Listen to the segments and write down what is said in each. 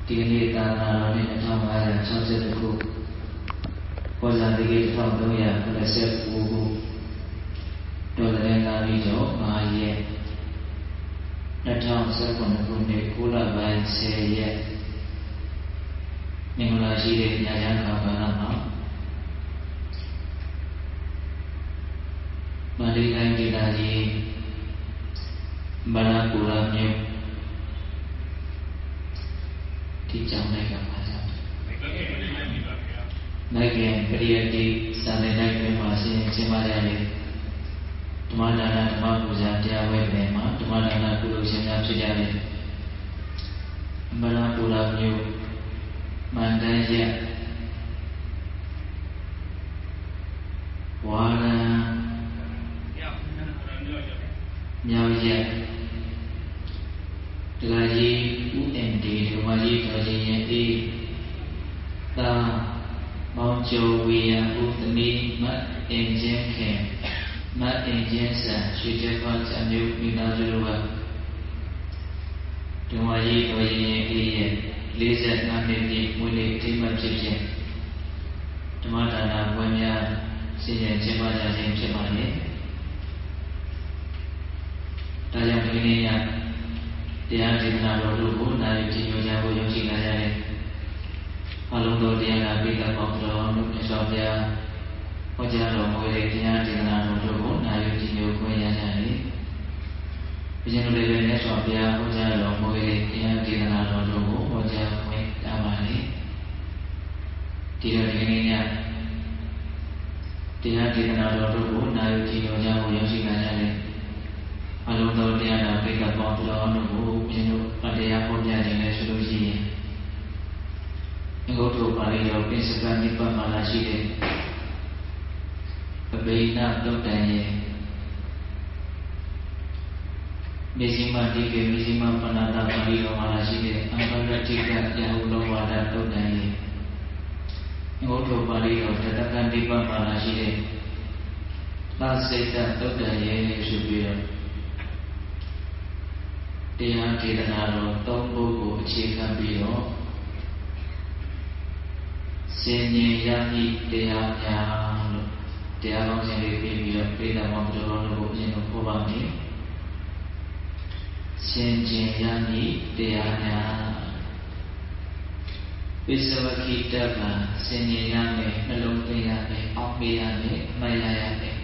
ဒီကနေ့သာသနာတော်နှစ်2562ခုပေါ်ဇာတိကိ1389ခုတော်တဲ့ငါးပြီးတော့5ရက်2019ခုနှစ်9လပိုင်း10ရက်မင်္ဂလာရှိတဲ့ညချမ်းခါကာလမှာမန္တလေးတိုင်းဒေသကြီးမနာပူရမြို့ဒီကြောင့်လည်းကပါကြတယ်။နိုင်ငံပရိယတိစာနယ်တိုင်းတွင်မှာဆင်းကျင်းပကြတယ်။ဓမ္မဒါနဓမ္မပူဇာတရားဝဲပင်မှာဓမ္မဒါနကုသိုလ်ရှင်များဖြစ်ကြတယ်။မနာပူရမြို့မန္တန်ရက်ဝါရံမြောက်ရက်ဒကာကြီးဦးအင်ဒီဓမ္မကြီးတော်ကြီးရဲ့ဒီသာမောင်ကျော်ဝေယံဦးသမီးမတ်အင်ချင်းခင်မတ်အင်ချင်းဆန်ရွှေကျဲခွာချမ်းမျိုးမိသားစုတို့ကဓမ္မကြီးတော်ကြီးရဲ့ဒီရဲ့45နှစ်ပြည့်မွေးနေ့အထိမ်းအမှတ်ဖြစ်ခြင်းဓမ္မဒါနပွဲများဆင်ခြင်ကျင်းပကြခြင်းဖြစ်ပါလေဒါကြောင့်ဒီနေ့ညတရားဒေသနာတော်တို့ကိုနာရီကြည်ညိုကြဖို့ယုံကြည်လာကြတယ်အလုံးတော်တရားနာပိဋကပေါင်းတော်တို့မြတ်စွာဘုရားဟောကြားတော်မူတဲ့တရားဒေသနာတော်တို့ကိုနာရီကြည်ညိုခွင့်ရကြတယ်ဘုရားတို့လည်းမြတ်စွာဘုရားဟောကြားတော်မူတဲ့တရားဒေသနာတော်တို့ကိုဟောကြားခွင့်ရပါလေဒီလိုဒီနေ့ညတရားဒေသနာတော်တို့ကိုနာရီကြည်ညိုကြဖို့ယုံကြည်လာကြတယ်အလုံးတော်တရားနာပိဋကပေါင်းတော်တို့ကိုဘုရားတို့တရားဟောကြားခြင်းနဲ့ဆိုလို့ရှိရင်ငုတ်တို့ပါဠိတော်ပိစကနိဗ္ဗာန်မှာလာရှိတဲ့အဘိနတုတ်တန်ရဲ့မေဇိမတိကေမေဇိမပဏာတာပါဠိတော်မှာလာရှိတဲ့အမရတိကယဟုလောဝါဒတုတ်တန်ရဲ့ငုတ်တို့ပါဠိတော်တတကနိဗ္ဗာန်မှာလာရှိတဲ့သစိတ်တတုတ်တန်ရဲ့ဆိုပြီးတော့တရားဒေသနာတော်၃ပုဒ်ကိုအခြေခံပြီးတော့စင်ញင်ရမည်တရားများလို့တရားကောင်းခြင်းလေးပြီးတော့ပြိဿမောင်တော်တော်ကိုပြင်လို့ဟောပါမယ်စင်ញင်ရမည်တရားများပိစဝခိတ္တကစင်ញင်ရမယ်နှလုံးသွင်းရမယ်အောက်မေ့ရမယ်မှတ်ရမယ်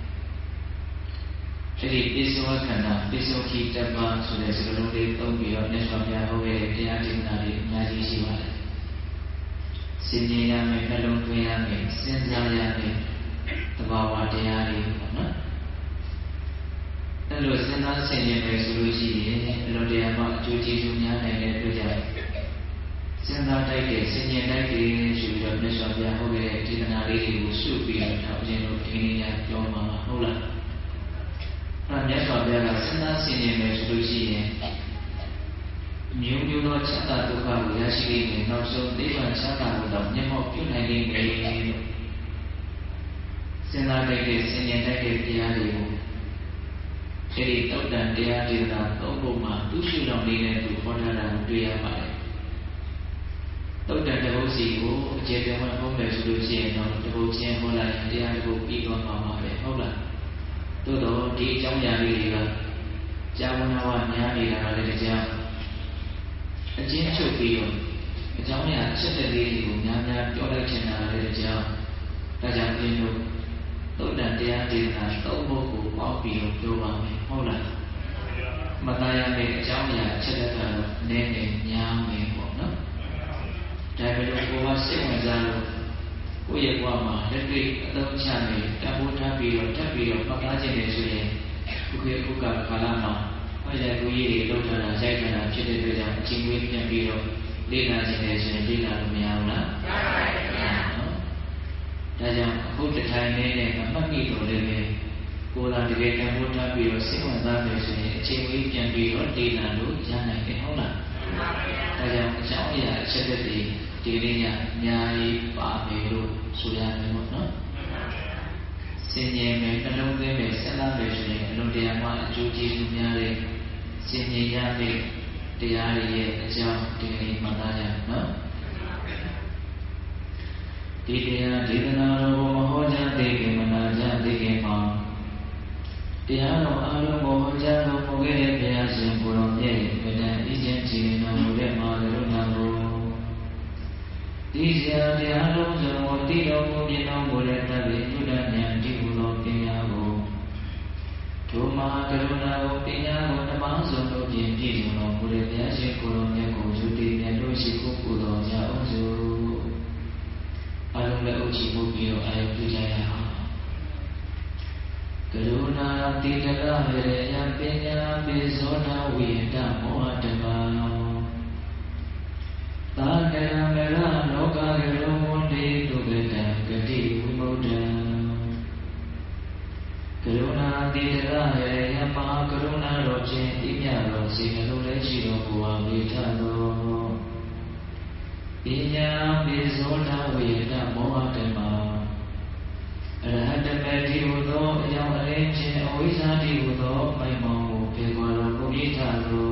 အဲဒီပိစဝခန္ဓာပိစဝခိတ္တပါဆိုတဲ့စကားလုံးလေးသုံးပြီးတော့မြတ်စွာဘုရားဟောခဲ့တဲ့တရားဒေသနာတွေအများကြီးရှိပါတယ်။စင်ញင်ရမယ်နှလုံးသွင်းရမယ်စဉ်းစားရမယ်သဘာဝတရားတွေပေါ့နော်။အဲလိုစဉ်းစားဆင်ခြင်မယ်ဆိုလို့ရှိရင်အလိုတရားမှာအကျိုးကျေးဇူးများနိုင်တဲ့အတွက်ကြောင့်စဉ်းစားတိုက်တဲ့ဆင်ញင်တိုက်တဲ့ဆိုပြီးတော့မြတ်စွာဘုရားဟောခဲ့တဲ့ဒေသနာလေးတွေကိုစုပြီးတော့ထောက်ခြင်းလို့ဒီနေ့ညပြောမှာဟုတ်လား။မြတ်စွာဘုရားကစဉ်းစားဆင်ခြင်မယ်ဆိုလို့ရှိရင်မျိုးမျိုးသောချမ်းသာဒုက္ခကိုရရှိနေတယ်နောက်ဆုံးနိဗ္ဗာန်ချမ်းသာကိုတော့မျက်မှောက်ပြုနိုင်နေတယ်လို့စဉ်းစားတိုက်တဲ့ဆင်ခြင်တိုက်တဲ့တရားတွေကိုအဲဒီတောက်တန်တရားဒေသနာသုံးခုမှာသူ့ရှုတော်လေးနဲ့သူဟောထားတာကိုတွေ့ရပါတယ်တောက်တန်တပုတ်စီကိုအခြေပြမဟောမယ်ဆိုလို့ရှိရင်တော့တပုတ်ချင်းဟောလိုက်ရင်တရားတစ်ခုပြီးသွားမှာပါပဲဟုတ်လားသို့တော့ဒီအကြောင်းအရာလေးတွေကကြာဝနာဝများနေတာလည်းကြောင်းအချင်းချုပ်ပြီးတော့အကြောင်းအရာချက်တဲ့လေးတွေကိုများများပြောလိုက်ချင်တာလည်းကြောင်းဒါကြောင့်ဒီလိုသုတ္တန်တရားဒေသနာသုံးဖို့ကိုပေါက်ပြီးတော့ပြောပါမယ်ဟုတ်လားမသားရမယ့်အကြောင်းအရာချက်တဲ့ကတော့နည်းနည်းများမယ်ပေါ့နော်ဒါပေမဲ့ကိုယ်ကစိတ်ဝင်စားလို့ကိုယ့်ရဲ့ဘဝမှာလက်တွေ့အသုံးချနေတံပိုးထားပြီးတော့တက်ပြီးတော့ပတ်သားခြင်းတွေဆိုရင်ခုခေတ်ခုကကာလမှာဟောရကိုကြီးတွေလောက်ထားတာရိုက်ထားတာဖြစ်တဲ့အတွက်ကြောင့်အချိန်ဝေးပြန်ပြီးတော့လေ့လာခြင်းတွေဆိုရင်လေ့လာလို့မရဘူးလားမရပါဘူးဗျာနော်ဒါကြောင့်အခုတထိုင်နဲ့အမှတ်မိတော်လည်းပဲကိုယ်လာတကယ်တံပိုးထားပြီးတော့စိတ်ဝင်စားတယ်ဆိုရင်အချိန်ဝေးပြန်ပြီးတော့လေ့လာလို့ရနိုင်တယ်ဟုတ်လားမှန်ပါဗျာဒါကြောင့်အကြောင်းအရာအချက်တွေဒီနေ့ညအများကြီးပါမယ်လို့ဆိုရမယ်ပေါ့နော်စင်ញင်မယ်နှလုံးသွင်းမယ်စဉ်းစားမယ်ဆိုရင်အလုံးတရားမှာအကျိုးကျေးဇူးများတဲ့စင်ញင်ရတဲ့တရားတွေရဲ့အကြောင်းဒီနေ့မှတ်သားကြမယ်ဒီတရားဒေသနာတော်ကိုမဟောကြားသေးခင်မနာကြားသေးခင်မှာတရားတော်အားလုံးကိုဟောကြားတော်မူခဲ့တဲ့ဘုရားရှင်ကိုယ်တော်မြတ်ရဲ့ဗဒံဤခြင်းကြည်တော်မူတဲ့မှာကရုဏာကိုဒီစရာတရားလုံးစုံကိုတည်တော်မူပြင်တော်မူတဲ့တပ္ပိသုဒ္ဓဉာဏ်ဒီဟူသောပညာကိုဒုမဟာကရုဏာကိုပညာကိုဓမ္မဆုံးတို့ဖြင့်ပြည့်စုံတော်မူတဲ့ဘုရားရှင်ကိုယ်တော်မြတ်ကိုယူတည်မြတ်လို့ရှိခိုးပူတော်ကြအောင်စို့အလုံးလည်းအုပ်ချမှုပြီးတော့အာရုံပြုကြရအောင်ကရုဏာတိတရရေယပညာပိဇောနာဝိတမောဟတမသာကရမရလောကကရုံတိတုကတံဂတိဝိမုဒ္ဒံကရုဏာတိတရရေယမဟာကရုဏာတော်ဖြင့်ဤမြတ်တော်စေနှလုံးလည်းရှိတော်မူပါ၏ထသောပညာပိဇောနာဝိတမောဟတမအရဟတမေတိဟုသောအကြောင်းအလင်းချင်းအဝိဇ္ဇာတိဟုသောမိုင်မောင်ကိုပြေခွာတော်မူ၏ထသော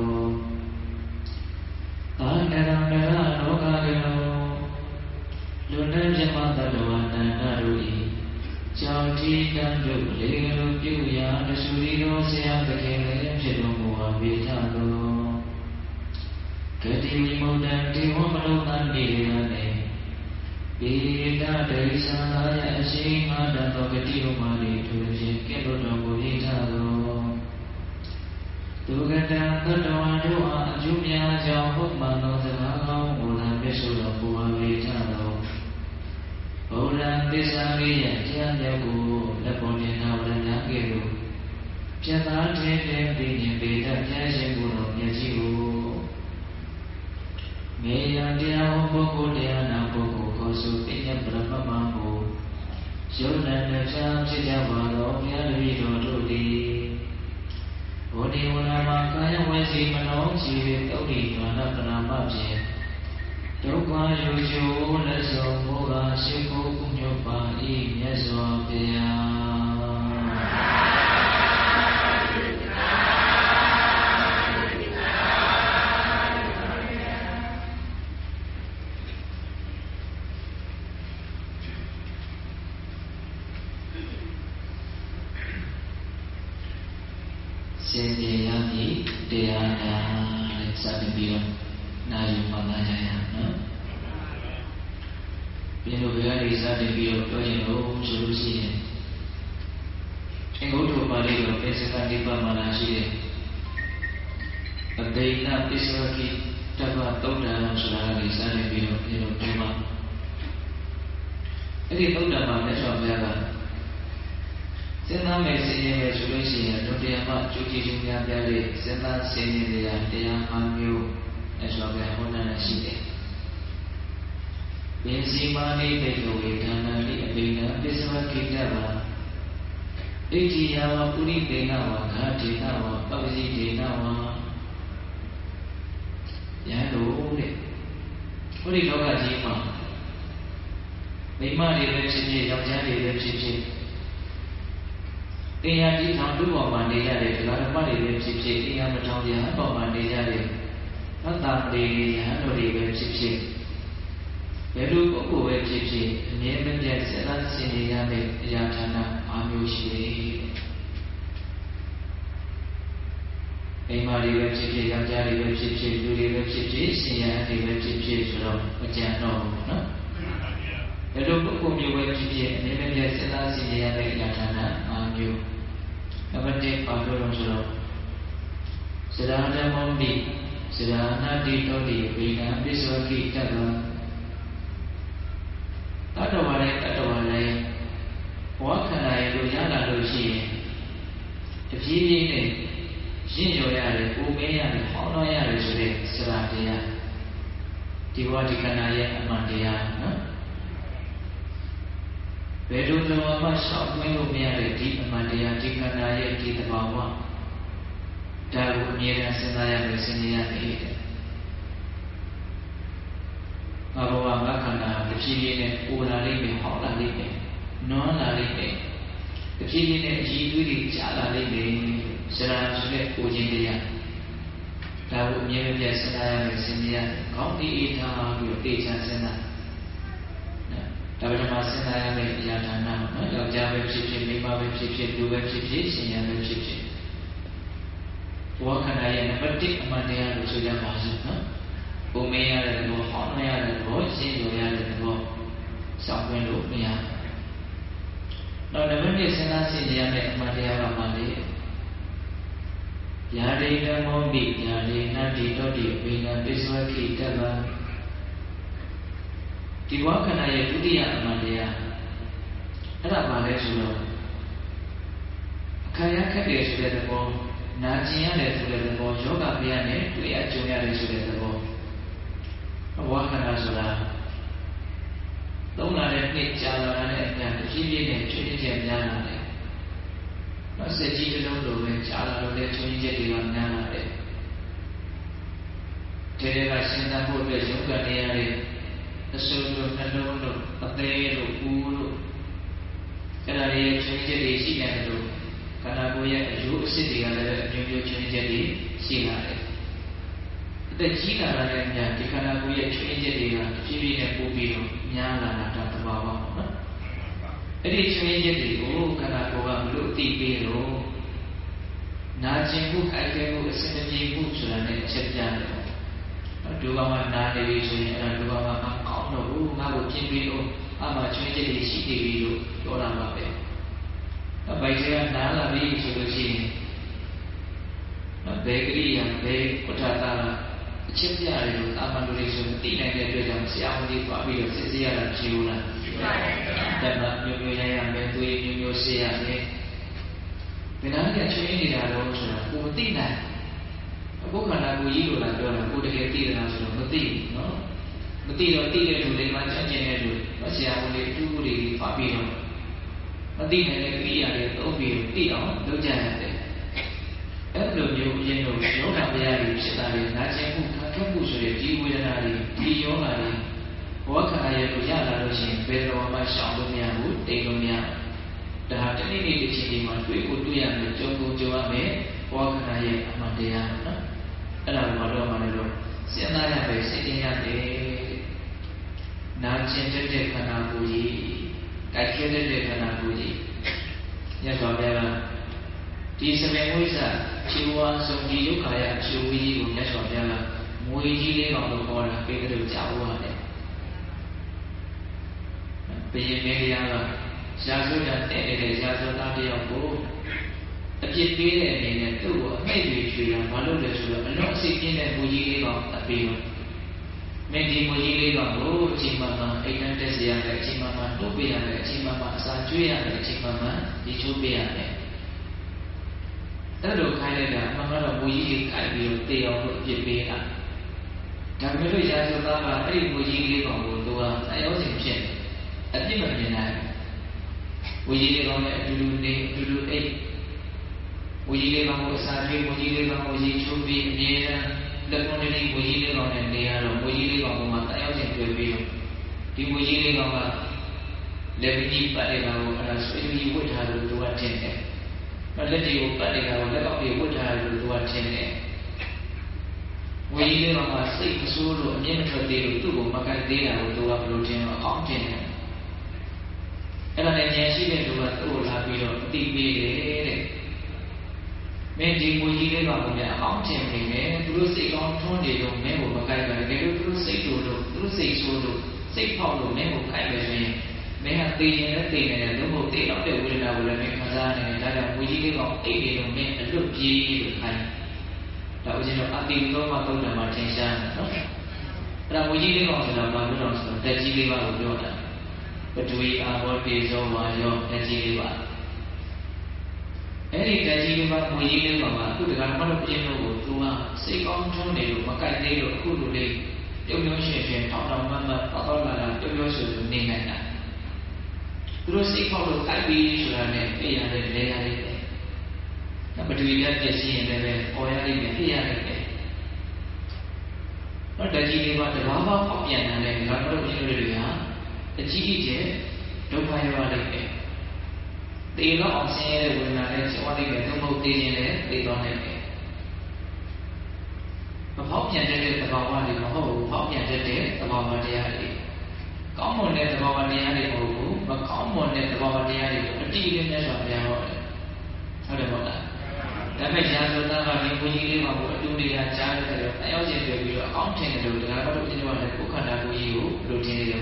သာကရမရလောကကရောလူနှင့်မြတ်တတ္တဝါနန္ဒတို့၏ကြောင့်ဒီတံတို့လေကလေးပြုရာတဆူရီတော်ဆရာသခင်လည်းဖြစ်တော်မူပါ၏ထသောဂတိဝိမုဒ္ဒံဒေဝမလောကနိရနေပေတဒိသံသာယအရှိငါတသောဂတိဥမာတိသူဖြင့်ကဲ့သို့တော်မူ၏ထသောဒုက္ကတံသတ္တဝါတို့အားအကျိုးများကြောင့်ဟုတ်မှန်သောစကားကောင်းကိုလာမြတ်ဆိုတော်မူပါ၏ထသောဗုဒ္ဓံသစ္စာရိယတရားမြတ်ကိုလက်ပေါ်တင်နာဝရဏကဲ့သို့ပြတ်သားခြင်းဖြင့်ပြီးရင်ပေတဘုရားရှင်ကိုယ်တော်မြတ်ကြီးကိုမေယံတရားဟောပုဂ္ဂိုလ်တရားနာပုဂ္ဂိုလ်ခေါ်ဆိုပညာပရမတ်မှကိုယုံနာနှချမ်းဖြစ်ကြပါသောဘုရားတပည့်တော်တို့သည်ဘောဓိဝရမကာယဝစီမနောជីဝေတုတ်တိဒါနပနာမဖြင့်ဒုက္ခယူချိုလက်ဆောင်မောဟရှိခိုးဥညုပါ၏မြတ်စွာဘုရားရှင်ပြေရမည်တရားနာနဲ့စတင်ပြီးတော့နာယူမှလာကြရအောင်နော်ပြင်လိုဘယ်ကနေစတင်ပြီးတော့ပြောရင်လို့ဆိုလို့ရှိရင်အင်္ဂုတ္တပါဠိတော်ပိစကတိပမာနာရှိတယ်အဒိဏပိစဝကိတပ္ပသုတ်တံဆိုတာကနေစတင်ပြီးတော့ပြင်လိုပြောမှာအဲ့ဒီသုတ်တံမှာမြတ်စွာဘုရားကစဉ်းစားမယ်စဉ်းရင်ပဲဆိုလို့ရှိရင်ဒုတိယမှကျူးကြည်ခြင်းများပြတဲ့စဉ်းစားစဉ်းရင်တရား၅မျိုးအစွာပဲဟောတာရှိတယ်။ပိစီမာနိဘေကဝေဒါနာတိအပိဏပစ္စဝကိတ္တဝါဣတိယဝပုရိသေနဝဂါဒေနဝပပ္ပစီဒေနဝယံတို့တဲ့ဟောဒီလောကကြီးမှာမိမတွေပဲဖြစ်ဖြစ်ယောက်ျားတွေပဲဖြစ်ဖြစ်တရားကြီးထောင်လူပေါ်မှာနေကြတဲ့ဒကာဓမ္မတွေပဲဖြစ်ဖြစ်တရားမထောင်ရဟန်းပေါ်မှာနေကြတဲ့သတ္တတွေယဟန်တို့တွေပဲဖြစ်ဖြစ်ဘယ်လိုပုဂ္ဂိုလ်ပဲဖြစ်ဖြစ်အမြဲတမ်းဆက်လက်ဆင်နေရမယ့်အရာဌာန၅မျိုးရှိတယ်။အိမ်မာတွေပဲဖြစ်ဖြစ်ယောက်ျားတွေပဲဖြစ်ဖြစ်လူတွေပဲဖြစ်ဖြစ်ရှင်ရဟန်းတွေပဲဖြစ်ဖြစ်ဆိုတော့မကြံတော့ဘူးနော်။ဘယ်လိုပုဂ္ဂိုလ်မျိုးပဲဖြစ်ဖြစ်အမြဲတမ်းဆက်လက်ဆင်နေရမယ့်အရာဌာန၅မျိုးနံပါတ်1ပါလို့ဆိုတော့စရာဓမ္မောတိစရာနာတိတောတိဝိနံပစ္စဝကိတ္တဗံတတ္တဝါတိုင်းဘဝခန္ဓာရဲ့လိုရလာလို့ရှိရင်တပြေးပြေးနဲ့ရင့်ရော်ရတယ်ပူမင်းရတယ်ဟောင်းတော့ရတယ်ဆိုတဲ့စရာတရားဒီဘဝဒီခန္ဓာရဲ့အမှန်တရားနော်ဘယ်လိုလိုမှရှောက်သွင်းလို့မရတဲ့ဒီအမှန်တရားဒီခန္ဓာရဲ့ဒီသဘာဝဒါကိုအမြဲတမ်းစဉ်းစားရမယ်စဉ်းရမယ်ငါဘဝငါခန္ဓာတဖြည်းဖြည်းနဲ့ပူလာလိမ့်မယ်ဟောင်းလာလိမ့်မယ်နွမ်းလာလိမ့်မယ်တဖြည်းဖြည်းနဲ့အကြီးအသေးကြီးကြာလာလိမ့်မယ်စရာဆိုတဲ့ပူခြင်းတရားဒါကိုအမြဲတမ်းစဉ်းစားရမယ်စဉ်းရမယ်ကောင်းဒီအေးထားပြီးတေချာစဉ်းစားဒါပထမစဉ်းစားရမယ့်အရာဌာနနော်ယောက်ျားပဲဖြစ်ဖြစ်မိန်းမပဲဖြစ်ဖြစ်လူပဲဖြစ်ဖြစ်ရှင်ရပဲဖြစ်ဖြစ်ဘဝခန္ဓာရဲ့နံပါတ်1အမှန်တရားလို့ဆိုကြပါစို့နော်ပုံမင်းရတဲ့ဘောဟောင်းရတဲ့ဘောရှင်းပြောရတဲ့ဘောစောင့်ဝင်လို့မရတော့နံပါတ်2စဉ်းစားဆင်ခြင်ရမယ့်အမှန်တရားကမှလေယာရိနမောမိယာရိနတိတောတိဝိနပိစ္ဆဝခိတဗ္ဗဒီဘဝခန္ဓာရဲ့ဒုတိယအမှန်တရားအဲ့ဒါပါလဲဆိုတော့အခါရခက်တယ်ဆိုတဲ့သဘောနာကျင်ရတယ်ဆိုတဲ့သဘောယောဂပြရနဲ့တွေ့အကြုံရတယ်ဆိုတဲ့သဘောဘဝခန္ဓာဆိုတာသုံးလာတဲ့နှစ်ကြာလာတဲ့အများတဖြည်းဖြည်းနဲ့ချွင်းချက်များလာတယ်။နောက်စက်ကြီးတစ်လုံးလိုပဲကြာလာလို့တဲ့ချွင်းချက်တွေကများလာတယ်။ဒီတွေကစဉ်းစားဖို့အတွက်ရုပ်ကနေရတဲ့အစိုးလို့နှလုံးလို့အသေးလို့ဦးလို့အဲ့ဒါတွေချွင်းချက်တွေရှိနေတယ်လို့ခန္ဓာကိုယ်ရဲ့အယုအစစ်တွေကလည်းအမျိုးမျိုးချွင်းချက်တွေရှိလာတယ်။အသက်ကြီးလာတဲ့အများဒီခန္ဓာကိုယ်ရဲ့ချွင်းချက်တွေကတဖြည်းဖြည်းနဲ့ပို့ပြီးတော့များလာတာတဘာဝပေါ့နော်အဲ့ဒီချွင်းချက်တွေကိုခန္ဓာကိုယ်ကဘလို့သိပြီးတော့နာကျင်မှုခိုက်ခဲမှုအစင်မပြေမှုဆိုတာနဲ့ချက်ပြတယ်ဒုက္ခမှာနာနေပြီဆိုရင်အဲ့ဒါဒုက္ခမှာမကောင်းတော့ဘူးငါ့ကိုပြင်ပြီးတော့အမှချွင်းချက်တွေရှိနေပြီလို့ပြောတာပါပဲအပိုက်ကနားလာပြီဆိုလို့ရှိရင်ဘယ်ကရိယာဘယ်ကုဋ္ဌတာအချက်ပြတယ်လို့အာမန္တုလေးဆိုသိနိုင်တဲ့အတွက်ကြောင့်ဆရာဝန်ကြီးသွားပြီးတော့စစ်ဆေးရတာဖြစ်လို့လားဖြစ်ပါတယ်။ဒါမှမျိုးမျိုးရရမယ်၊သွေးမျိုးမျိုးဆေးရမယ်။ဒါကချွေးနေတာတော့ဆိုတာကိုမသိနိုင်။အခုခန္ဓာကိုယ်ကြီးလို့လာပြောတာကိုတကယ်သိတယ်လားဆိုတော့မသိဘူးနော်။မသိတော့သိတဲ့လူတွေမှချက်ကျင်တဲ့လူဆရာဝန်ကြီးအတူတူတွေသွားပြီးတော့မသိနိုင်တဲ့ကိရိယာတွေသုံးပြီးသိအောင်လုပ်ကြရတယ်။အဲ့လိုမျိုးအရင်တော့ယောဂတရားတွေဖြစ်တာတွေနာကျင်မှုခက်ခဲမှုဆိုတဲ့ဒီဝေဒနာတွေဒီယောဂတွေဘဝခန္ဓာရဲ့ကိုရလာလို့ရှိရင်ဘယ်တော့မှရှောင်လို့မရဘူးတိတ်လို့မရဒါဟာတနည်းနည်းတစ်ချိန်ဒီမှာတွေ့ကိုတွေ့ရမယ်ကြုံကိုကြုံရမယ်ဘဝခန္ဓာရဲ့အမှန်တရားနော်အဲ့ဒါကိုတော့မှလည်းတော့စဉ်းစားရပဲစိတ်တင်ရတယ်နာကျင်တဲ့ခန္ဓာကိုယ်ကြီးကြိုက်ခဲတဲ့ခန္ဓာကိုယ်ကြီးညစွာပြလာဒီစမေဝိဇ္ဇခြေဝါဆုံးဒီဒုက္ခရခြေဝီးကြီးကိုမြတ်စွာဘုရားကငွေကြီးလေးကောင်လို့ခေါ်တာပေးတယ်ကြောက်ရတယ်။ဘုရင်မေရယာကရှားစွတ်တဲ့နေတဲ့ရှားစွတ်သားတယောက်ကိုအပြစ်ပေးတဲ့အနေနဲ့သူ့ကိုအမိတ်တွေချွေတာဘာလို့လဲဆိုတော့အလုံးအစိတ်ပြင်းတဲ့ငွေကြီးလေးကောင်အပေးတော့မင်းဒီငွေကြီးလေးကောင်ကိုအချိန်မှမှအိမ်နဲ့တက်စီရတဲ့အချိန်မှမှနှုတ်ပေးရတဲ့အချိန်မှမှအစာကျွေးရတဲ့အချိန်မှမှဒီချိုးပေးရတယ်အဲ့လိုခိုင်းလိုက်တာမှန်ကတော့မူကြီးကြီးခိုင်းပြီးတော့တေအောင်လို့အပြစ်ပေးတာဒါပေမဲ့လို့ရာဇဝသားကအဲ့ဒီမူကြီးလေးကောင်ကိုသူကအယောစဉ်ဖြစ်အပြစ်မမြင်နိုင်မူကြီးလေးကောင်နဲ့အတူတူနေအတူတူအိတ်မူကြီးလေးကောင်ကိုအစာကျွေးမူကြီးလေးကောင်ကိုရေချိုးပြီးအမြဲတမ်းလက်ကွန်လေးမူကြီးလေးကောင်နဲ့နေရတော့မူကြီးလေးကောင်ကတယောက်စဉ်တွေ့ပြီးတော့ဒီမူကြီးလေးကောင်ကလက်ပြီးပတ်နေတာကိုအဲ့ဒါဆွေးပြီးဝတ်ထားလို့သူကထင်တယ်လက်တွေကိုပတ်နေတာကိုလက်ကောက်တွေဝတ်ထားတယ်လို့သူကထင်တယ်။ဝိကြီးလေးကစိတ်အဆိုးလို့အမြင့်မထွက်သေးလို့သူ့ကိုမကိုက်သေးတာကိုသူကဘယ်လိုထင်တော့အကောင်းထင်တယ်။အဲ့ဒါနဲ့ဉာဏ်ရှိတဲ့သူကသူ့ကိုလာပြီးတော့အတိပေးတယ်တဲ့။မင်းဒီဝိကြီးလေးကလည်းအကောင်းထင်နေတယ်။သူတို့စိတ်ကောင်းထွန်းနေလို့မင်းကိုမကိုက်တယ်။ဒါလို့သူတို့စိတ်တို့လို့သူတို့စိတ်ဆိုးလို့စိတ်ဖောက်လို့မင်းကိုကိုက်မယ်ဆိုရင်မင်းကသိရင်လည်းသိနေတယ်လို့မဟုတ်သိတော့တဲ့ဝေဒနာကိုလည်းမင်းခံစားနေတယ်ဒါကြောင့်ဝိကြီးလေးကောင်အိတ်နေလို့မင်းအလွတ်ပြေးလို့ခိုင်းဒါဥစဉ်တော့အတိသောမသုတ်တံမှာသင်ရှားတယ်နော်အဲ့ဒါဝိကြီးလေးကောင်ဆိုတာဘာလို့လဲဆိုတော့တက်ကြီးလေးပါကိုပြောတာပထဝီအာဘောတေဇောဝါယောတက်ကြီးလေးပါအဲ့ဒီတက်ကြီးလေးပါဝိကြီးလေးကောင်ကအခုတခါမှတော့ပြင်းလို့ကိုသူကစိတ်ကောင်းထွန်းနေလို့မကိုက်သေးလို့အခုလိုလေးပြုံးပြုံးရှင်းရှင်းထောင်းထောင်းမတ်မတ်ပေါက်လာတာပြုံးပြုံးဆိုနေနိုင်တာသူတို့စိတ်ဖောက်လို့ကိုက်ပြီးဆိုတာနဲ့ပြည့်ရတယ်လဲရတယ်။ဒါပထဝီရဲ့ပြည့်စည်ရင်လည်းပေါ်ရလိမ့်မယ်ပြည့်ရတယ်ပဲ။တော့တကြီးလေးပါတဘာဝပေါက်ပြန်တယ်လေငါတို့ပြည့်လို့တွေဟာအကြီးကြီးကျဒုက္ခရောက်လိမ့်မယ်။တေတော့အောင်ဆင်းရဲတဲ့ဝေဒနာနဲ့ကျော်လိမ့်မယ်သို့မဟုတ်သိခြင်းနဲ့သိသွားနိုင်တယ်။မဖောက်ပြန်တဲ့သဘာဝတွေမဟုတ်ဘူးဖောက်ပြန်တဲ့သဘာဝတရားတွေခကောင်းမွန်တဲ့သဘောတရားတွေမဟုတ်ဘူးမကောင်းမွန်တဲ့သဘောတရားတွေအတိအကျမြတ်စွာဘုရားဟောတယ်ဟုတ်တယ်မဟုတ်လားဒါပေမဲ့ရာဇဝသားကဒီဘုန်းကြီးလေးမှာကိုအတူတွေကကြားရတယ်တော့အယောက်ချင်းတွေ့ပြီးတော့အကောင်းထင်တယ်လို့တရားတော်ပြည့်စုံတဲ့ကိုယ်ခန္ဓာကိုယ်ကြီးကိုလိုချင်နေတယ်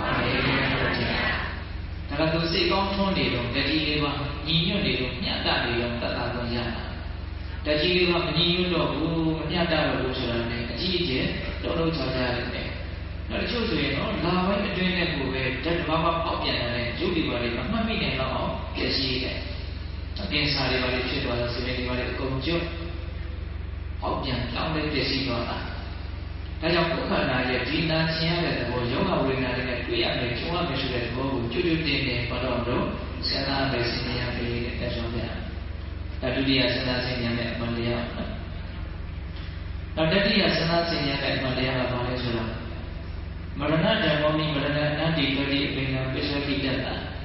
ဒါကသူစိတ်ကောင်းထွန်းနေတော့တတိလေးပါညီညွတ်နေတော့မြတ်တာနေတော့တတ်တာတော့ရတာတတိလေးပါမညီညွတ်တော့ဘူးမမြတ်တာတော့လို့ဆိုတာနဲ့အကြီးအကျယ်တော်တော်ချာချာရတယ်နောက်တချို့ဆိုရင်တော့လာပိုင်းအတွင်းနဲ့ကိုပဲဓာတ်တစ်ပါးပေါက်ပြန်တဲ့ရုပ်တွေပါလေအမှတ်မိနေတော့အောင်ပြည့်စည်တယ်အပြင်စာတွေပါလေဖြစ်သွားတော့စီမံတွေပါလေအကုန်ကျွတ်ပေါက်ပြန်တောင်းလဲပြည့်စည်သွားတာဒါကြောင့်ဘုခန္ဓာရဲ့ဒီနာရှင်းရတဲ့သဘောယောဂဝေဒနာတွေနဲ့တွေ့ရမယ်ကြုံရမယ်ဆိုတဲ့သဘောကိုကျွတ်ကျွတ်တင်တင်ဘာလို့တော့စဉ်းစားမယ်စဉ်းစားရမယ်တဲ့ဆိုပြဒါဒုတိယစဉ်းစားစဉ်းစားတဲ့အမှန်တရားနောက်တတိယစဉ်းစားစဉ်းစားတဲ့အမှန်တရားကဘာလဲဆိုတော့မရဏဓမ္မောမိမရဏအနတ္တိပရိအပင်ကပစ္စဝတိတ္တ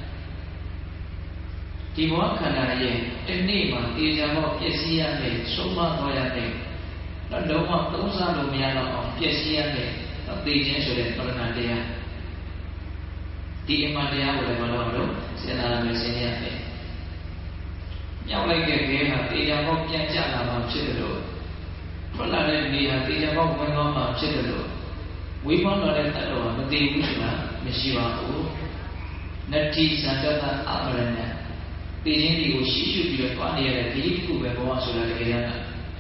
ဒီဘဝခန္ဓာရဲ့တနေ့မှာအေဇာဘောပျက်စီးရမယ်ဆုံးမသွားရမယ်တော့လုံးဝသုံးစားလို့မရတော့အောင်ပျက်စီးရမယ်တော့သိခြင်းဆိုတဲ့မရဏတရားဒီအမှန်တရားကိုလည်းမလို့တော့စဉ်းစားရမယ်စဉ်းရမယ်မြောက်လိုက်တဲ့ဘေးဟာအေဇာဘောပြန်ကျလာမှဖြစ်တယ်လို့ထွက်လာတဲ့နေဟာအေဇာဘောဝင်သွားမှဖြစ်တယ်လို့ဝိပန်းတော်တဲ့တတ်တော်မသိဘူးဆိုတာမရှိပါဘူးနတ္တိသံတတအမရဏသိခြင်းဒီကိုရှိရှိပြီးတော့တွားနေရတဲ့ခရီးတစ်ခုပဲဘဝဆိုတာတကယ်ရတာ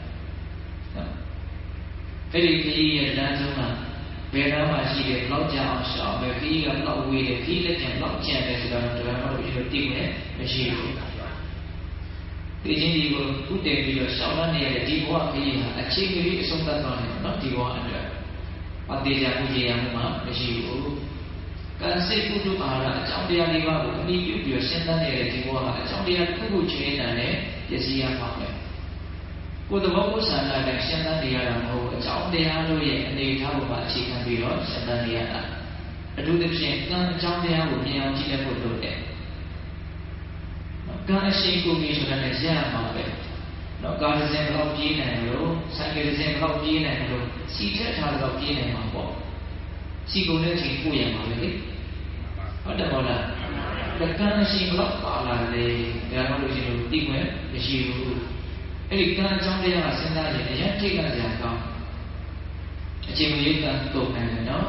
အဲ့ဒီခရီးရဲ့လမ်းဆုံးကဘယ်တော့မှရှိတယ်လောက်ကြအောင်ရှောင်မယ်ခရီးကလောက်ဝေးတယ်ခရီးလက်ကျန်လောက်ကျန်တယ်ဆိုတာတော့တရားတော်ကြီးတို့သိမယ်မရှိဘူးသိခြင်းဒီကိုဥတည်ပြီးတော့ရှောင်ရနေရတဲ့ဒီဘဝခရီးဟာအခြေအနေကြီးအဆုံးသတ်သွားတယ်နော်ဒီဘဝအတွက်အသေးချာဥကြည်ရမှုမှမရှိဘူးကံစိတ်ကုသအာရအကြောင်းတရားလေးပါးကိုအမိပြုပြီးရှင်းသတ်နေတဲ့ဒီဘဝဟာအကြောင်းတရားတစ်ခုခုချင်းနေတာနဲ့ပြည့်စည်ရမှာပဲကိုယ်သဘောကိုယ်ဆန္ဒနဲ့ရှင်းသတ်နေရတာမဟုတ်အကြောင်းတရားတို့ရဲ့အနေအထားပေါ်မှာအခြေခံပြီးတော့ရှင်းသတ်နေရတာအထူးသဖြင့်ကံအကြောင်းတရားကိုမြင်အောင်ကြည့်ရဖို့လိုတယ်ကံအရှိန်ကိုမြင်ဆိုတာနဲ့ရရမှာပဲတော့ကားတစ်စင်းဘလောက်ပြေးနိုင်လို့ဆိုင်ကယ်တစ်စင်းဘလောက်ပြေးနိုင်လို့စီထက်ထားတော့ပြေးနိုင်မှာပေါ့စီကုန်တဲ့အချိန်ပို့ရမှာပဲလေဟုတ်တယ်မဟုတ်လားကံအရှိန်ဘလောက်ပါလာလေဒါမှမဟုတ်လို့ဒီကွယ်မရှိဘူးအဲ့ဒီကံအကြောင်းတရားကစဉ်းစားရင်အရင်ထိတ်လန့်စရာကောင်းအချိန်မရွေးကံကုန်နိုင်တယ်နော်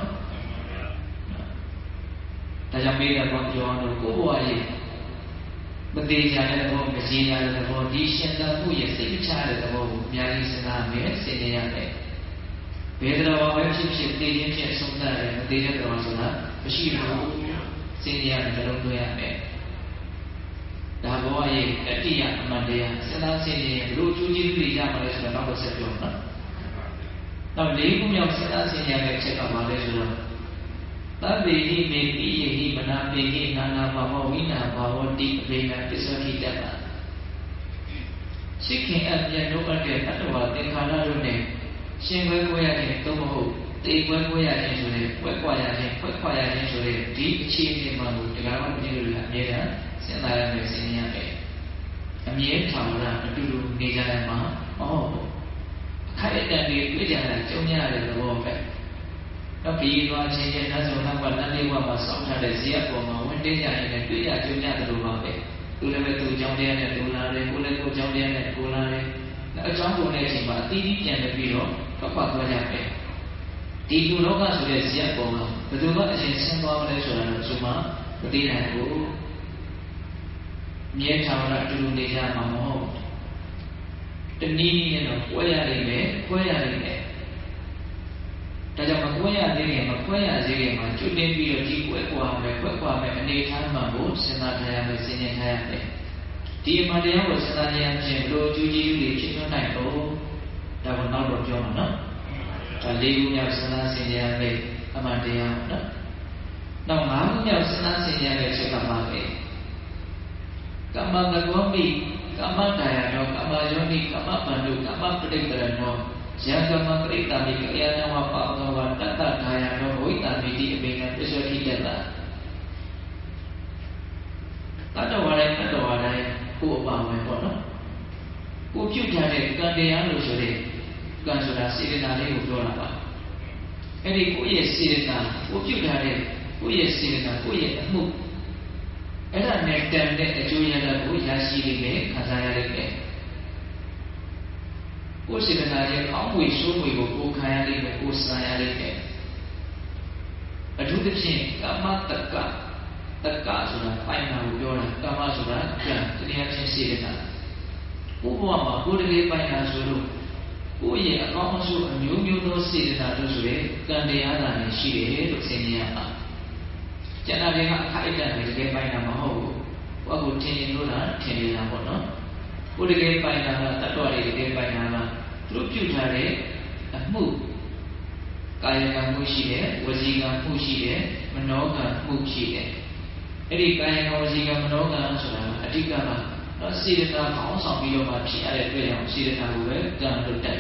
ဒါကြောင့်မေးတဲ့ဘောပြောအောင်လို့ကိုယ့်ဘဝရဲ့မသေးကြတဲ့သဘောမကြီးရတဲ့သဘောဒီရှင်သန်မှုရဲ့စိတ်ချတဲ့သဘောကိုအများကြီးစဉ်းစားမယ်စဉ်းနေရတယ်ဘယ်တော်ပဲဖြစ်ဖြစ်သိခြင်းဖြင့်ဆုံးသတ်တယ်မသေးတဲ့တော်ဆိုတာမရှိဘူးစဉ်းနေရတယ်နှလုံးသွင်းရမယ်ဒါဘဝရဲ့တတိယအမှန်တရားစဉ်းစားစဉ်းနေရင်ဘလို့ကျိုးကျေးဇူးတွေရမှာလဲဆိုတာတော့ဆက်ပြောနော်နောက်၄ခုမြောက်စဉ်းစားစဉ်းနေရတဲ့အချက်ကဘာလဲဆိုတော့သဗ္ဗေဟိမေတိယေဟိမနာပေဟိနာနာဘာဝဝိနာဘာဝတိအဘေနပစ္စဝတိတ္တရှိခင်အပြည့်တို့အပ်တဲ့တတ္တဝါသင်္ခါရတို့နဲ့ရှင်ခွဲခွဲရခြင်းသို့မဟုတ်တေခွဲခွဲရခြင်းဆိုတဲ့ခွဲခွာရခြင်းခွဲခွာရခြင်းဆိုတဲ့ဒီအခြေအနေမှာကိုတရားတော်ပြည့်လို့အမြဲတမ်းစဉ်းစားရမယ်စဉ်းရမယ်အမြဲထောင်ရအတူတူနေကြရမှာမဟုတ်ဘူးအခက်အခဲတွေတွေ့ကြတာကြုံရတဲ့သဘောပဲတော့ပြီးသွားခြင်းရဲ့နောက်ဆုံးနောက်ကတန်လေးဘဝမှာစောင့်ထားတဲ့ဇေယျပေါ်မှာဝင်တင်းကြရင်လည်းတွေ့ရကြုံရတယ်လို့ပါပဲသူလည်းပဲသူ့ကြောင့်တရားနဲ့ဒူလာတယ်ကိုလည်းကိုယ်ကြောင့်တရားနဲ့ဒူလာတယ်အကြောင်းကုန်တဲ့အချိန်မှာအတီးတီးပြန်ပြီးတော့ပတ်သွားကြတယ်ဒီလူလောကဆိုတဲ့ဇေယျပေါ်မှာဘယ်သူမှအရင်ဆင်းသွားမလဲဆိုတာတော့သူမှမသိနိုင်ဘူးမြဲထာဝရအတူတူနေကြမှာမဟုတ်တနည်းနည်းနဲ့တော့ပွဲရလိမ့်မယ်ပွဲရလိမ့်မယ်ဒါကြောင့်မကွဲရသေးခင်မကွဲရသေးခင်မှာကျွတ်တင်ပြီးတော့ဒီကွဲကွာမယ်ကွဲကွာမယ်အနေထားမှကိုစဉ်းစားထားရမယ်စဉ်းကျင်ထားရမယ်ဒီအမှန်တရားကိုစဉ်းစားရခြင်းဘလို့အကျိုးကျေးဇူးတွေဖြစ်ထွန်းနိုင်တော့ဒါကနောက်တော့ပြောမှာနော်ဒါ၄ခုမြောက်စဉ်းစားစဉ်းကျင်ရမယ်အမှန်တရားနော်နောက်၅ခုမြောက်စဉ်းစားစဉ်းကျင်ရတဲ့ချက်ကပါပဲကမ္မတကောပိကမ္မဒါယနောကမ္မယောနိကမ္မပန္တုကမ္မပဋိပရဏောယံကမ္မပရိတာမိကယနာဝပါဝဝတတ္တဒါယနောဝိတ္တမိတိအဘိနပစ္စဝတိတ္တတတ္တဝါတိုင်းတတ္တဝါတိုင်းကိုယ်အပါဝင်ပေါ့နော်ကိုပြုတ်ထားတဲ့ကံတရားလို့ဆိုတဲ့ကံဆိုတာစေတနာလေးကိုပြောတာပါအဲ့ဒီကိုယ့်ရဲ့စေတနာကိုပြုတ်ထားတဲ့ကိုယ့်ရဲ့စေတနာကိုယ့်ရဲ့အမှုအဲ့ဒါနဲ့တန်တဲ့အကျိုးရလဒ်ကိုရရှိလိမ့်မယ်ခံစားရလိမ့်မယ်ကိုယ်စေတနာရဲ့ကောင်းမွေဆိုးမွေကိုကိုယ်ခံရလိမ့်မယ်ကိုယ်စားရလိမ့်မယ်အထူးသဖြင့်ကာမတက္ကဆိုတာပိုင်နာကိုပြောတာကာမဆိုတာကံတရားချင်းစေတနာဘုရားမှာကိုယ်တည်းပိုင်နာဆိုလို့ကိုယ့်ရဲ့အကောင်းအဆိုးအမျိုးမျိုးသောစေတနာတို့ဆိုတဲ့ကံတရားသာနဲ့ရှိတယ်လို့သင်မြင်ရမှာကျန်တာတွေကအခိုက်အတန့်ပဲတကယ်ပိုင်နာမဟုတ်ဘူးကိုယ့်ကိုထင်ရင်လို့လားထင်နေတာပေါ့နော်ကိုယ်တကယ်ပိုင်နာကတတ္တဝါတွေတကယ်ပိုင်နာကသူတို့ပြုထားတဲ့အမှုကာယကံမှုရှိတယ်ဝစီကံမှုရှိတယ်မနောကံမှုရှိတယ်အဲ့ဒီကာယကံဝစီကံမနောကံဆိုတာအဓိကတော့စေတနာကောင်းဆောင်ပြီးတော့မှဖြစ်ရတဲ့အတွက်ကြောင့်စေတနာကိုပဲကံလို့တိုက်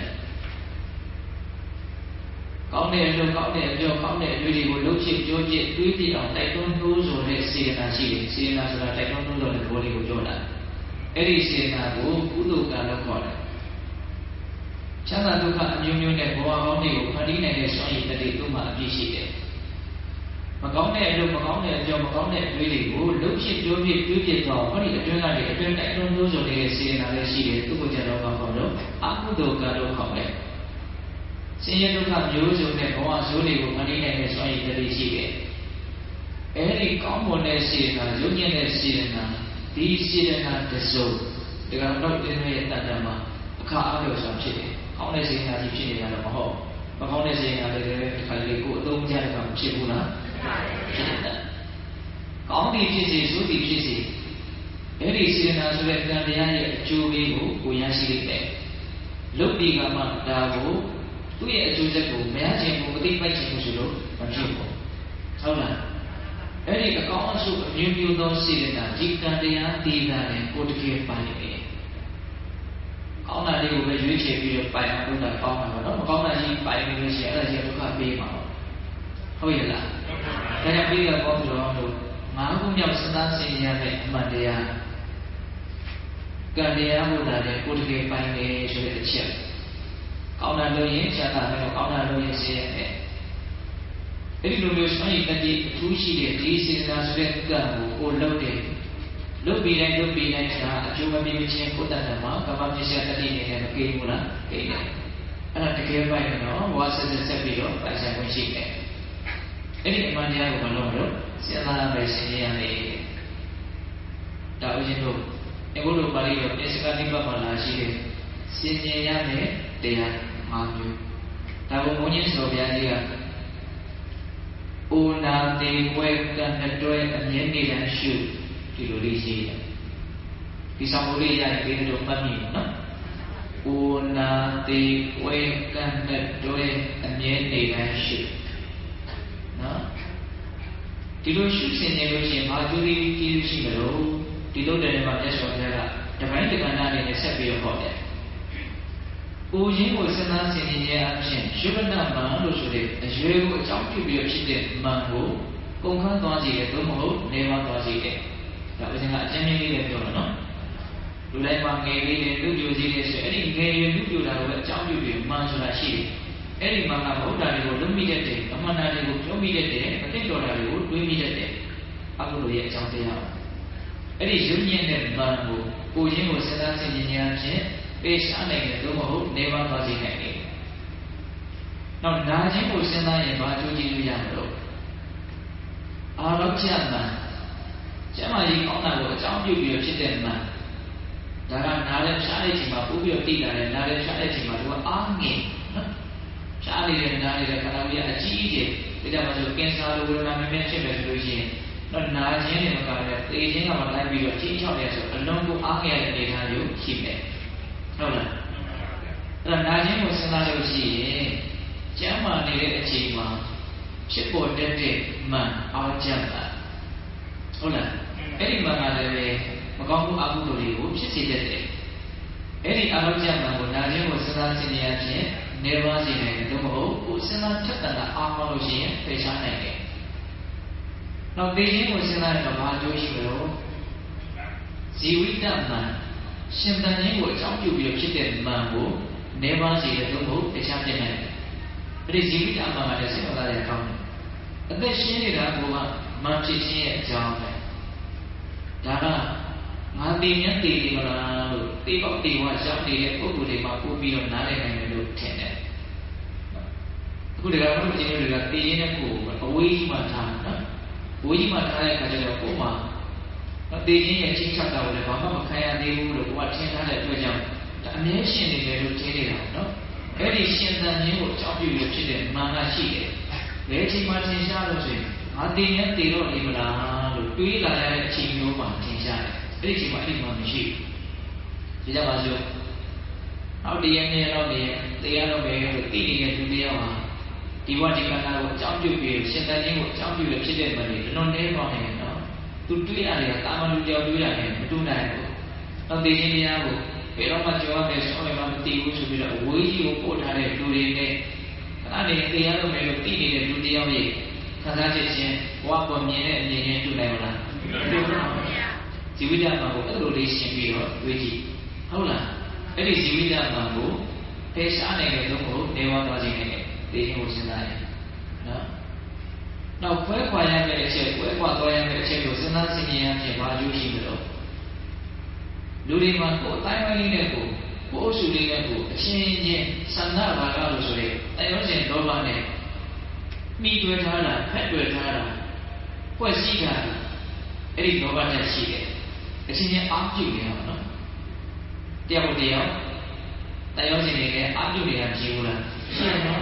ကောင်းတဲ့အလုပ်ကောင်းတဲ့အပြောကောင်းတဲ့အတွေ့တွေကိုလုပ်ဖြစ်ပြောဖြစ်တွေးပြအောင်တိုက်တွန်းနှိုးဆော်တဲ့စေတနာရှိတယ်စေတနာဆိုတာတိုက်တွန်းနှိုးဆော်တဲ့ဘောလေးကိုပြောတာအဲ့ဒီစေတနာကိုကုသိုလ်ကံလို့ခေါ်တယ်ချမ်းသာဒုက္ခအမျိုးမျိုးနဲ့ဘဝကောင်းတွေကိုဖန်တီးနိုင်တဲ့စွမ်းရည်တည်းသူ့မှာအပြည့်ရှိတယ်မကောင်းတဲ့အလုပ်မကောင်းတဲ့အပြောမကောင်းတဲ့အတွေ့တွေကိုလုပ်ဖြစ်ပြောဖြစ်တွေးပြတော့ဟောဒီအတွင်းကနေအတွင်းတိုက်တွန်းနှိုးဆော်နေတဲ့စေတနာလည်းရှိတယ်သူ့ကိုကြတော့ကောင်းတော့အကုသိုလ်ကံလို့ခေါ်တယ်ဆင်းရဲဒုက္ခမျိုးစုံနဲ့ဘဝဆိုးတွေကိုဖန်တီးနိုင်တဲ့စွမ်းရည်တည်းရှိတယ်အဲဒီကောင်းမွန်တဲ့စေတနာယုံကြည်တဲ့စေတနာဒီစေတနာတစိုးဒီကတော့တင်းရဲ့တတ်တမ်းမှာအခါအားလျော်စွာဖြစ်တယ်ကောင်းတဲ့စေတနာကြီးဖြစ်နေတာတော့မဟုတ်မကောင်းတဲ့စေတနာတွေလည်းတစ်ခါလေကိုယ်အသုံးချတဲ့ကောင်ဖြစ်ဘူးလားဖြစ်တယ်ကောင်းသည်ဖြစ်စေဆိုးသည်ဖြစ်စေအဲ့ဒီစေတနာဆိုတဲ့ကံတရားရဲ့အကျိုးလေးကိုရရှိလိမ့်မယ်လုတ်ဒီကမှဒါကိုသူ့ရဲ့အကျိုးဆက်ကိုမရခြင်းကိုမသိပိုက်ခြင်းကိုဆိုလို့မဖြစ်ဘူးဟုတ်လားအဲ့ဒီအကောင်းအဆိုးအမျိုးမျိုးသောစေတနာဒီကံတရားတည်တာနဲ့ကိုယ်တကယ်ပိုင်တယ်ကောင်းတာလေးကိုပဲရွေးချယ်ပြီးတော့ပိုင်အောင်လုပ်တာကောင်းတာပေါ့နော်မကောင်းတာကြီးပိုင်နေလို့ရှိရင်အဲ့ဒါကြီးဒုက္ခပေးမှာဟုတ်ရဲ့လားဒါကြောင့်ပြီးတော့ဘောတော်တို့ငါးခုမြောက်စသဆင်ရတဲ့အမှန်တရားကံတရားဟုတ်တာလေကိုယ်တကယ်ပိုင်တယ်ဆိုတဲ့အချက်ကောင်းတာလို့ရင်ချမ်းသာတယ်ကောင်းတာလို့ရင်ဆင်းရဲတယ်အဲ့ဒီလိုမျိုးစွမ်းရည်တတိအထူးရှိတဲ့ဒီစေတနာဆိုတဲ့ကံကိုလုပ်တယ်လုပ်ပြီးတိုင်းဆိုတာအကျိုးမပြည့်ချင်းကိုယ်တတ်တယ်မှာကမ္ဘာပစ္စယတတိနေနဲ့မကိဘူးလားကိတယ်အဲ့ဒါတကယ်ပိုင်တယ်နော်ဝါဆက်ပြီးတော့ပိုင်ဆိုင်ခွင့်ရှိတယ်အဲ့ဒီအမှန်တရားကိုမလို့စဉ်းစားပဲရှင်းရမယ်ဒါဥရှင်တို့အခုလိုပါဠိတော်ပစ္စကနိဗ္ဗာန်မှာလာရှိတဲ့ရှင်းမြင်ရမယ်တရား၅မျိုးဒါကိုဘုန်းကြီးဆိုဘုရားကြီးကအိုနာတေကွဲကံအတွဲအမြဲနေတမ်းရှုဒီလိုလေးရှိတယ်ဒီဆောင်လို့ရရင်ဒီလိုမှတ်မိနော်အိုနာတေကွဲကံအတွဲအမြဲနေတမ်းရှုနော်ဒီလိုရှုစင်နေလို့ရှိရင်ဘာကျိုးလေးကြီးရှိမလို့ဒီလိုတဲ့မှာမြတ်စွာဘုရားကတပိုင်းတက္ကနာအနေနဲ့ဆက်ပြီးတော့ဟောတယ်။ကိုရင်းကိုစဉ်းစားဆင်ခြင်ခြင်းအပြင်ယုဗနမန်လို့ဆိုတဲ့အရွယ်ကိုအကြောင်းပြုပြီးဖြစ်တဲ့မန်ကိုကုန်ခန်းသွားစေတယ်သို့မဟုတ်နေဝသွားစေတယ်။ဒါဥစဉ်ကအကျဉ်းလေးလေးပြောတော့နော်။လူတိုင်းမှာငယ်လေးနဲ့လူပြိုစေတယ်ဆိုအဲ့ဒီငယ်ရလူပြိုတာကိုအကြောင်းပြုပြီးမန်ဆိုတာရှိတယ်။အဲ့ဒီမန်ကဘုရားတွေကိုလုံးမိတတ်တယ်အမှန်တရားတွေကိုပြောမိတတ်တယ်မသိတော်တာတွေကိုတွေးမိတတ်တယ်။အခုလိုရဲ့အကြောင်းတရားအဲ့ဒီယုံညံ့တဲ့မန်ကိုရင်းကိုစဉ်းစားဆင်ခြင်ခြင်းအပြင်ပေးရှားနိုင်တယ်သို့မဟုတ်နေပါသွားစေနိုင်တယ်။နောက်နာခြင်းကိုစဉ်းစားရင်ဘာအကျိုးကျေးဇူးရမလို့အာရောချမန်ကျမကြီးကောင်းတာကိုအကြောင်းပြုပြီးဖြစ်တဲ့မန်ဒါကနားလည်းဖြားတဲ့ချိန်မှာပို့ပြီးတိတာလည်းနားလည်းဖြားတဲ့ချိန်မှာသူကအားငယ်နော်ဖြားနေတဲ့နားနေတဲ့ခန္ဓာကိုယ်ကအကြီးကြီးတယ်ဒါကြောင့်မို့ကင်ဆာလိုဝေဒနာမြင်မြင်ဖြစ်တယ်ဆိုလို့ရှိရင်တော့နာခြင်းတွေမကလည်းသေခြင်းကမှလိုက်ပြီးတော့ချင်းချောက်ရဆိုအလုံးကိုအားငယ်တဲ့အနေအထားမျိုးရှိတယ်ဟုတ်လားအဲ့တော့နာခြင်းကိုစဉ်းစားလို့ရှိရင်ကျမ်းမာနေတဲ့အချိန်မှာဖြစ်ပေါ်တတ်တဲ့မန်အားကြတာဟုတ်လားအဲ့ဒီမန်ကလည်းမကောင်းမှုအကုသိုလ်တွေကိုဖြစ်စေတတ်တယ်အဲ့ဒီအာရုံကြမန်ကိုနာခြင်းကိုစဉ်းစားခြင်းရခြင်းနေပါစေနိုင်တယ်သို့မဟုတ်ကိုစဉ်းစားထက်တာအားမလို့ရှိရင်ပယ်ရှားနိုင်တယ်နောက်သိခြင်းကိုစဉ်းစားရင်တော့ဘာအကျိုးရှိမလို့ဇီဝိတမန်ရှင်တန်ခြင်းကိုအကြောင်းပြုပြီးဖြစ်တဲ့မန်ကိုနေပါစေတဲ့သို့မဟုတ်တခြားပြည့်နိုင်တယ်။အဲဒီဇီဝိတမန်ကလည်းစိတ်ဝင်စားတဲ့အကောင်းတယ်။အသက်ရှင်းနေတာကမှဖြစ်ခြင်းရဲ့အကြောင်းပဲဒါကငါသိမြတ်သိနေမလားလို့သိပေါက်သိဝရောက်နေတဲ့ပုဂ္ဂိုလ်တွေမှာပို့ပြီးတော့နားလည်နိုင်တယ်လို့ထင်တယ်အခုဒီကဘုရားရှင်တွေကသိရင်းနဲ့ကိုအဝေးကြီးမှထားနော်အဝေးကြီးမှထားတဲ့အခါကျတော့ကိုယ်မှာသိခြင်းရဲ့ချင်းချတာကိုလည်းဘာမှမခံရသေးဘူးလို့ကိုယ်ကထင်ထားတဲ့အတွက်ကြောင့်အမြဲရှင်နေတယ်လို့ထင်နေတာနော်အဲ့ဒီရှင်သန်ခြင်းကိုအကြောင်းပြုလို့ဖြစ်တဲ့မာနရှိတယ်ဘယ်အချိန်မှထင်ရှားလို့ဆိုရင်ငါသိမြတ်သိတော့နေမလားလို့တွေးလာရတဲ့အချိန်မျိုးမှထင်ရှားတယ်အဲ့ဒီအချိန်မှာအဲ့ဒီမှမရှိဘူးဒီကြပါစို့နောက်တရနေ့တော့နေတရားတော်ပဲလို့သိနေတဲ့သူတရားဟာဒီဝတိကနာကိုအကြောင်းပြုပြီးရှင်သန်ခြင်းကိုအကြောင်းပြုလို့ဖြစ်တဲ့မှန်တယ်ဘယ်လိုနေတော့နေနော်သူတွေးရတယ်တာမန်လူကြောက်တွေးရတယ်မတူနိုင်ဘူးတော့သိခြင်းတရားကိုဘယ်တော့မှကြောက်ရမယ်ဆောင်းရမှမသိဘူးဆိုပြီးတော့အဝေးကြီးကိုပို့ထားတဲ့လူတွေနဲ့အဲ့ဒီတရားတော်ပဲလို့သိနေတဲ့လူတရားရဲ့ခံစားချက်ချင်းဘဝပေါ်မြင်တဲ့အမြင်ချင်းတူနိုင်မလားမတူပါဘူးဇီဝိတ္တမှာကိုအဲ့လိုလေးရှင်းပြီးတော့တွေးကြည့်ဟုတ်လားအဲ့ဒီဇီဝိတ္တမှာကိုဖေရှားနိုင်တဲ့သုံးကိုနေဝသွားခြင်းနဲ့သိခြင်းကိုစဉ်းစားရင်နော်နောက်ခွဲခွာရမယ့်အချက်ခွဲခွာသွားရမယ့်အချက်ကိုစဉ်းစားဆင်ခြင်ရခြင်းဘာအကျိုးရှိမလို့လူတွေမှာကိုယ်အတိုင်းပိုင်းလေးနဲ့ကိုအုပ်စုလေးနဲ့ကိုအချင်းချင်းဆန္ဒဘာကလို့ဆိုရဲတန်ရုံးစဉ်လောဘနဲ့မိတွေ့ထားတာဖက်တွေ့ထားတာဖွဲ့စည်းတာအဲ့ဒီလောဘတက်ရှိတယ်အချင်းချင်းအားပြုနေအောင်နော်တယောက်တယောက်တန်ရုံးစဉ်တွေလည်းအားပြုနေတာကြည့်ဘူးလားရှိတယ်နော်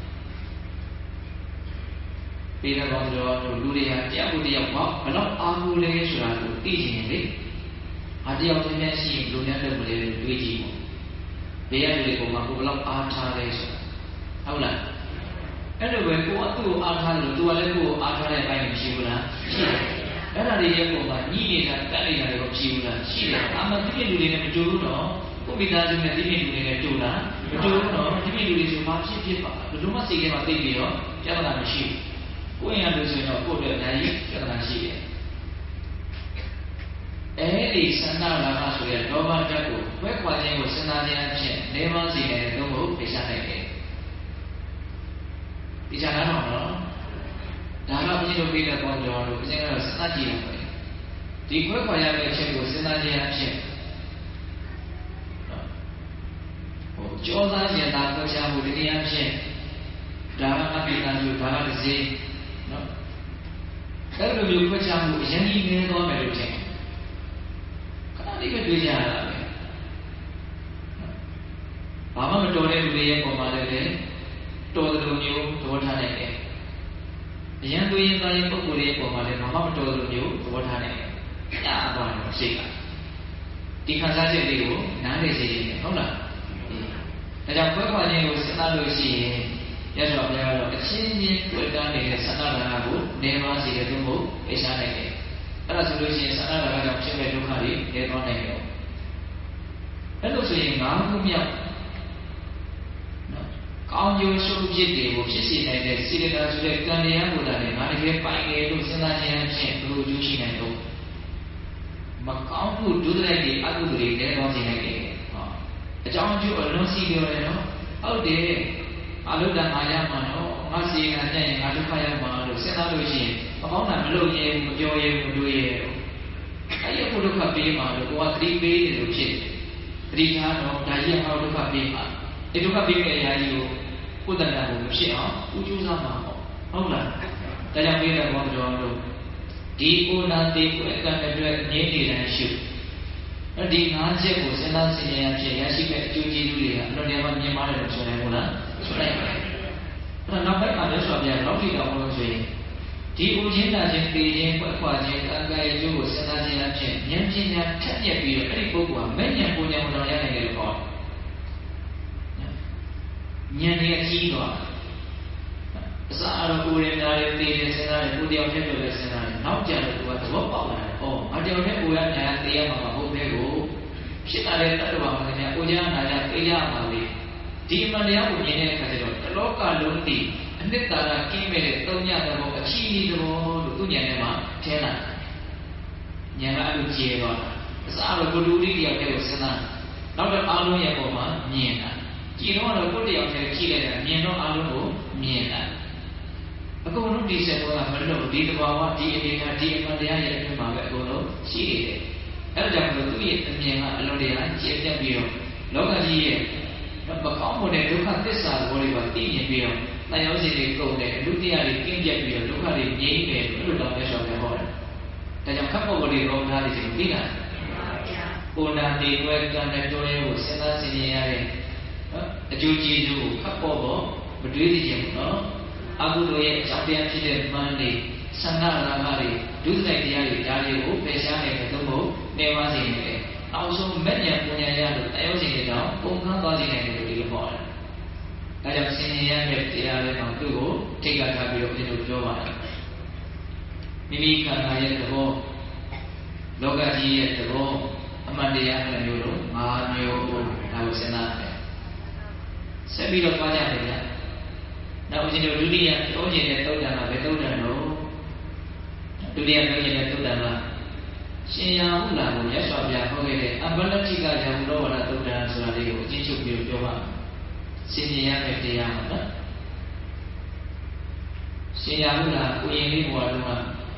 ပြီးတော့လူတွေကတယောက်တယောက်ဘယ်တော့အားကိုလဲဆိုတာကိုသိချင်တယ်အတယောက်ချင်းရှိရင်လူများတဲ့မလေးတွေးကြည့်ပေါ့ဘေးရတဲ့ပုံမှာကိုဘယ်လောက်အားထားလဲဆိုတာဟုတ်လားအဲ့လိုပဲကိုကသူ့ကိုအားထားလို့သူကလည်းကိုယ်ကိုအားထားတဲ့ဘိုင်းမရှိဘူးလားရှိတယ်အဲ့ဒါတွေရဲ့ပုံမှာညှိနေတာတက်နေတာတွေမရှိဘူးလားရှိတယ်အမှန်တိကျလူတွေနဲ့မတူဘူးတော့ကိုမိသားစုနဲ့တိကျလူတွေနဲ့တူလားမတူဘူးတော့တိကျလူတွေဆိုဘာဖြစ်ပါဘယ်လိုမှစိတ်ထဲမှာသိပြီးတော့ပြဿနာမရှိဘူးကိုယ်ရလို့ဆိုရင်တော့ကိုယ့်အတွက်အများကြီးပြဿနာရှိတယ်အဲ့ဒီဆန္ဒလာကဆိုရဲလောဘဓာတ်ကိုဝဲခွာခြင်းကိုစဉ်းစားခြင်းအဖြစ်နေမစီတဲ့သုံးဖို့ပြချနိုင်တယ်ဒီချာနာတော့နော်ဒါတော့ပြည်လို့ပြတဲ့ပေါ်ကြောလို့အရင်ကတော့စဉ်းစားကြည့်ရမယ်ဒီခွဲခွာရမယ့်အချက်ကိုစဉ်းစားခြင်းအဖြစ်ကြောသားကျင်တာပြောချမှုဒီတရားဖြင့်ဒါကအပိဓာမျိုးဒါကတစ်စိနော်အဲ့လိုမျိုးခွဲခြားမှုအရင်ကြီးနေသွားမယ်လို့ထင်ခဏလေးပဲတွေးကြရတာပဲဘာမှမတော်တဲ့လူတွေရဲ့ပုံမှာလည်းတော်တဲ့လူမျိုးသဘောထားနိုင်တယ်အရင်တွေးရင်သားရင်ပုံကိုယ်ရဲ့ပုံမှာလည်းဘာမှမတော်တဲ့လူမျိုးသဘောထားနိုင်တယ်ညာအပေါ်တော့ရှိတာဒီခံစားချက်လေးကိုနားလည်စေခြင်းနဲ့ဟုတ်လားဒါကြောင့်ခွဲခွာခြင်းကိုစဉ်းစားလို့ရှိရင်ရသော်ဘုရားတော့အချင်းချင်းတွေ့တာနေတဲ့သန္တာရဏကိုနေပါစေတဲ့သူကိုအေးရှားနိုင်တယ်အဲ့ဒါဆိုလို့ရှိရင်သန္တာရဏကြောင့်ဖြစ်မဲ့ဒုက္ခတွေနေသွားနိုင်တယ်အဲ့လိုဆိုရင်၅ခုမြောက်နော်ကောင်းကျိုးရှုပ်ဖြစ်တွေကိုဖြစ်စေနိုင်တဲ့စေတနာဆိုတဲ့ကံတရားကိုလည်းငါတကယ်ပိုင်တယ်လို့စဉ်းစားခြင်းအဖြစ်ဘယ်လိုကျိုးရှိနိုင်တော့မကောင်းမှုဒုစရိုက်တွေအကုသိုလ်တွေလည်းသွားစေနိုင်တယ်အကြောင်းအကျိုးအလုံးစီပြောတယ်နော်ဟုတ်တယ်အလုဒ္ဒငါရမှာနော်ငါစီကံနဲ့ငါဒုက္ခရမှာလို့စဉ်းစားလို့ရှိရင်မကောင်းတာမလုပ်ရင်မပြောရင်မတွေးရင်အဲ့ဒီဒုက္ခပေးမှာလို့ကိုယ်ကသတိပေးတယ်လို့ဖြစ်တယ်သတိထားတော့ဒါကြီးကဒုက္ခပေးမှာဒီဒုက္ခပေးတဲ့အရာကြီးကိုကိုယ်တဏ္ဍာကိုမဖြစ်အောင်ဦးကျိုးစားမှာပေါ့ဟုတ်လားဒါကြောင့်ပေးတဲ့ဘောတော်တို့ဒီအိုနာတိကိုအကန့်အတွက်ငြင်းနေတယ်ရှုဒီ၅ချက်ကိုစဉ်းစားဆင်ခြင်ရဖြစ်ရရှိမဲ့အကျိုးကျေးဇူးတွေကအလွန်တရာမှမြင်ပါတယ်လို့ဆိုနိုင်ဘူးလားဆိုနိုင်ပါတယ်။အဲ့နောက်ပိုင်းမှာလည်းဆိုပြတော့ထိတော်လို့ဆိုရင်ဒီဥချင်းတာချင်းပေချင်းပွက်ခွာချင်းအကဲအကျိုးကိုစဉ်းစားခြင်းအဖြစ်ဉာဏ်ပညာထက်မြက်ပြီးတော့အဲ့ဒီပုဂ္ဂိုလ်ကမဲ့ဉာဏ်ပူဉာဏ်ကိုတော်ရနိုင်တယ်လို့ပြောဉာဏ်ရဲ့အကြီးတော့အစအရောကိုယ်ရနာတွေသိနေစဉ်းစားတယ်ကိုယ်တယောက်တည်းပြောလဲစဉ်းစားတယ်နောက်ကြတော့သူကသဘောပေါက်လာတယ်။အော်အတယောက်တည်းကိုယ်ရညာသိရမှာမဟုတ်သေးဘူးဖြစ်လာတဲ့တတ္တဝါမှလည်းကိုယ်ရနာရသိရမှာလေဒီမတရားကိုမြင်တဲ့အခါကျတော့တလောကလုံးတည်အနှစ်သာရကင်းမဲ့တဲ့သုံးညသဘောအချီးသဘောလို့သူဉာဏ်ထဲမှာထဲလာဉာဏ်ကအဲ့လိုကျေသွားတာအစတော့ကိုယ်တူတယောက်တည်းကိုစဉ်းစားနောက်တော့အားလုံးရဲ့ပုံမှာမြင်တာကြည်တော့ကိုယ်တယောက်တည်းကြည့်လိုက်တာမြင်တော့အားလုံးကိုမြင်တာပအခုလုံးဒီဆက်ဘောကမလို့ဒီတဘာဝဒီအနေထားဒီအမှန်တရားရဲ့အတွင်းမှာပဲအခုလုံးရှိနေတယ်အဲဒါကြောင့်မလို့သူ့ရဲ့အမြင်ကအလုံးတရားကျင့်တတ်ပြီးတော့လောကကြီးရဲ့မကောင်းတဲ့ဒုက္ခသစ္စာဘောတွေပါသိမြင်ပြီးတော့တရားစီတွေကုန်တယ်အလူတရားတွေကင်းပြတ်ပြီးတော့ဒုက္ခတွေငြိမ်းတယ်လို့တော့ပြောဆိုပြဟောတယ်ဒါကြောင့်ခပ်ပေါ်လေးရောသားတွေကျွန်တော်သိတာကိုယ်နာနေွယ်ကံနဲ့တွဲကိုစဉ်းစားဆင်ခြင်ရတဲ့အကျိုးကျေးဇူးကိုခပ်ပေါ်မတွေးသိခြင်းဘူးနော်အကုသိုလ်ရဲ့အကြောင်းတရားဖြစ်တဲ့မှန်တွေဆန္ဒရာဂတွေဒုစရိုက်တရားတွေဒါတွေကိုပယ်ရှားနိုင်တဲ့သို့မဟုတ်နေပါစေနေတယ်နောက်ဆုံးမဲ့ညာပညာရလို့တရားစီတွေတော့ပုံခန်းသွားစေနိုင်တယ်လို့ဒီလိုဟောတယ်ဒါကြောင့်ဆင်ခြင်ရတဲ့တရားတွေတော့သူ့ကိုထိတ်ကထားပြီးတော့ဒီလိုပြောပါတယ်မိမိခန္ဓာရဲ့သဘောလောကကြီးရဲ့သဘောအမှန်တရားတစ်မျိုးလို့၅မျိုးကိုဒါကိုစဉ်းစားတယ်ဆက်ပြီးတော့သွားကြတယ်ဗျာနောက်ဦးဇင်းတို့ဒုတိယသုံးကျင်တဲ့သုတ်တံကဘယ်သုတ်တံလို့ဒုတိယသုံးကျင်တဲ့သုတ်တံကရှင်ရာဟုလာကိုမြတ်စွာဘုရားဟောခဲ့တဲ့အပ္ပလတိကယံလောဝရသုတ်တံဆိုတာလေးကိုအချင်းချုပ်ပြီးပြောပါဆင်ញင်ရတဲ့တရားပါနော်ရှင်ရာဟုလာကိုရင်လေးဘဝလုံးက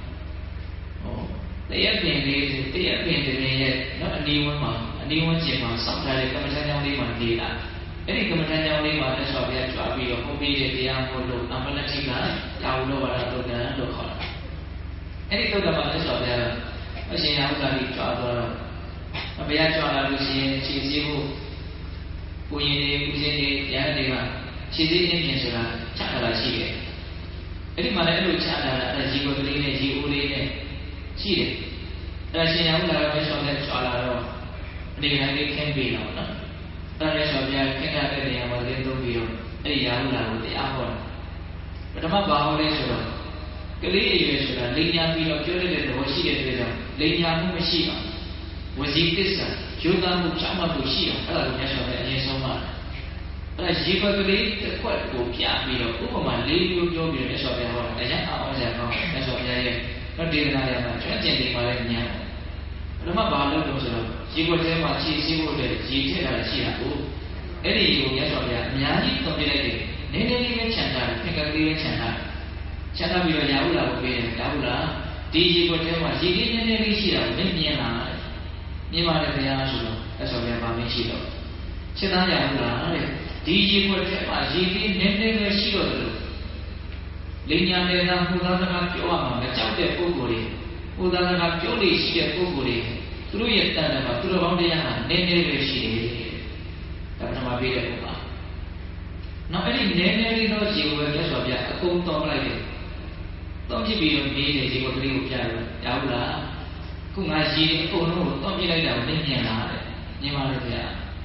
တရားပင်လေးတရားပင်တည်းရဲ့နော်အနီးဝန်းကျင်မှာစောင့်ထားတဲ့ကမ္မထမ်းကြောင်းလေးမှာနေတာအဲ့ဒီကမ္မထမ်းကြောင်းလေးမှာတက်ဆော်ပြကြွားပြီးတော့ဟောပြီးတဲ့တရားဟောလို့အမနတိကရာဟုလောဝရသုတ်တံလို့ခေါ်တာအဲ့ဒီသုတ်တံမှာတက်ဆော်ပြတော့အရှင်ရာဟုလာကြီးကြွားသွားတော့ဘုရားကြွားလာလို့ရှိရင်ခြေစည်းဖို့ကိုရင်တွေဦးစင်းတွေတရားတွေကခြေစည်းအင်းပြင်ဆိုတာချထားတာရှိတယ်အဲ့ဒီမှာလည်းအဲ့လိုချထားတာအဲ့ဒါရေကိုကလေးနဲ့ရေအိုးလေးနဲ့ရှိတယ်အဲ့ဒါရှင်ရာဟုလာကဆော်တဲ့ကြွားလာတော့အနေနဲ့လေးခင်းပြီးတော့နော်အဲ့ဒါဆော်ပြခင်းတဲ့နေရာမှာလေးသုံးပြီးတော့အဲ့ဒီရာဟုလာကိုတရားဟောတာပထမဘာဟောလဲဆိုတော့ကလေးတွေပဲဆိုတာလိညာပြီးတော့ပြောတဲ့သဘောရှိတဲ့အတွက်ကြောင့်လိညာမှုမရှိပါဘူးဝစီသစ္စာယောဂမှုချမှတ်မှုရှိတော့အဲ့ဒါကိုမြတ်စွာဘုရားအရင်ဆုံးပါတယ်အဲ့ဒါရေဘက်ကလေးတစ်ခွက်ကိုပြပြီးတော့ဥပမာ၄မျိုးပြောပြီးတော့မြတ်စွာဘုရားဟောတယ်တရားအောင်စရာကောင်းတယ်မြတ်စွာဘုရားရဲ့ဒေသနာရမှာကျွမ်းကျင်နေပါတဲ့ဉာဏ်ပထမဘာလို့လဲဆိုတော့ရေဘက်ထဲမှာခြေစည်းဖို့တဲ့ရေထည့်တာရှိတာကိုအဲ့ဒီကိုမြတ်စွာဘုရားအများကြီးသုံးပြလိုက်တယ်နည်းနည်းလေးပဲခြံထားတယ်ခက်ကလေးပဲခြံထားတယ်ခြံထားပြီးတော့ရာဟုလာကိုပေးတယ်ရာဟုလာဒီရေဘက်ထဲမှာရေကြီးနည်းနည်းလေးရှိတာကိုမြင်လာမြင်ပါတယ်ဗျာဆိုတော့အဲ့ဆိုပြန်ပါမရှိတော့ခြေသားရာဟုလာတဲ့ဒီရေဘက်ထဲမှာရေကြီးနည်းနည်းလေးရှိတော့တယ်လိညာတွေကဟူသားစကားပြောရမှာမကြောက်တဲ့ပုဂ္ဂိုလ်တွေဟူသားစကားပြောလို့ရှိတဲ့ပုဂ္ဂိုလ်တွေသူတို့ရဲ့တန်တယ်မှာသူတော်ကောင်းတရားဟာနည်းနည်းပဲရှိတယ်ဒါပထမပေးတဲ့ပုံပါနောက်အဲ့ဒီနည်းနည်းလေးတော့ရေကိုပဲမြတ်စွာဘုရားအကုန်တောင်းလိုက်တယ်တောင်းပြပြီးတော့မေးတယ်ရေကိုကလေးကိုပြတယ်ရာဟုလာခုငါရေအကုန်လုံးကိုတောင်းပြလိုက်တာကိုမြင်လာတယ်မြင်ပါလို့ဗျာ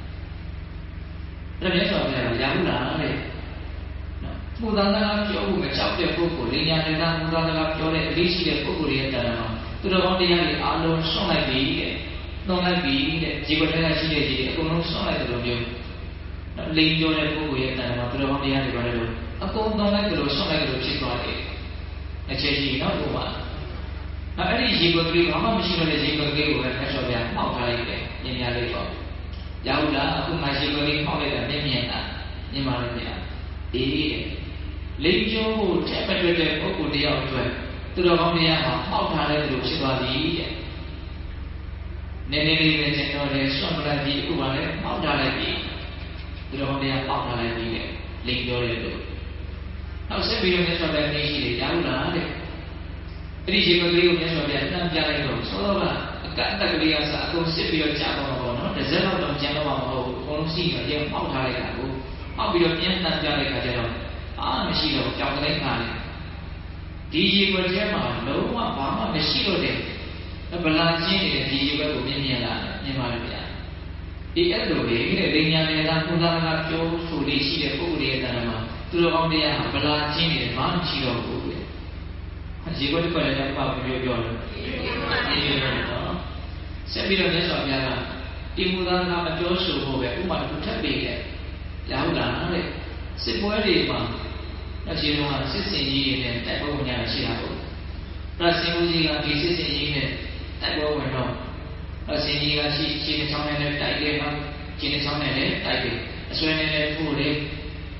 အဲ့ဒါမြတ်စွာဘုရားရာဟုလာတဲ့မူသားစကားပြောဖို့မကြောက်တဲ့ပုဂ္ဂိုလ်လိညာတွေကမူသားစကားပြောတဲ့အလေးရှိတဲ့ပုဂ္ဂိုလ်ရဲ့တရားမှာသူတော်ကောင်းတရားတွေအားလုံးဆွန့်လိုက်ပြီတဲ့နှုံလိုက်ပြီတဲ့ဒီဘက်ကရှိတဲ့ကြီးတွေအကုန်လုံးဆွန့်လိုက်တယ်လို့ပြောလိန်ပြောတဲ့ပုဂ္ဂိုလ်ရဲ့တရားမှာသူတော်ကောင်းတရားတွေပါတယ်လို့အကုန်နှုံလိုက်တယ်လို့ဆွန့်လိုက်တယ်လို့ဖြစ်သွားတယ်အခြေရှိနော်ဘုရားအဲ့ဒီရေဘက်ကလေးဘာမှမရှိတော့တဲ့ရေဘက်ကလေးကိုပဲဆက်ဆော်ပြမှောက်ထားလိုက်တယ်မြင်ရလေးပေါ့ရဟုတ်လားအခုမှရေဘက်ကလေးမှောက်လိုက်တာမြင်တာမြင်ပါလိမ့်မယ်အေးလိန်ကျိုးကိုထက်မတွေ့တဲ့ပုဂ္ဂိုလ်တယောက်အတွက်သူတော်ကောင်းတရားမှာမှောက်ထားတဲ့လူဖြစ်သွားပြီတဲ့နည်းနည်းလေးပဲကျွန်တော်လည်းဆွန့်လိုက်ပြီးအခုမှလည်းမှောက်ထားလိုက်ပြီသူတော်ကောင်းတရားမှောက်ထားလိုက်ပြီတဲ့လိန်ပြောတဲ့လူနောက်ဆက်ပြီးတော့မြတ်စွာဘုရားနေရှိတယ်ရဟုတ်လားတဲ့အဲ့ဒီရေမကလေးကိုမြတ်စွာဘုရားနှမ်းပြလိုက်တော့သောတော့ကအကန့်အသက်ကလေးကစအကုန်စစ်ပြီးတော့ကြာတော့မှာပေါ့နော်တစ်စက်တော့ကျန်တော့မှာမဟုတ်ဘူးအကုန်လုံးစီးတော့ရေမှောက်ထားလိုက်တာကိုမှောက်ပြီးတော့ပြန်နှမ်းပြလိုက်ခါကျတော့မရှိတော့ကြောင်ကလေးခါတယ်ဒီရေဘက်ထဲမှာလုံးဝဘာမှမရှိတော့တဲ့ဗလာချင်းနေတဲ့ဒီရေဘက်ကိုမြင်လာတယ်မြင်ပါလေဗျာဒီအဲ့လိုလေတဲ့လိညာနေတာကုသနာပြောဆိုလေးရှိတဲ့ပုဂ္ဂိုလ်ရဲ့တဏ္ဍာမှာသူတော်ကောင်းတရားဟာဗလာချင်းနေတယ်ဘာမှမရှိတော့ဘူးလေရေဘက်တစ်ခါလည်းပေါ့ပြောတယ်ဒီလိုတော့ဆက်ပြီးတော့မြတ်စွာဘုရားကဒီမူသားကမပြောဆိုဖို့ပဲဥပမာတစ်ခုထပ်ပေးတယ်ရဟုတ်လားတဲ့စစ်ပွဲတွေမှာအခြေတော်ကစစ်စင်ကြီးတွေနဲ့တိုက်ပွဲဝင်ရရှိတာပေါ့။ဒါစင်ဦးကြီးကဒီစစ်စင်ကြီးနဲ့တိုက်ပွဲဝင်တော့အစင်ကြီးကရှိချောင်းနဲ့တိုက်တယ်နော်ခြေချောင်းနဲ့လည်းတိုက်တယ်အဆွဲနဲ့လည်းထိုးတယ်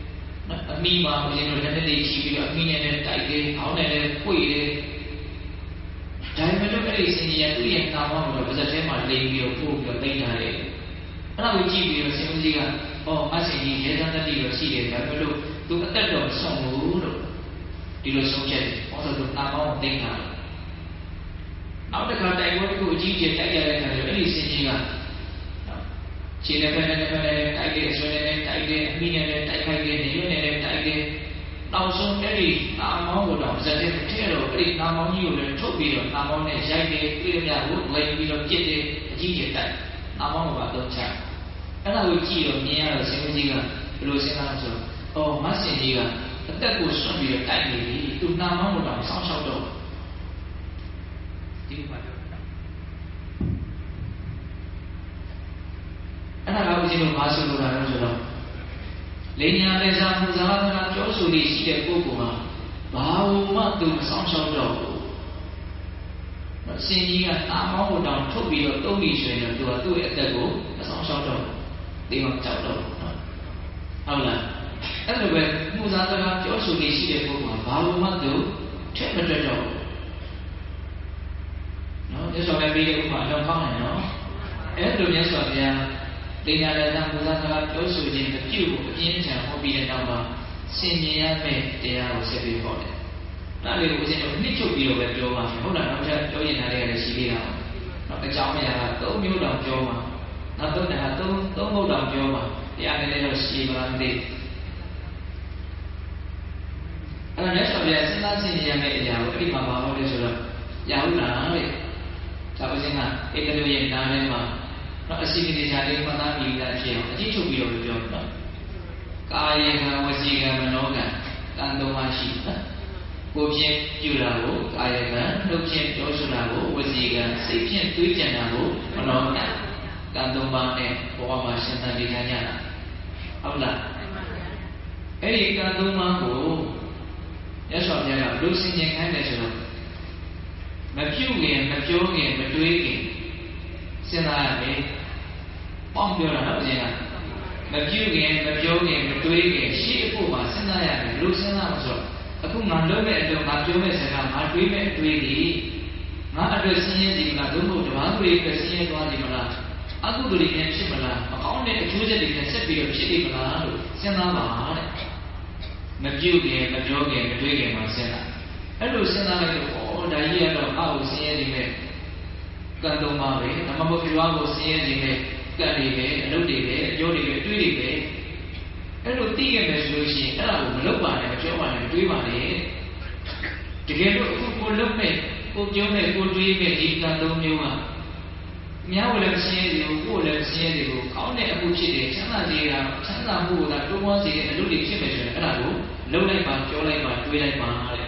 အမိမှာဦးဇင်းတို့လက်နဲ့ချီပြီးတော့အမိနဲ့လည်းတိုက်တယ်ခေါင်းနဲ့လည်းပွေတယ်ဒါပေမဲ့တော့အဲ့ဒီစင်ကြီးကသူ့ရဲ့နာမောကိုပါဇက်ထဲမှာလိမ်ပြီးတော့ပို့ပြီးတော့တိတ်ထားတယ်အဲ့ဒါကိုကြည့်ပြီးတော့ဆင်ဦးကြီးကဟောအဆင်ကြီးရဲသားတတိတော့ရှိတယ်ဒါပေမဲ့လို့သူအသက်တော်ဆုံးလို့ဒီလိုဆုံးချက်ဟောဆိုတော့နာမောကိုတိတ်ထားတယ်နောက်တစ်ခါတိုက်ပွဲတစ်ခုအကြီးကျယ်တိုက်ရတဲ့အခါကျတော့အဲ့ဒီစင်ကြီးကခြေနဲ့ဖက်နဲ့တိုက်တယ်ဆွဲနဲ့တိုက်တယ်အမိနဲ့လည်းတိုက်ခိုက်တယ်နေရွနဲ့လည်းတိုက်တယ်နောက်ဆုံးအဲ့ဒီနာမောကိုတော့ဇက်တဲ့ထဲတော့အဲ့ဒီနာမောကြီးကိုလည်းထုတ်ပြီးတော့နာမောနဲ့ရိုက်တယ်ပြည့်မြတ်ကိုလိမ်ပြီးတော့ပြစ်တယ်အကြီးကျယ်တိုက်နာမောကိုပါတော့ချအဲ့ဒါကိုကြည့်တော့မြင်ရတော့ဆင်ကြီးကဘယ်လိုစဉ်းစားလဲဆိုတော့မဆင်ကြီးကအသက်ကိုဆွန့်ပြီးတော့တိုက်နေပြီသူနာမောကိုတော့ဆောင်းလျှောက်တော့ဒီမှာပြောအဲ့ဒါကဦးဇင်းတို့ဘာဆိုလိုတာလဲဆိုတော့လိညာလည်းစာမူစာကပြောဆိုနေရှိတဲ့ပုဂ္ဂိုလ်ဟာဘာလို့မှသူမဆောင်ရှောက်တော့ဘူး။ဆင်ကြီးကတာမောင်းကိုတောင်ထုတ်ပြီးတော့တုံးပြီးဆိုရင်တော့သူကသူ့ရဲ့အသက်ကိုမဆောင်ရှောက်တော့ဘူး။ဒီမှာကြောက်တော့ဟုတ်လား။အဲ့လိုပဲမူစာကပြောဆိုနေရှိတဲ့ပုဂ္ဂိုလ်ဟာဘာလို့မှသူထက်မတွက်တော့ဘူး။နော်ဒီဆိုလည်းပြီးတဲ့ဥပမာတော့ကောင်းတယ်နော်။အဲ့လိုမျိုးဆိုတော့လိညာလည်းသာမူစာကပြောဆိုခြင်းအပြုကိုအပြင်းထန်ဟောပြီးတဲ့နောက်မှာဆင်ញင်ရမယ့်တရားကိုဆက်ပြီးဟောတယ်။ဒါလေးကိုဦးဇင်းတို့နှစ်ချုပ်ပြီးတော့ပဲပြောပါမယ်။ဟုတ်လားနောက်ထပ်ပြောရင်လည်းလည်းရှိသေးတာပေါ့။နောက်အကြောင်းအရာက၃မျိုးတောင်ပြောမှာ။နောက်၃ခုတောင်ပြောမှာ။တရားလည်းတော့ရှိပါသေးတယ်။အဲ့ဒါလည်းဆိုပြစဉ်းစားဆင်ញင်ရမယ့်အရာကိုအဲ့ဒီမှာပါဟောလို့ဆိုတော့ရဟုတ်လားတဲ့။ဒါဦးဇင်းကဧကလူရဲ့နားထဲမှာတော့အစီအစဉ်ချာလေးမှတ်သားပြီးသားဖြစ်အောင်အကြည့်ချုပ်ပြီးတော့ပြောမှာ။ကာယကံဝစီကံမနောကံကံသုံးပါးရှိတယ်။ကိုယ်ဖြင့်ပြုတာကိုကာယကံနှုတ်ဖြင့်ပြောဆိုတာကိုဝစီကံစိတ်ဖြင့်တွေးကြံတာကိုမနောကံကံသုံးပါးနဲ့ဘဝမှာရှင်းသနေကြတာဟုတ်လား။အဲ့ဒီကံသုံးပါးကိုရသော်ဘုရားကလူစင်ကြင်ခိုင်းတယ်ဆိုတော့မပြုတ်ခင်မပြောခင်မတွေးခင်စဉ်းစားရမယ်။ပေါင်းပြောတာတော့အရင်ကမပြုတ်ခင်မပြောခင်မတွေးခင်ရှေ့အဖို့မှာစဉ်းစားရတယ်လို့စဉ်းစားမှာဆိုတော့အခုငါလုပ်မဲ့အလုပ်ငါပြောမဲ့စကားငါတွေးမဲ့အတွေးဒီငါအတွက်ဆင်းရဲစီမလားသို့မဟုတ်တပါးတွေအတွက်ဆင်းရဲသွားစီမလားအကုသိုလ်တွေနဲ့ဖြစ်မလားမကောင်းတဲ့အကျိုးဆက်တွေနဲ့ဆက်ပြီးတော့ဖြစ်နေမလားလို့စဉ်းစားပါတဲ့မပြုတ်ခင်မပြောခင်မတွေးခင်မှာစဉ်းစားအဲ့လိုစဉ်းစားလိုက်တော့ဒါကြီးကတော့အောက်ဆင်းရဲနေမဲ့ကံသုံးပါပဲဓမ္မဘုရားကိုဆင်းရဲနေမဲ့ကံတွေပဲအလုပ်တွေပဲအကျိုးတွေပဲအတွေးတွေပဲအဲ့လိုသိခဲ့မယ်ဆိုလို့ရှိရင်အဲ့ဒါကိုမလုပ်ပါနဲ့မပြောပါနဲ့မတွေးပါနဲ့တကယ်လို့အခုကိုလုပ်မဲ့ကိုပြောမဲ့ကိုတွေးမဲ့ဒီကံသုံးမျိုးကများကိုလည်းဆင်းရဲတယ်ကိုလည်းဆင်းရဲတယ်ကိုကောင်းတဲ့အမှုဖြစ်တယ်ချမ်းသာစေတာချမ်းသာမှုကတိုးပွားစေတဲ့အလုပ်တွေဖြစ်မယ်ဆိုရင်အဲ့ဒါကိုလုပ်လိုက်ပါပြောလိုက်ပါတွေးလိုက်ပါတဲ့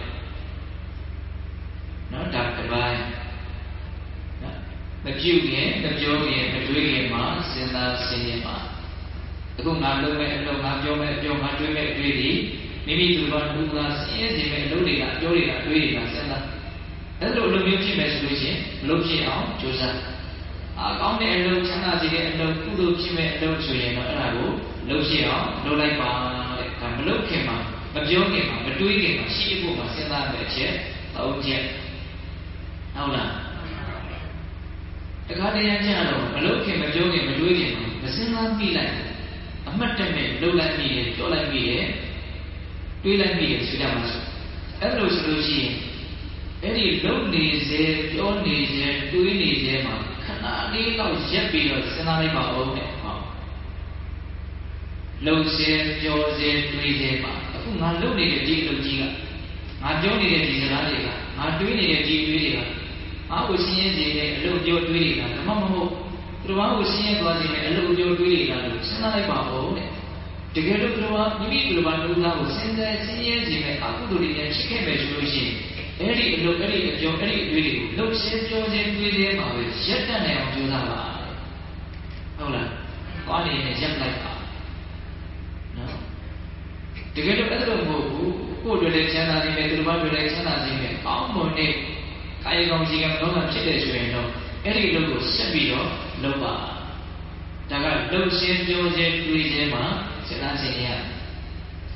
နော်ဒါတစ်ပိုင်းမပြုတ်ခင်မပြောခင်မတွေးခင်မှာစဉ်းစားဆင်ခြင်ပါအခုငါလုပ်မဲ့အလုပ်ငါပြောမဲ့အပြောငါတွေးမဲ့အတွေးတွေမိမိသူတော်လူကဆင်းရဲစေမဲ့အလုပ်တွေကအပြောတွေကအတွေးတွေကစဉ်းစားအဲ့လိုမျိုးဖြစ်မယ်ဆိုလို့ရှိရင်မလုပ်ဖြစ်အောင်ကြိုးစားကောင်းတဲ့အလုပ်ချမ်းသာစေတဲ့အလုပ်ကုသိုလ်ဖြစ်မဲ့အလုပ်ဆိုရင်တော့အဲ့ဒါကိုလုပ်ဖြစ်အောင်လုပ်လိုက်ပါတဲ့ဒါမလုပ်ခင်မှာမပြောခင်မှာမတွေးခင်မှာရှိဖို့မှာစဉ်းစားတဲ့အချက်၃ချက်ဟုတ်လားတခါတည်းရကြတော့မလုပ်ခင်မပြောခင်မတွေးခင်မစဉ်းစားမိလိုက်အမှတ်တမဲ့လုပ်လိုက်မိတယ်ပြောလိုက်မိတယ်တွေးလိုက်မိတယ်ဆိုကြမှာဆိုအဲ့လိုဆိုလို့ရှိရင်အဲ့ဒီလုပ်နေစေပြောနေစေတွေးနေစေမှာခဏလေးတော့ရက်ပြီးတော့စဉ်းစားလိုက်ပါဦးတဲ့ဟောလုပ်စေပြောစေတွေးစေမှာအခုငါလုပ်နေတဲ့ဒီအလုပ်ကြီးကငါပြောနေတဲ့ဒီစကားတွေကငါတွေးနေတဲ့ဒီတွေးတွေကအားကိုရှင်းရစေတဲ့အလုပ်ပြောတွေးတွေကဓမ္မမဟုတ်သူတော်ကိုရှင်းရသွားစေတဲ့အလုပ်ပြောတွေးတွေကလို့စဉ်းစားလိုက်ပါဦးတဲ့တကယ်လို့သူတော်မိမိသူတော်လူသားကိုစဉ်းစားရှင်းရစေတဲ့အကုသိုလ်တွေနဲ့ဖြစ်ခဲ့မယ်ဆိုလို့ရှိရင်အဲ့ဒီအလုပ်အဲ့ဒီအပြောအဲ့ဒီအတွေးတွေကိုလှုပ်ရှင်းပြောခြင်းတွေးသေးမှာပဲရက်တတ်နိုင်အောင်ကြိုးစားပါဟုတ်လားသွားနေရင်ရက်လိုက်ပါနော်တကယ်လို့အဲ့လိုမဟုတ်ဘူးကိုယ်တွေလည်းချမ်းသာနေတယ်သူတော်တွေလည်းချမ်းသာနေတယ်အောင်းမွန်နေကာယကံစီကံတော့ဖြစ်တယ်ဆိုရင်တော့အဲ့ဒီလုပ်ကိုဆက်ပြီးတော့လုပ်ပါဒါကလှုပ်ရှင်းပြောခြင်းတွေးခြင်းမှာစဉ်းစားခြင်းရ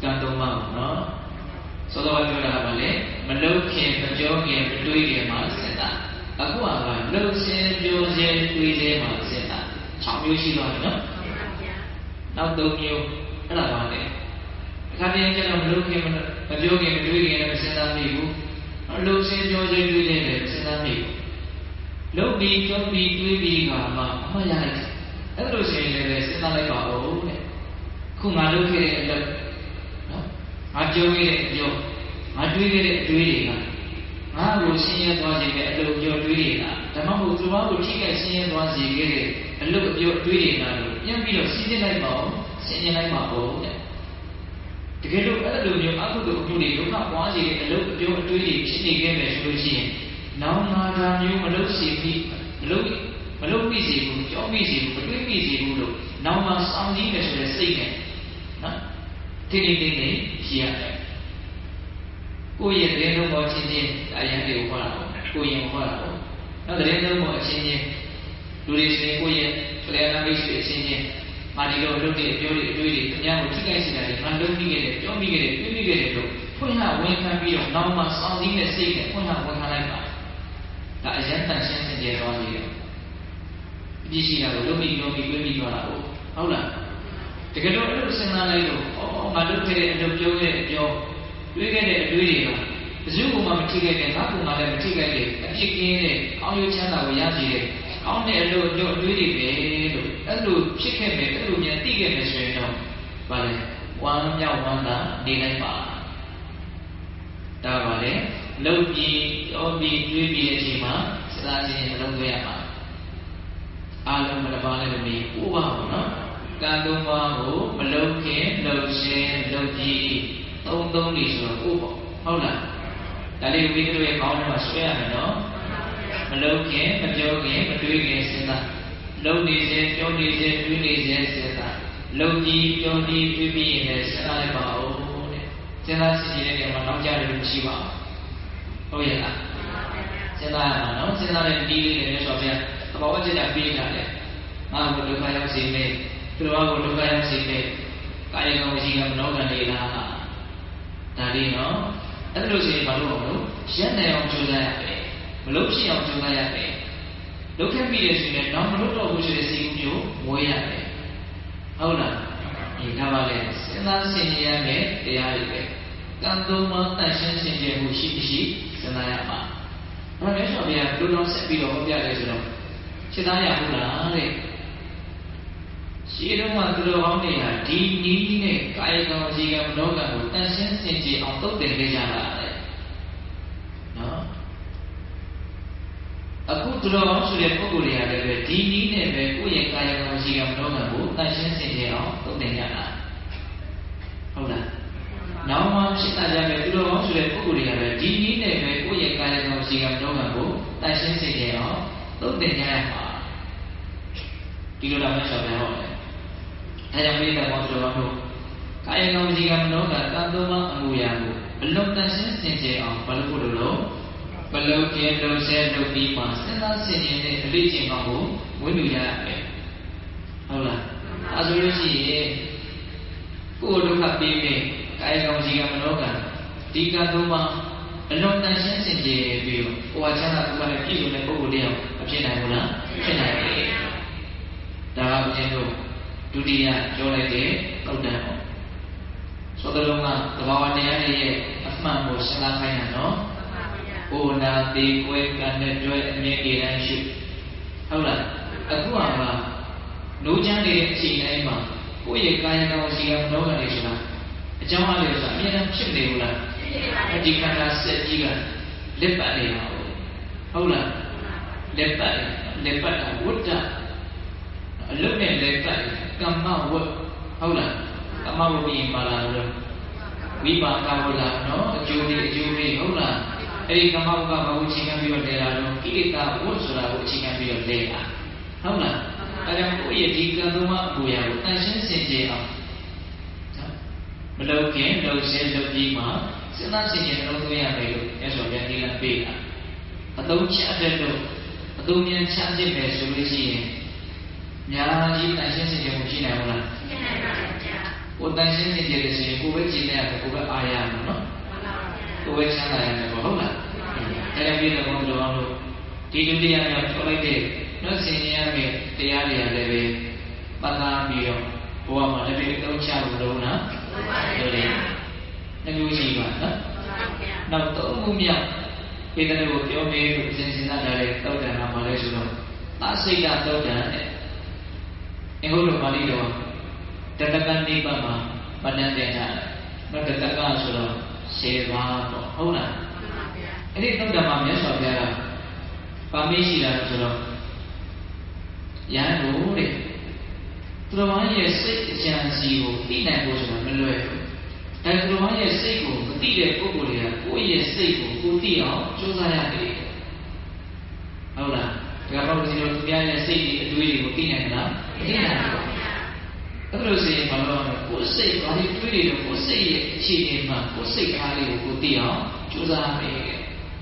ကံသုံးပါးနော်စောစောကပြောတာကလည်းမလုံခင်မကြောခင်မတွေးခင်မှာစဉ်းစားအခုကလုံစင်ပြောစင်တွေးစင်မှာစဉ်းစား6မျိုးရှိသွားပြီနော်နောက်3မျိုးအဲ့ဒါပါလေအခါတည်းကျတော့မလုံခင်မပြောခင်မတွေးခင်လည်းမစဉ်းစားမိဘူးလုံစင်ပြောစင်တွေးစင်လည်းစဉ်းစားမိဘူးလုံပြီးကြောပြီးတွေးပြီးကမှအမှတ်ရလိုက်အဲ့လိုဆိုရင်လည်းစဉ်းစားလိုက်ပါဦးတဲ့ခုငါလုပ်ခဲ့တဲ့အလုပ်နော်ငါပြောခဲ့တဲ့အပြောငါတွေးခဲ့တဲ့အတွေးတွေကငါ့ကိုဆင်းရဲသွားစေတဲ့အလုပ်ပြောတွေးတွေကဓမ္မဘုသူတော်ကိုထိခိုက်ဆင်းရဲသွားစေခဲ့တဲ့အလုပ်အပြောတွေးတွေကလို့ပြန်ပြီးတော့စီးကျင်းလိုက်ပါဦးဆင်းရဲလိုက်ပါဦးတဲ့တကယ်လို့အဲ့လိုမျိုးအကုသိုလ်အမှုတွေဒုက္ခပွားစေတဲ့အလုပ်အပြောအတွေးတွေဖြစ်နေခဲ့မယ်ဆိုလို့ရှိရင်နောင်နာတာမျိုးမလုပ်စေပြီးမလုပ်မိစေဘူးကြောက်မိစေဘူးမတွေးမိစေဘူးလို့နောင်မှာစောင့်ကြည့်မယ်ဆိုတဲ့စိတ်နဲ့နော်တိတိတိတိရှိရတယ်ကိုယ့်ရဲ့တဲ့လုံးပေါ်ချင်းချင်းအရန်တွေကိုခေါ်တာပေါ့ကိုရင်ခေါ်တာပေါ့နောက်တဲ့လုံးပေါ်အချင်းချင်းလူတွေဆိုရင်ကိုယ့်ရဲ့ကလျာဏမိတ်ဆွေအချင်းချင်းမာဒီလိုလုပ်တဲ့အပြောတွေအတွေးတွေအများကိုထိခိုက်စေတာတွေငါလုပ်ပြီးခဲ့တယ်ပြောပြီးခဲ့တယ်တွေးပြီးခဲ့တယ်လို့ဖွင့်ဟဝန်ခံပြီးတော့နောင်မှာစောင့်ကြည့်တဲ့စိတ်နဲ့ဖွင့်ဟဝန်ခံလိုက်ပါဒါအရန်တန်ရှင်းစင်ကြယ်သွားပြီပြည့်ရှိတာကိုလုပ်ပြီးပြောပြီးတွေးပြီးသွားတာဟုတ်လားတကယ်လို့အဲ့လိုစဉ်းစားလိုက်လို့ငါလုပ်ခဲ့တဲ့အလုပ်ပြောခဲ့တဲ့အပြောတွေးခဲ့တဲ့အတွေးတွေကဘယ်သူမှမထိခဲ့တဲ့ငါကလည်းမထိခဲ့တဲ့အဖြစ်ကင်းတဲ့အောင်းရုပ်ချမ်းသာကိုရရှိတဲ့အောင်းတဲ့အလုပ်အပြောအတွေးတွေပဲလို့အဲ့လိုဖြစ်ခဲ့မယ်အဲ့လိုမြန်သိခဲ့မယ်ဆိုရင်တော့ဗါလဲဝမ်းမြောက်ဝမ်းသာနေနိုင်ပါဒါပါလေလုပ်ပြီးပြောပြီးတွေးပြီးတဲ့အချိန်မှာစကားချင်းမလုပ်ရပါအားလုံးမတစ်ပါးလည်းမပြီးဥပပါဘူးနော်ကံသုံးပါးကိုမလုပ်ခင်လုပ်ရှင်လုပ်ပြီးသုံးနေဆိုတော့ဥပပေါ့ဟုတ်လားဒါလေးဝိသုရဲ့ခေါင်းထဲမှာဆွဲရမယ်နော်မလုပ်ခင်မပြောခင်မတွေးခင်စဉ်းစားလုပ်နေစေပြောနေစေတွေးနေစေစဉ်းစားလုပ်ပြီးပြောပြီးတွေးပြီးရင်လည်းစဉ်းစားလိုက်ပါဦးတဲ့စဉ်းစားစီစဉ်တဲ့နေရာမှာနောက်ကြတယ်လို့ရှိပါဟုတ်ရဲ့လားစဉ်းစားရမှာနော်စဉ်းစားတဲ့ဒီလေးတွေလည်းဆိုပြသဘောကျတာပြီးတာလေငါ့ကိုဒုက္ခရောက်စေမယ်သူတော်ကိုဒုက္ခရောက်စေမယ်ကာယကံဝစီကံမနောကံတွေလားဒါလေးနော်အဲ့လိုဆိုရင်ဘာလို့မလို့ရက်နေအောင်ကြိုးစားရမယ်မလို့ဖြစ်အောင်ကြိုးစားရမယ်လုပ်ခဲ့ပြီးရဆိုရင်တော့မလို့တော့ဘူးဆိုတဲ့စိတ်ကူးမျိုးဝေးရတယ်ဟုတ်လားဒီဒါပါလေစဉ်းစားဆင်ခြင်ရမယ်တရားတွေပဲကံသုံးပါးတန်ရှင်းဆင်ခြင်မှုရှိမရှိစဉ်းစားရမှာဘာလဲဆိုတော့ဘုရားဆက်ပြီးတော့ဟောပြတယ်ဆိုတော့စိတ်သားရဘူးလားတဲ့ရှိတော့မှသူတော်ကောင်းတွေဟာဒီနည်းနဲ့ကာယကံဝစီကံမနောကံကိုတန်ရှင်းစင်ကြယ်အောင်သုတ်တင်ခဲ့ကြတာလေနော်အခုသူတော်ကောင်းဆိုတဲ့ပုဂ္ဂိုလ်တွေကလည်းပဲဒီနည်းနဲ့ပဲကိုယ့်ရဲ့ကာယကံဝစီကံမနောကံကိုတန်ရှင်းစင်ကြယ်အောင်သုတ်တင်ကြတာဟုတ်လားနောက်မှဖြစ်လာကြတဲ့သူတော်ကောင်းဆိုတဲ့ပုဂ္ဂိုလ်တွေကလည်းဒီနည်းနဲ့ပဲကိုယ့်ရဲ့ကာယကံဝစီကံမနောကံကိုတန်ရှင်းစင်ကြယ်အောင်သုတ်တင်ကြရမှာဒီလိုတော့မဆောက်ပြန်ဟုတ်တယ်အဲကြောင့်ပြိတ္တာဘောသူတော်တို့ကာယကံဝစီကံမနောကံသံသုံးပါးအမှုရာကိုအလုံးတန်ရှင်းစင်ကြယ်အောင်ဘာလို့လို့ဘလုံးကျင်းလုံးဆဲလုပ်ပြီးမှစဉ်းစားဆင်ခြင်တဲ့အလေးချိန်ပေါင်းကိုဝိနည်းရရမယ်ဟုတ်လားအဲဆိုလို့ရှိရင်ကိုယ်ဒုက္ခပြီးပြီကာယကံဝစီကံမနောကံဒီကံသုံးပါးအလုံးတန်ရှင်းစင်ကြယ်ပြီးတော့ကိုယ်ချမ်းသာဒုက္ခနဲ့ပြည့်စုံတဲ့ပုဂ္ဂိုလ်တယောက်မဖြစ်နိုင်ဘူးလားဖြစ်နိုင်တယ်ဒါကဘုရားတို့ဒုတိယပြောလိုက်တဲ့သုတ်တံပေါ့သောတလုံးကသဘာဝတရားတွေရဲ့အမှန်ကိုစဉ်းစားခိုင်းတာနော်။ကိုနာတိကွဲကံနဲ့တွဲအမြဲတမ်းရှိဟုတ်လားအခုကနိုးချမ်းနေတဲ့အချိန်တိုင်းမှာကိုယ့်ရဲ့ကာယကံဝစီကံမနောကံတွေဆိုတာအကြောင်းအရာတွေဆိုတာအမြဲတမ်းဖြစ်နေဘူးလား။ဒီခန္ဓာစက်ကြီးကလက်ပတ်နေတာဟုတ်လားလက်ပတ်တာဝတ္တအလုပ်နဲ့လက်ပတ်ကမ္မဝတ်ဟုတ်လားကမ္မဝတ်ပြီးပါလာလို့ဝိပါကဝတ်လာနော်အကျိုးတွေဟုတ်လားအဲ့ဒီကမ္မဝတ်ကဘာကိုချိန်ခံပြီးတော့လဲတာတော့ကိလေသာဝတ်ဆိုတာကိုချိန်ခံပြီးတော့လဲတာဟုတ်လားအဲ့ဒါကိုယ့်ရဲ့ဒီကံသုံးပါးအမှုရာကိုတန်ရှင်းစင်ကြယ်အောင်မလုပ်ခင်လုပ်ရှင်းလုပ်ပြီးမှစဉ်းစားဆင်ခြင်လုပ်သွင်းရမယ်လို့မြတ်စွာဘုရားဒီလပေးတာအသုံးချတဲ့လို့အသုံးဉာဏ်ချခြင်းပဲဆိုလို့ရှိရင်ညာကြီးတန်ရှင်းစင်ကြယ်မှုရှိနိုင်ဘူးလားရှိနိုင်ပါဗျာကိုယ်တန်ရှင်းနေကြတဲ့ရှင်ကိုယ်ပဲကြည်နေရတယ်ကိုယ်ပဲအားရမယ်နော်ကိုယ်ပဲချမ်းသာရတယ်ပေါ့ဟုတ်လားအဲ့ဒါပြီးတော့ဘုန်းတော်အောင်လို့ဒီဒုတိယမြောက်ထုတ်လိုက်တဲ့နော်ဆင်ញရမယ်တရားတွေလည်းပဲပတ်သားပြီးတော့ဘဝမှာတစ်ပြည့်သုံးချလို့လုံးနော်တို့လေနှမျိုးရှိပါနော်နောက်သုံးခုမြောက်ဒီတနေ့ကိုပြောမေးလို့စဉ်းစားထားတဲ့တောက်တန်မှာလဲဆိုတော့သာစိတ်ကတောက်တန်တဲ့အဟုတ်လို့ပါဠိတော်တတကနိဗ္ဗာန်မှာမတန်းတင်ထားတယ်နောက်တတကဆိုတော့10ပါးပေါ့ဟုတ်လားအဲ့ဒီတောက်တန်မှာမြတ်စွာဘုရားကပါမေးရှိတာဆိုတော့ရဟန်းတို့တဲ့သူတော်ဘာရဲ့စိတ်အကြံစီကိုသိနိုင်ဖို့ဆိုတာမလွယ်ဘူး။ဒါသူတော်ဘာရဲ့စိတ်ကိုမသိတဲ့ပုဂ္ဂိုလ်တွေကကိုယ့်ရဲ့စိတ်ကိုကိုသိအောင်ကြိုးစားရတယ်။ဟုတ်လား။ဒါကတော့ဒီလိုသူများရဲ့စိတ်တွေအတွေးတွေကိုသိနိုင်မလား။မသိနိုင်ဘူး။အဲ့လိုဆိုရင်ဘာလို့လဲကိုယ်စိတ်ဘာတွေတွေးနေလို့ကိုယ်စိတ်ရဲ့အခြေအနေမှာကိုယ်စိတ်အားလေးကိုကိုသိအောင်ကြိုးစားရမယ်။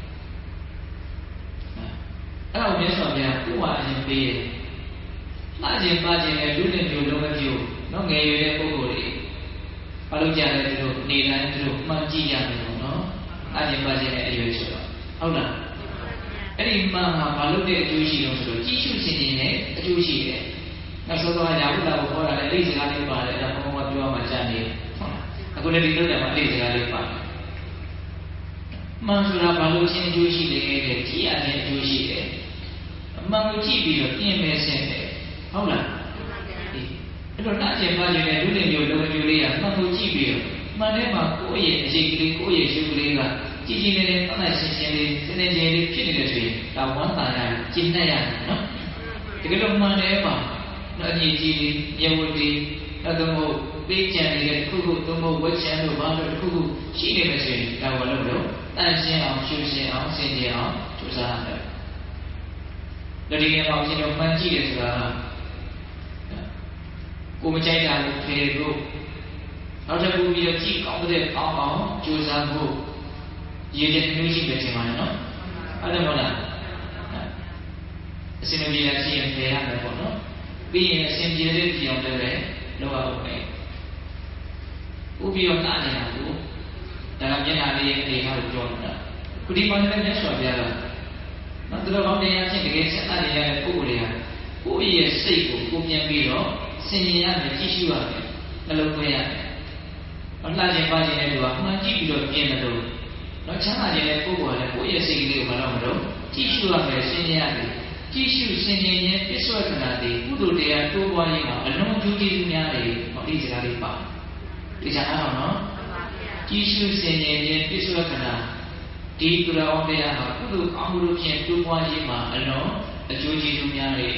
အဲ့တော့မြတ်စွာဘုရားကိုယ်ဟာအရင်ပေးတယ်။မှားခြင်းပါခြင်းနဲ့လူနဲ့မျိုးလုံးမမျိုးနော်ငယ်ရွယ်တဲ့ပုဂ္ဂိုလ်တွေဘာလို့ကြလဲသူတို့နေတိုင်းသူတို့မှန်ကြည့်ကြတယ်ပေါ့နော်မှားခြင်းပါခြင်းနဲ့အရွယ်ဆိုတော့ဟုတ်လားအဲ့ဒီမှန်မှာဘာလို့တဲ့အကျိုးရှိလို့ဆိုတော့ကြီးစုရှင်ရှင်နဲ့အကျိုးရှိတယ်နောက်ဆုံးတော့ရာဟုလာကိုခေါ်တာလည်းအဲ့ဒီစကားလေးပါတယ်အဲ့ဒါဘုံဘုံကပြောမှကြားနေဟုတ်လားအခုလည်းဒီလိုတည်းမှာအဲ့ဒီစကားလေးပါတယ်မှန်ဆိုတာဘာလို့ချင်းအကျိုးရှိလဲတဲ့ကြည်ရတဲ့အကျိုးရှိတယ်အမှန်ကိုကြည့်ပြီးတော့ပြင်မဲ့ဆင်းတယ်ဟုတ်လားအဲ့တော့နာကျင်ပါကျင်တဲ့လူတွေမျိုးလုံးမျိုးလေးကမှန်ကိုကြည့်ပြီးတော့မှန်ထဲမှာကိုယ့်ရဲ့အရေးကလေးကိုယ့်ရဲ့ရှုပ်ကလေးကကြည်ကြည်လေးနဲ့တတ်ရှင်းရှင်းလေးစနေကြယ်လေးဖြစ်နေတဲ့ဆိုရင်ဒါဝမ်းသာရကျင့်တတ်ရတယ်နော်တကယ်လို့မှန်တယ်ပါနော်အကြည့်ကြည့်လေးမြဝတီအဲ့ဒါမို့ပေးကြံနေတဲ့တစ်ခုခုသုံးဖို့ဝက်ချမ်းတို့ဘာလို့တစ်ခုခုရှိနေမယ်ဆိုရင်ဒါဘာလို့လဲတန်ရှင်းအောင်ရှုရှင်းအောင်စင်ကြယ်အောင်ကြိုးစားရတယ်ဒါဒီနေ့အောင်ရှင်တို့မှန်ကြည့်တယ်ဆိုတာကိုမကြိုက်တာကိုဖယ်ဖို့နောက်တစ်ခုပြီးတော့ကြည့်ကောင်းတဲ့ကောင်းအောင်ကြိုးစားဖို့ရည်ရည်မျိုးရှိပဲထင်ပါတယ်နော်အဲ့ဒါမဟုတ်လားအစဉ်ပြေရှိရင်ဖယ်ရမယ်ပေါ့နော်ပြီးရင်အစဉ်ပြေတဲ့ပြောင်းလည်းပဲလောက်အောင်ပဲဥပ္ပယောတာနေတာကိုဒါကမျက်နှာလေးရဲ့အနေထားကိုပြောနေတာခုဒီမှာလည်းမြတ်စွာဘုရားကနော်သူတော်ကောင်းတရားချင်းတကယ်ဆက်တတ်နေရတဲ့ပုဂ္ဂိုလ်တွေကကိုယ့်ရဲ့စိတ်ကိုကိုပြန်ပြီးတော့ဆင်ញင်ရမယ်ကြည့်ရှုရမယ်နှလုံးသွင်းရမယ်။အလှခြင်းပါခြင်းတဲ့လူကမှန်ကြည့်ပြီးတော့ပြင်တယ်လို့နော်ချမ်းသာခြင်းတဲ့ပုဂ္ဂိုလ်ကလည်းကိုယ့်ရဲ့စိတ်ကလေးကိုမလုပ်မလို့ကြည့်ရှုရမယ်ဆင်ញင်ရတယ်။ကြည့်ရှုဆင်ញင်ခြင်းပြစ္ဆွတ်ခဏတည်းကုသိုလ်တရားတိုးပွားရေးမှာအလုံးကျူးကျေးဇူးများတယ်ဟောဒီစကားလေးပါ။ဒီစကားတော့နော်ကြည့်ရှုဆင်ញင်ခြင်းပြစ္ဆွတ်ခဏဒီသူတော်တရားဟာကုသိုလ်ကောင်းမှုတို့ဖြင့်တိုးပွားရေးမှာအလုံးအကျိုးကျေးဇူးများတယ်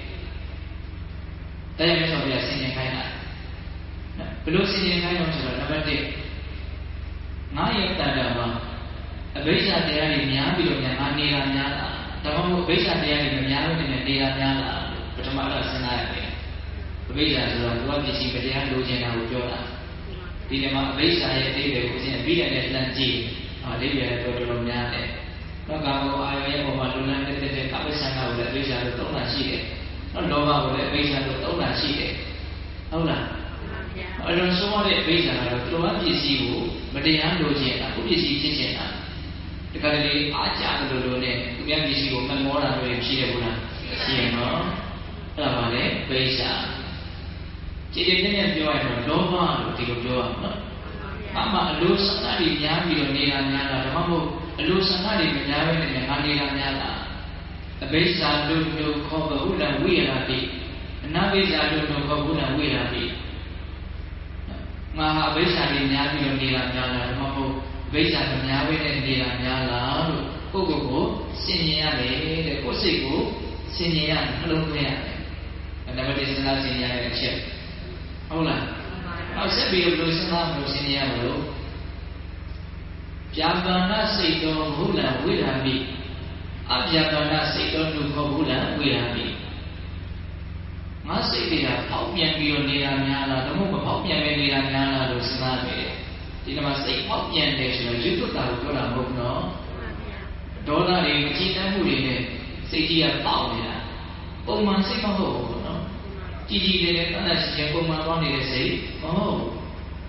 တရားမြတ်စွာဘုရားဆင်ញင်ခိုင်းတာဘယ်လိုဆင်ញင်ခိုင်းတော့ဆိုတော့နံပါတ်1ငါရဲ့တဏ္ဍာမှာအဘိဓါတရားတွေများပြီးတော့ငါနေတာများတာဒါမှမဟုတ်အဘိဓါတရားတွေမများလို့နေတာများတာပထမတော့စဉ်းစားရတယ်အဘိဓါဆိုတော့ဘုရားပစ္စည်းတရားလိုချင်တာကိုပြောတာဒီထဲမှာအဘိဓါရဲ့အသေးတွေကိုစဉ်းပြီးတဲ့လှမ်းကြည့်အသေးတွေတော်တော်များတယ်တော့ကာမောအာယောရဲ့ပုံမှာလုံလန်းတဲ့ကပ္ပဆန္ဒကိုလည်းအဘိဓါလို့သုံးတာရှိတယ်နော်လောဘကိုလည်းအဘိဓါလို့သုံးတာရှိတယ်ဟုတ်လားအဲ့တော့ဆုံးရတဲ့အဘိဓါကတော့သူတော်ပစ္စည်းကိုမတရားလိုချင်တာကိုပစ္စည်းဖြစ်ချင်တာဒီကနေ့အားကြတယ်လို့နဲ့သူများပစ္စည်းကိုမမောတာမျိုးဖြစ်ရဘူးလားရှိရနော်အဲ့ဒါပါလေဘိဓါကြည်ကြည်ပြည့်ပြည့်ပြောရရင်လောဘလို့ဒီလိုပြောရမှာနော်အမှအလိုဆန္ဒတွေများပြီးတော့နေတာများတာဒါမှမဟုတ်အလိုဆန္ဒတွေမများဘဲနဲ့ငါနေတာများတာအဘိဓါတို့မျိုးခေါ်ဘဟုလံဝိရတိအနာဘိဓါတို့မျိုးခေါ်ဘဟုလံဝိရတိငါအဘိဓါတွေများပြီးတော့နေတာများလားဒါမှမဟုတ်အဘိဓါမများဘဲနဲ့နေတာများလားလို့ကိုယ့်ကိုယ်ကိုဆင်ញင်ရတယ်တဲ့ကိုယ်စိတ်ကိုဆင်ញင်ရနှလုံးသွင်းရတယ်နံပါတ်1စဉ်းစားဆင်ញင်ရတဲ့အချက်ဟုတ်လားနောက်ဆက်ပြီးတော့ဘယ်လိုစဉ်းစားမလို့ဆင်ញင်ရမလို့ဗျာပါဏစိတ်တော်ဘဟုလံဝိရတိအပြာပါဏစိတ်တော်တို့ခေါ်ဘူးလားဝေရပြီငါစိတ်တွေကပေါက်ပြန်ပြီးတော့နေတာများလားဒါမှမဟုတ်ပေါက်ပြန်ပဲနေတာများလားလို့စဉ်းစားနေတယ်ဒီမှာစိတ်ပေါက်ပြန်တယ်ဆိုတော့ရွတ်တာကိုပြောတာမဟုတ်ဘူးနော်ဒေါသတွေမကြည်တမ်းမှုတွေနဲ့စိတ်ကြီးကပေါက်နေတာပုံမှန်စိတ်မဟုတ်ဘူးနော်ကြည်ကြည်လေးနဲ့တဏှာရှင်ပုံမှန်ပေါက်နေတဲ့စိတ်မဟုတ်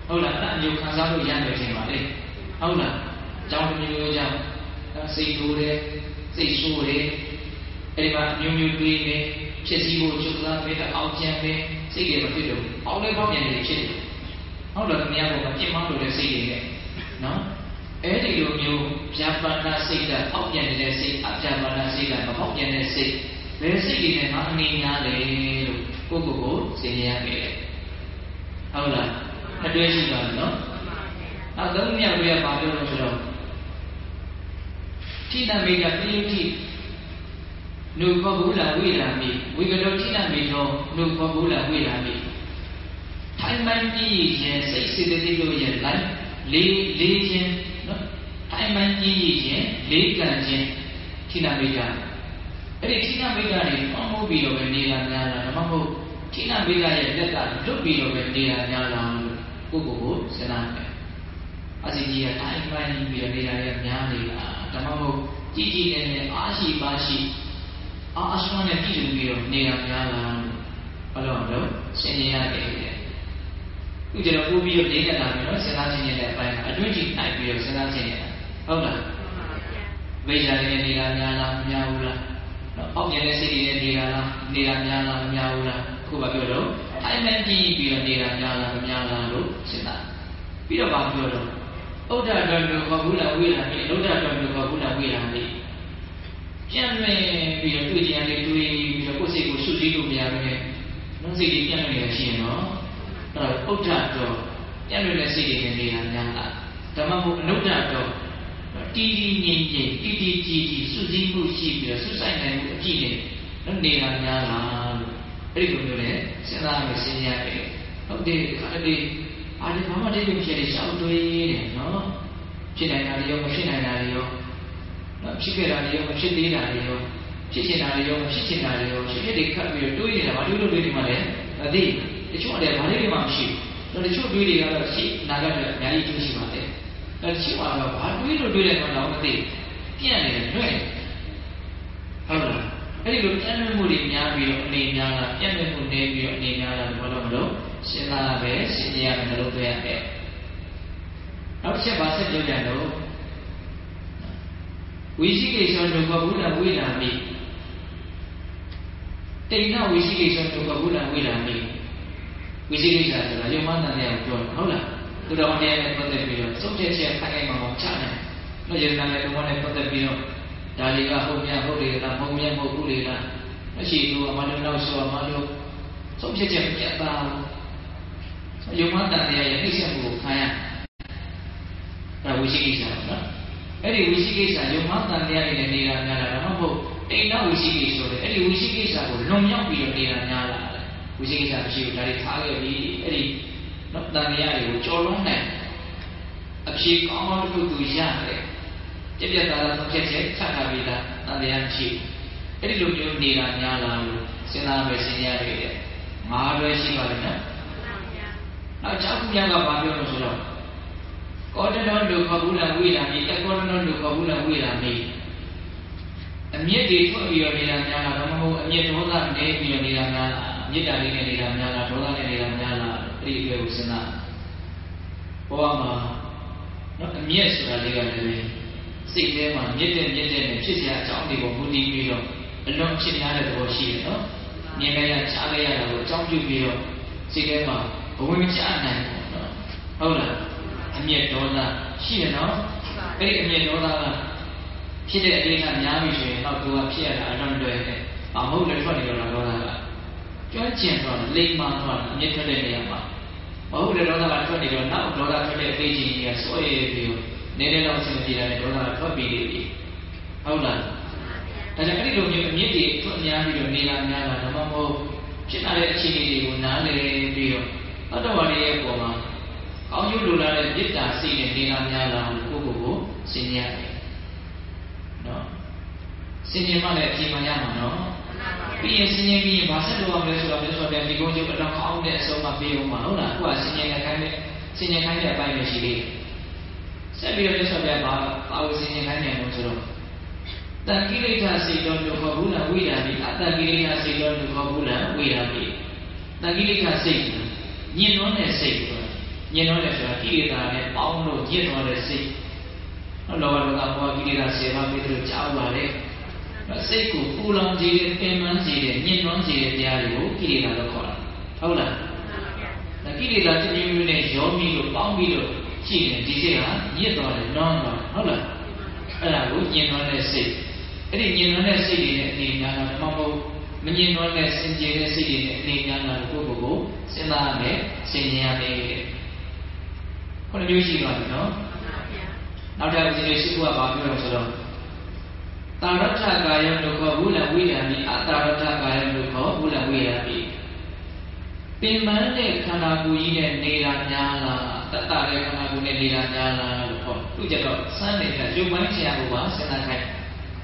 ဟုတ်လားအမျိုးခံစားလို့ရမယ်ထင်ပါလေဟုတ်လားကြောင်းတစ်မျိုးကြောင့်စိတ်တိုးတယ်စိတ်ဆိုးတယ်အဲ့ဒီမှာအမျိုးမျိုးတွေးနေဖြစ်စည်းဖို့ကြိုးစားပြီးတော့အောင်ကျန်ပဲစိတ်တွေမဖြစ်လို့ပေါက်လဲပေါက်ပြန်နေဖြစ်တယ်ဟုတ်လားတရားပေါ်မှာပြင်းမလို့တဲ့စိတ်တွေနဲ့နော်အဲ့ဒီလိုမျိုးဗျာပါဏစိတ်ကပေါက်ပြန်နေတဲ့စိတ်အဗျာပါဏစိတ်ကမပေါက်ပြန်တဲ့စိတ်ဘယ်စိတ်တွေနဲ့မှအနေများလဲလို့ကိုစဉ်းစားခဲ့တယ်ဟုတ်လားအတွေ့ရှိပါနော်နောက်သုံးမြောက်တွေကဘာပြောလို့ဆိုတော့ထိနာမိကပိယုတိနုဘဗုလဝိရာမိဝိကတောထိနာမိသောနုဘဗုလဝိရာမိထိုင်မှန်ကြည့်ရင်စိတ်စေတသိက်တို့ရဲ့လိုက်လေးခြင်းနော်ထိုင်မှန်ကြည့်ရင်လေးကံခြင်းထိနာမိကအဲ့ဒီထိနာမိကတွေပေါင်းမှုပြီးတော့ပဲနေတာများလားဒါမှမဟုတ်ထိနာမိကရဲ့လက်ကလွတ်ပြီးတော့ပဲနေတာများလားလို့ကိုစဉ်းစားတယ်အစီကြီးကထိုင်မှန်ပြီးတော့နေတာရဲ့များနေတာဒါမှမဟုတ်ကြည်ကြည်နဲ့အားရှိပါရှိအားစွမ်းနဲ့ကြည့်လို့ပြီးတော့နေတာများလားဘယ်လိုလဲစဉ်းစားရတယ်ခုကျတော့ပို့ပြီးတော့နေနေတာမျိုးနော်စဉ်းစားခြင်းရဲ့အပိုင်းအတွင်းကြီးနိုင်ပြီးတော့စဉ်းစားခြင်းရဲ့ဟုတ်လားဝိဇ္ဇာနဲ့နေတာများလားမများဘူးလားနော်ပေါက်ပြန်တဲ့စိတ်တွေနဲ့နေတာလားနေတာများလားမများဘူးလားခုဘာပြောတော့ထိုင်မှန်ကြည့်ပြီးတော့နေတာများလားမများလားလို့စဉ်းစားပြီးတော့ဘာပြောတော့ဥဒ္ဒတော်လူဘဗုလဝိရာမိဥဒ္ဒတော်လူဘဗုလဝိရာမိကြံ့မဲ့ပြီးတော့တွေ့ကြရလေးတွေ့ပြီးတော့ကိုယ်စိတ်ကိုစွတ်စည်းလို့မရဘဲနဲ့နှုတ်စိတ်တွေပြန့်နေရရှိရင်တော့အဲ့ဒါဥဒ္ဒတော်ပြန့်နေတဲ့စိတ်တွေနဲ့နေတာများလားဓမ္မဘုအနုဒ္ဒတော်တီတီငြိမ်ငြိမ်တီတီကြည်ကြည်စွတ်စည်းမှုရှိပြီးတော့စွတ်ဆိုင်နိုင်မှုအကြည့်နဲ့နေတာများလားလို့အဲ့ဒီလိုမျိုးနဲ့စဉ်းစားမယ်စဉ်းစားတယ်ဟုတ်တယ်အဲ့ဒီအားဒီဘာမှတည်းဖြစ်နေရှောက်တွေးတယ်နော်ဖြစ်နိုင်တာတွေရောမဖြစ်နိုင်တာတွေရောနော်ဖြစ်ခဲ့တာတွေရောမဖြစ်သေးတာတွေရောဖြစ်ချင်တာတွေရောမဖြစ်ချင်တာတွေရောဖြစ်ဖြစ်တွေခတ်ပြီးတော့တွေးနေတာဘာလို့တွေးနေမှလဲမသိတချို့ကလည်းဘာလေးတွေမှမရှိဘူးတချို့တွေးတွေကတော့ရှိနာကလည်းအများကြီးတွေးရှိပါတယ်တချို့ကတော့ဘာတွေးလို့တွေးတယ်မှတော့မသိပြန့်နေတယ်နှွဲ့ဟုတ်လားအဲ့ဒီလိုပြန့်မှုတွေများပြီးတော့အနေများလားပြန့်မှုနေပြီးတော့အနေများလားဘာလို့မလို့စဉ်းစားပဲစဉ်းကြရမယ်လို့ပြောရတယ်နောက်တစ်ချက်ပါဆက်ပြောကြတော့ဝိသိကိစ္စဒုက္ခဘုဒ္ဓဝိရာမိတိဏဝိသိကိစ္စဒုက္ခဘုဒ္ဓဝိရာမိဝိသိကိစ္စဆိုတာယုံမှန်တဲ့ကိုပြောဟုတ်လားသူတော်တရားနဲ့ပတ်သက်ပြီးတော့စုပ်ချက်ချက်ခိုင်ခိုင်မာမာချနိုင်မယုံနာတဲ့ဘုံနဲ့ပတ်သက်ပြီးတော့ဒါတွေကဟုတ်များဟုတ်တယ်လားမဟုတ်များမဟုတ်ဘူးလေလားမရှိဘူးအမှန်တော့ဆိုအမှန်တော့စုပ်ချက်ချက်ပြတ်သားယုံမှန်တရားရဲ့နှိမ့်ဆက်မှုကိုခံရဒါဝိသိကိစ္စနော်အဲ့ဒီဝိသိကိစ္စယုံမှန်တရားတွေနဲ့နေတာများလားဒါမှမဟုတ်တိဏဝိသိကိစ္စဆိုတဲ့အဲ့ဒီဝိသိကိစ္စကိုလွန်မြောက်ပြီးတော့နေတာများလားဝိသိကိစ္စမရှိဘူးဒါတွေထားခဲ့ပြီးအဲ့ဒီနော်တန်တရားတွေကိုကြော်လွှမ်းနိုင်အဖြေကောင်းတစ်ခုသူရတယ်ပြည့်ပြည့်သားသားဆုံးဖြတ်ချက်ချထားပြီးသားတန်တရားမရှိဘူးအဲ့ဒီလိုမျိုးနေတာများလားလို့စဉ်းစားပဲစဉ်းစားရတယ်ငါပဲရှိပါလိမ့်မယ်နောက်၆ခုမြောက်ကဘာပြောလို့ဆိုတော့ကောတနောဒုက္ခဘုလဝိရာမိကောတနောဒုက္ခဘုလဝိရာမိအမြင့်တွေထွက်ပြီးတော့နေတာများလားဒါမှမဟုတ်အမြင့်ဒေါသနေပြီးတော့နေတာများလားမေတ္တာလေးနဲ့နေတာများလားဒေါသနဲ့နေတာများလားအဲ့ဒီအတွက်ကိုစဉ်းစားဘဝမှာနော်အမြင့်ဆိုတာလေးကလည်းစိတ်ထဲမှာမြင့်တဲ့နဲ့ဖြစ်စရာအကြောင်းတွေကိုမူတည်ပြီးတော့အလွန်ဖြစ်များတဲ့သဘောရှိတယ်နော်မြင်လိုက်ရချားလိုက်ရတာကိုအကြောင်းပြုပြီးတော့စိတ်ထဲမှာဘဝင်မချနိုင်ဘူးနော်ဟုတ်လားအမျက်ဒေါသရှိရနော်အဲ့ဒီအမျက်ဒေါသကဖြစ်တဲ့အလေးကများပြီဆိုရင်တော့သူကဖြစ်ရတာအလွန်လွယ်တယ်မဟုတ်လည်းထွက်နေတော့ဒေါသကကျွမ်းကျင်တော့လိမ္မာတော့အမျက်ထွက်တဲ့နေရာမှာမဟုတ်လည်းဒေါသကထွက်နေတော့နောက်ဒေါသထွက်တဲ့အသေးချင်းကြီးကစွဲရပြီးတော့နည်းနည်းတော့ဆင်ပြေတယ်ဒေါသကထွက်ပြီးပြီဟုတ်လားဒါကြောင့်အဲ့ဒီလိုမျိုးအမျက်တွေထွက်များပြီးတော့နေတာများလားဒါမှမဟုတ်ဖြစ်လာတဲ့အခြေအနေတွေကိုနားလည်ပြီးတော့အတ္တဝါတွေရဲ့ပုံမှာကောင်းကျိုးလိုလားတဲ့မေတ္တာစိတ်နဲ့နေတာများလားကိုစဉ်းစားရတယ်နော်စဉ်းကျင်မှလည်းအပြင်မှာရမှာနော်ပြီးရင်စဉ်းကျင်ပြီးရင်ဘာဆက်လုပ်ရမလဲဆိုတော့မြတ်စွာဘုရားဒီကုန်းကျုပ်အတော်ကောင်းတဲ့အဆုံးမပေးအောင်ပါဟုတ်လားအခုကစဉ်းကျင်ခိုင်းတဲ့အပိုင်းပဲရှိသေးတယ်ဆက်ပြီးတော့မြတ်စွာဘုရားဘာလို့စဉ်းကျင်ခိုင်းတယ်လို့ဆိုတော့တန်ကိလေသာစိတ်တော်ဒုက္ခဘုလဝိရာမိအတ္တကိလေသာစိတ်တော်ဒုက္ခဘုလဝိရာမိတန်ကိလေသာစိတ်ညင်လွန်းတဲ့စိတ်ညင်တော့တယ်ဆိုတာကိလေသာနဲ့ပေါင်းလို့ညစ်သွားတဲ့စိတ်လောဘဒေါသမောဟကိလေသာ10ပါးပြီးတော့ကြောက်ပါလေစိတ်ကိုပူလောင်စေတဲ့ပင်ပန်းစေတဲ့ညှဉ်းနှွမ်းစေတဲ့တရားတွေကိုကိလေသာလို့ခေါ်တာဟုတ်လားဒါကိလေသာတစ်မျိုးမျိုးနဲ့ရောပြီးလို့ပေါင်းပြီးလို့ရှိတယ်ဒီစိတ်ဟာညစ်သွားတယ်နွမ်းသွားဟုတ်လားအဲ့ဒါကိုညှဉ်းနှွမ်းတဲ့စိတ်အဲ့ဒီညှဉ်းနှွမ်းတဲ့စိတ်တွေနဲ့အနေများတာမဟုတ်မညှဉ်းနှွမ်းတဲ့စင်ကြယ်တဲ့စိတ်တွေနဲ့အနေများတာကိုကိုကိုစဉ်းစားရမယ်ဆင်ញင်ရမယ်ခုနှစ်မျိုးရှိပါပြီနော်နောက်တစ်ခုဒီလိုရှိဖို့ကဘာပြောလဲဆိုတော့တာရထကာယဒုက္ခဝုလဝိယာမိအတာရထကာယဒုက္ခဝုလဝိယာမိပင်ပန်းတဲ့ခန္ဓာကိုယ်ကြီးနဲ့နေတာများလားတတတဲ့ခန္ဓာကိုယ်နဲ့နေတာများလားလို့ခေါ်သူကြတော့စမ်းနေတဲ့ရုပ်ပိုင်းဆရာကစဉ်းစားခိုင်း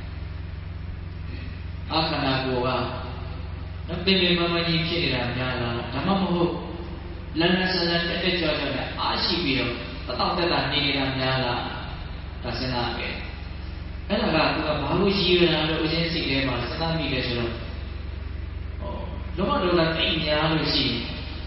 အခန္ဓာကိုယ်ကပင်ပင်ပန်းပန်းကြီးဖြစ်နေတာများလားဒါမှမဟုတ်လန်းလန်းဆန်းဆန်းတက်တက်ကြွကြွနဲ့အားရှိပြီးတော့တက်တာနေနေတာများလားဒါစဉ်းစားရမယ်အဲ့ဒါကသူကဘာလို့ရည်ရတာလို့အချင်းစိတ်ထဲမှာစသမိလဲဆိုတော့လောဘဒေါသတိများလို့ရှိရင်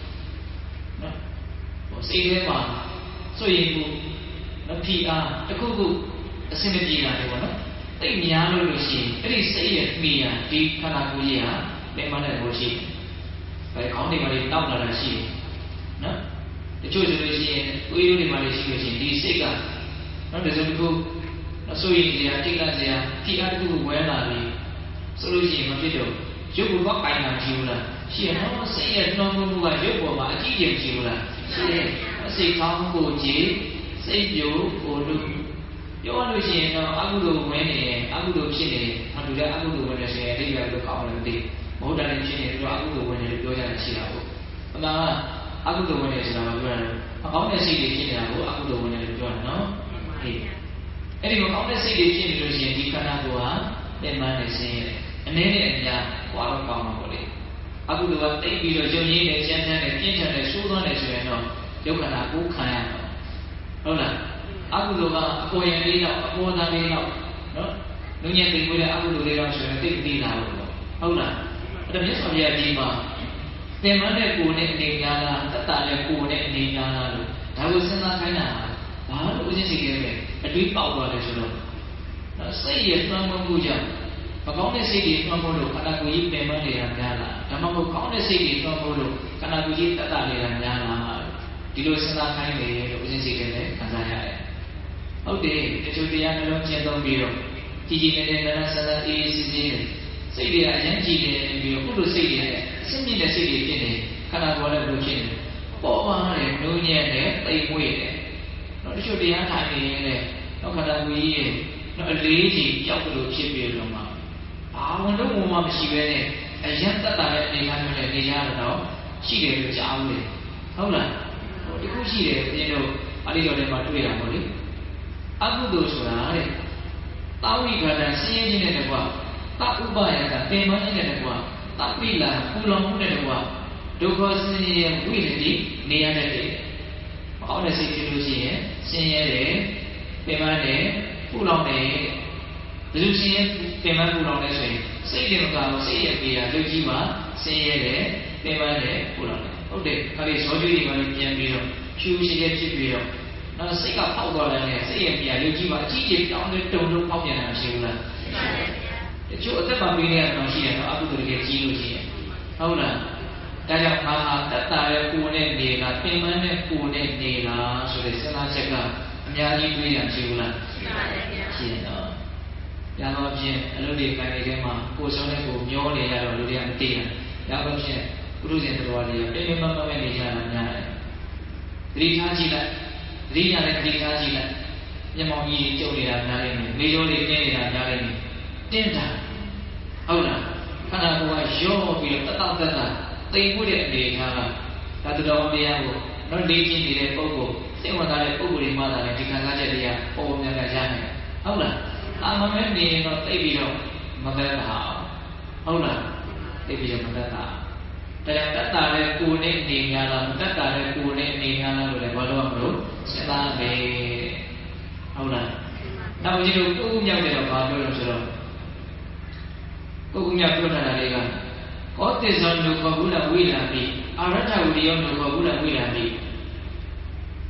နော်စိတ်ထဲမှာဆိုရင်ကိုမဖြီအားတခုခုအစင်မပြေတာလေပေါ့နော်တိတ်များလို့ရှိရင်အဲ့ဒီစိတ်ရဲ့မိယာဒီခန္ဓာကိုယ်ကြီးဟာလက်မနဲ့လို့ရှိတယ်ဘယ်ခေါင်းတွေမှာတောက်လာတာရှိတယ်နော်တချို့ဆိုလို့ရှိရင်ကိုယ်ရိုးတွေမှာရှိလို့ရှိရင်ဒီစိတ်ကနော်ဒီလိုတစ်ခုအစိုးရစရာတိတ်လာစရာဖြီအားတစ်ခုဝဲလာပြီဆိုလို့ရှိရင်မဖြစ်တော့ရုပ်ဘောပိုင်တာရှိဘူးလားရှိရတော့စိတ်ရဲ့နှောမှုကရုပ်ပေါ်မှာအကြည့်ကျရှိဘူးလားရှိတယ်စိတ်ကောင်းကိုကြည်စိတ်ပြိုကိုလူပြောလို့ရှိရင်တော့အကုသိုလ်ဝင်နေတယ်အကုသိုလ်ဖြစ်နေတယ်မတူတဲ့အကုသိုလ်ဝင်နေဆိုရင်အတိတ်ကလို့ကောင်းတယ်မသိမဟုတ်တယ်ဖြစ်နေတော့အကုသိုလ်ဝင်နေလို့ပြောကြတာရှိတာပေါ့အမှန်ကအကုသိုလ်ဝင်နေဆိုတာကပြောတာအကောင်းတဲ့စိတ်တွေဖြစ်နေတာကိုအကုသိုလ်ဝင်နေလို့ပြောတာနော်ဟေးအဲ့ဒီမကောင်းတဲ့စိတ်တွေဖြစ်နေလို့ရှိရင်ဒီခန္ဓာကိုယ်ဟာပြန်မှန်းနေစင်းရတယ်အနေနဲ့အများဟွာတော့ကောင်းမှာပေါ့လေအကုသိုလ်ကတိတ်ပြီးတော့ယုံကြည်နေကြမ်းတမ်းနေပြင်းထန်နေဆိုးသွားနေဆိုရင်တော့ယုတ်ခန္ဓာကိုခံရမှာဟုတ်လားအကုသိုလ်ကအပေါ်ယံလေးတော့အပေါ်သားလေးတော့နော်လူညံသိကိုတဲ့အကုသိုလ်လေးတော့ဆိုရင်တိတ်ပြီးလာလို့ဟုတ်လားအဲ့ဒါမြတ်စွာဘုရားဒီမှာတင်မတဲ့ကိုယ်နဲ့အနေများလားတတတဲ့ကိုယ်နဲ့အနေများလားလို့ဒါကိုစဉ်းစားခိုင်းတာဘာလို့ဦးဇင်းစိတ်ကလေးအတွေးပေါက်သွားလဲဆိုတော့စိတ်ရဲ့သွမ်းမှုကြောင့်မကောင်းတဲ့စိတ်တွေသွမ်းဖို့လို့ခန္ဓာကိုယ်ကြီးပင်ပန်းနေတာများလားဒါမှမဟုတ်ကောင်းတဲ့စိတ်တွေသွမ်းဖို့လို့ခန္ဓာကိုယ်ကြီးတတ်တာနေတာများလားဒီလိုစဉ်းစားခိုင်းနေလို့ဦးဇင်းစိတ်ကလေးခံစားရတယ်ဟုတ်တယ်တချို့တရားနှလုံးကျင့်သုံးပြီးတော့ကြည်ကြည်နေတဲ့နန္ဒဆန္ဒအေးအေးဆေးဆေးစိတ်တွေအရင်ကြည်နေပြီးတော့ခုလိုစိတ်တွေနဲ့အစစ်မြင့်တဲ့စိတ်တွေဖြစ်နေခန္ဓာကိုယ်လည်းဘယ်လိုဖြစ်နေပေါ်ပါတယ်နှုံးညံ့တယ်တိမ်မွေ့တယ်တော့တချို့တရားထိုင်နေရင်လည်းတော့ခန္ဓာကိုယ်ကြီးရဲ့တော့အလေးကြီးကြောက်လို့ဖြစ်ပြီးတော့မှဘာဝန်တော့မှမရှိပဲနဲ့အရင်တတ်တာတဲ့အနေထားမျိုးနဲ့နေရတော့ရှိတယ်လို့ကြားဦးတယ်ဟုတ်လားဟိုတခုရှိတယ်ပြင်းတော့ပါဠိတော်ထဲမှာတွေ့တာပေါ့လေအကုသိုလ်ဆိုတာတဲ့တာဝိကတံဆင်းရဲခြင်းနဲ့တကွာတဥပယကပင်မခြင်းနဲ့တကွာတပိလာပူလောင်မှုနဲ့တကွာဒုက္ခဆင်းရဲဝိရတိနေရတဲ့တဲ့။အောင်းတဲ့စိတ်ဖြစ်လို့ရှိရင်ဆင်းရဲတယ်ပင်မတယ်ပူလောင်တယ်ဘယ်လိုဆင်းရဲပင်မပူလောင်လဲဆိုရင်စိတ်တွေမကဘူးစိတ်ရဲ့ပြေတာဒုက္ခမှာဆင်းရဲတယ်ပင်မတယ်ပူလောင်တယ်ဟုတ်တယ်ခါလေးဇောကျွေးတွေမှလည်းပြန်ပြီးတော့ဖြူရှိရဲ့ဖြစ်ပြီးတော့နော်စိတ်ကဖောက်သွားတယ်နဲ့စိတ်ရဲ့ပြေတာဒုက္ခမှာအကြီးကြီးတောင်းတဲ့တုံလို့ဖောက်ပြန်တာရှိဘူးလားရှိပါတယ်တချို့အသက်ပါပေးနေရတော့ရှိတယ်နော်အကုသိုလ်တွေကြီးလို့ရှိရင်ဟုတ်လားဒါကြောင့်ငါဟာတတ်တာရဲ့ကိုယ်နဲ့နေလားပင်ပန်းတဲ့ကိုယ်နဲ့နေလားဆိုတဲ့စဉ်းစားချက်ကအများကြီးတွေးရရှိဘူးလားရှိပါတယ်ဗျာရှိတော့ရတော့ဖြင့်အလုပ်တွေခိုင်နေတဲ့မှာကိုယ်ဆုံးတဲ့ကိုမျောနေရတော့လူတွေကမသိဘူးရတော့ဖြင့်ပုရုဇဉ်တော်တွေကပင်ပန်းပန်းနဲ့နေကြတာများတယ်သတိထားကြည့်လိုက်သတိရတဲ့သတိထားကြည့်လိုက်မျက်မှောင်ကြီးကျုပ်နေတာများနေတယ်လေကြောတွေပြင်းနေတာများနေတယ်တင်းတာဟုတ်လားခန္ဓာကိုယ်ကရော့ပြီးတော့တတ်တိမ်မှုတဲ့အနေထားကဒါတော်တရားကိုတော့လေ့ကျင့်နေတဲ့ပုဂ္ဂိုလ်စိတ်ဝင်စားတဲ့ပုဂ္ဂိုလ်တွေမှသာလေဒီခံစားချက်တွေကပေါ်ပေါ်များများရနိုင်တယ်ဟုတ်လားအာမမဲနေရင်တော့သိပြီးတော့မသက်တာဟုတ်လားသိပြီးတော့မသက်တာတရားတတ်တာတဲ့ကိုယ်နဲ့နေများလားမတတ်တာတဲ့ကိုယ်နဲ့နေများလားလို့လည်းဘာလို့မလို့စဉ်းစားမယ်ဟုတ်လားနောက်ကြီးတို့ကိုယ်မြောက်တယ်တော့ဘာပြောလို့ဆိုတော့ကိုယ်မြောက်ပြောတာလေးကဩတိဇံဒုက္ခဘုလဝိလာတိအာရထဝိယောဒုက္ခဘုလဝိလာတိ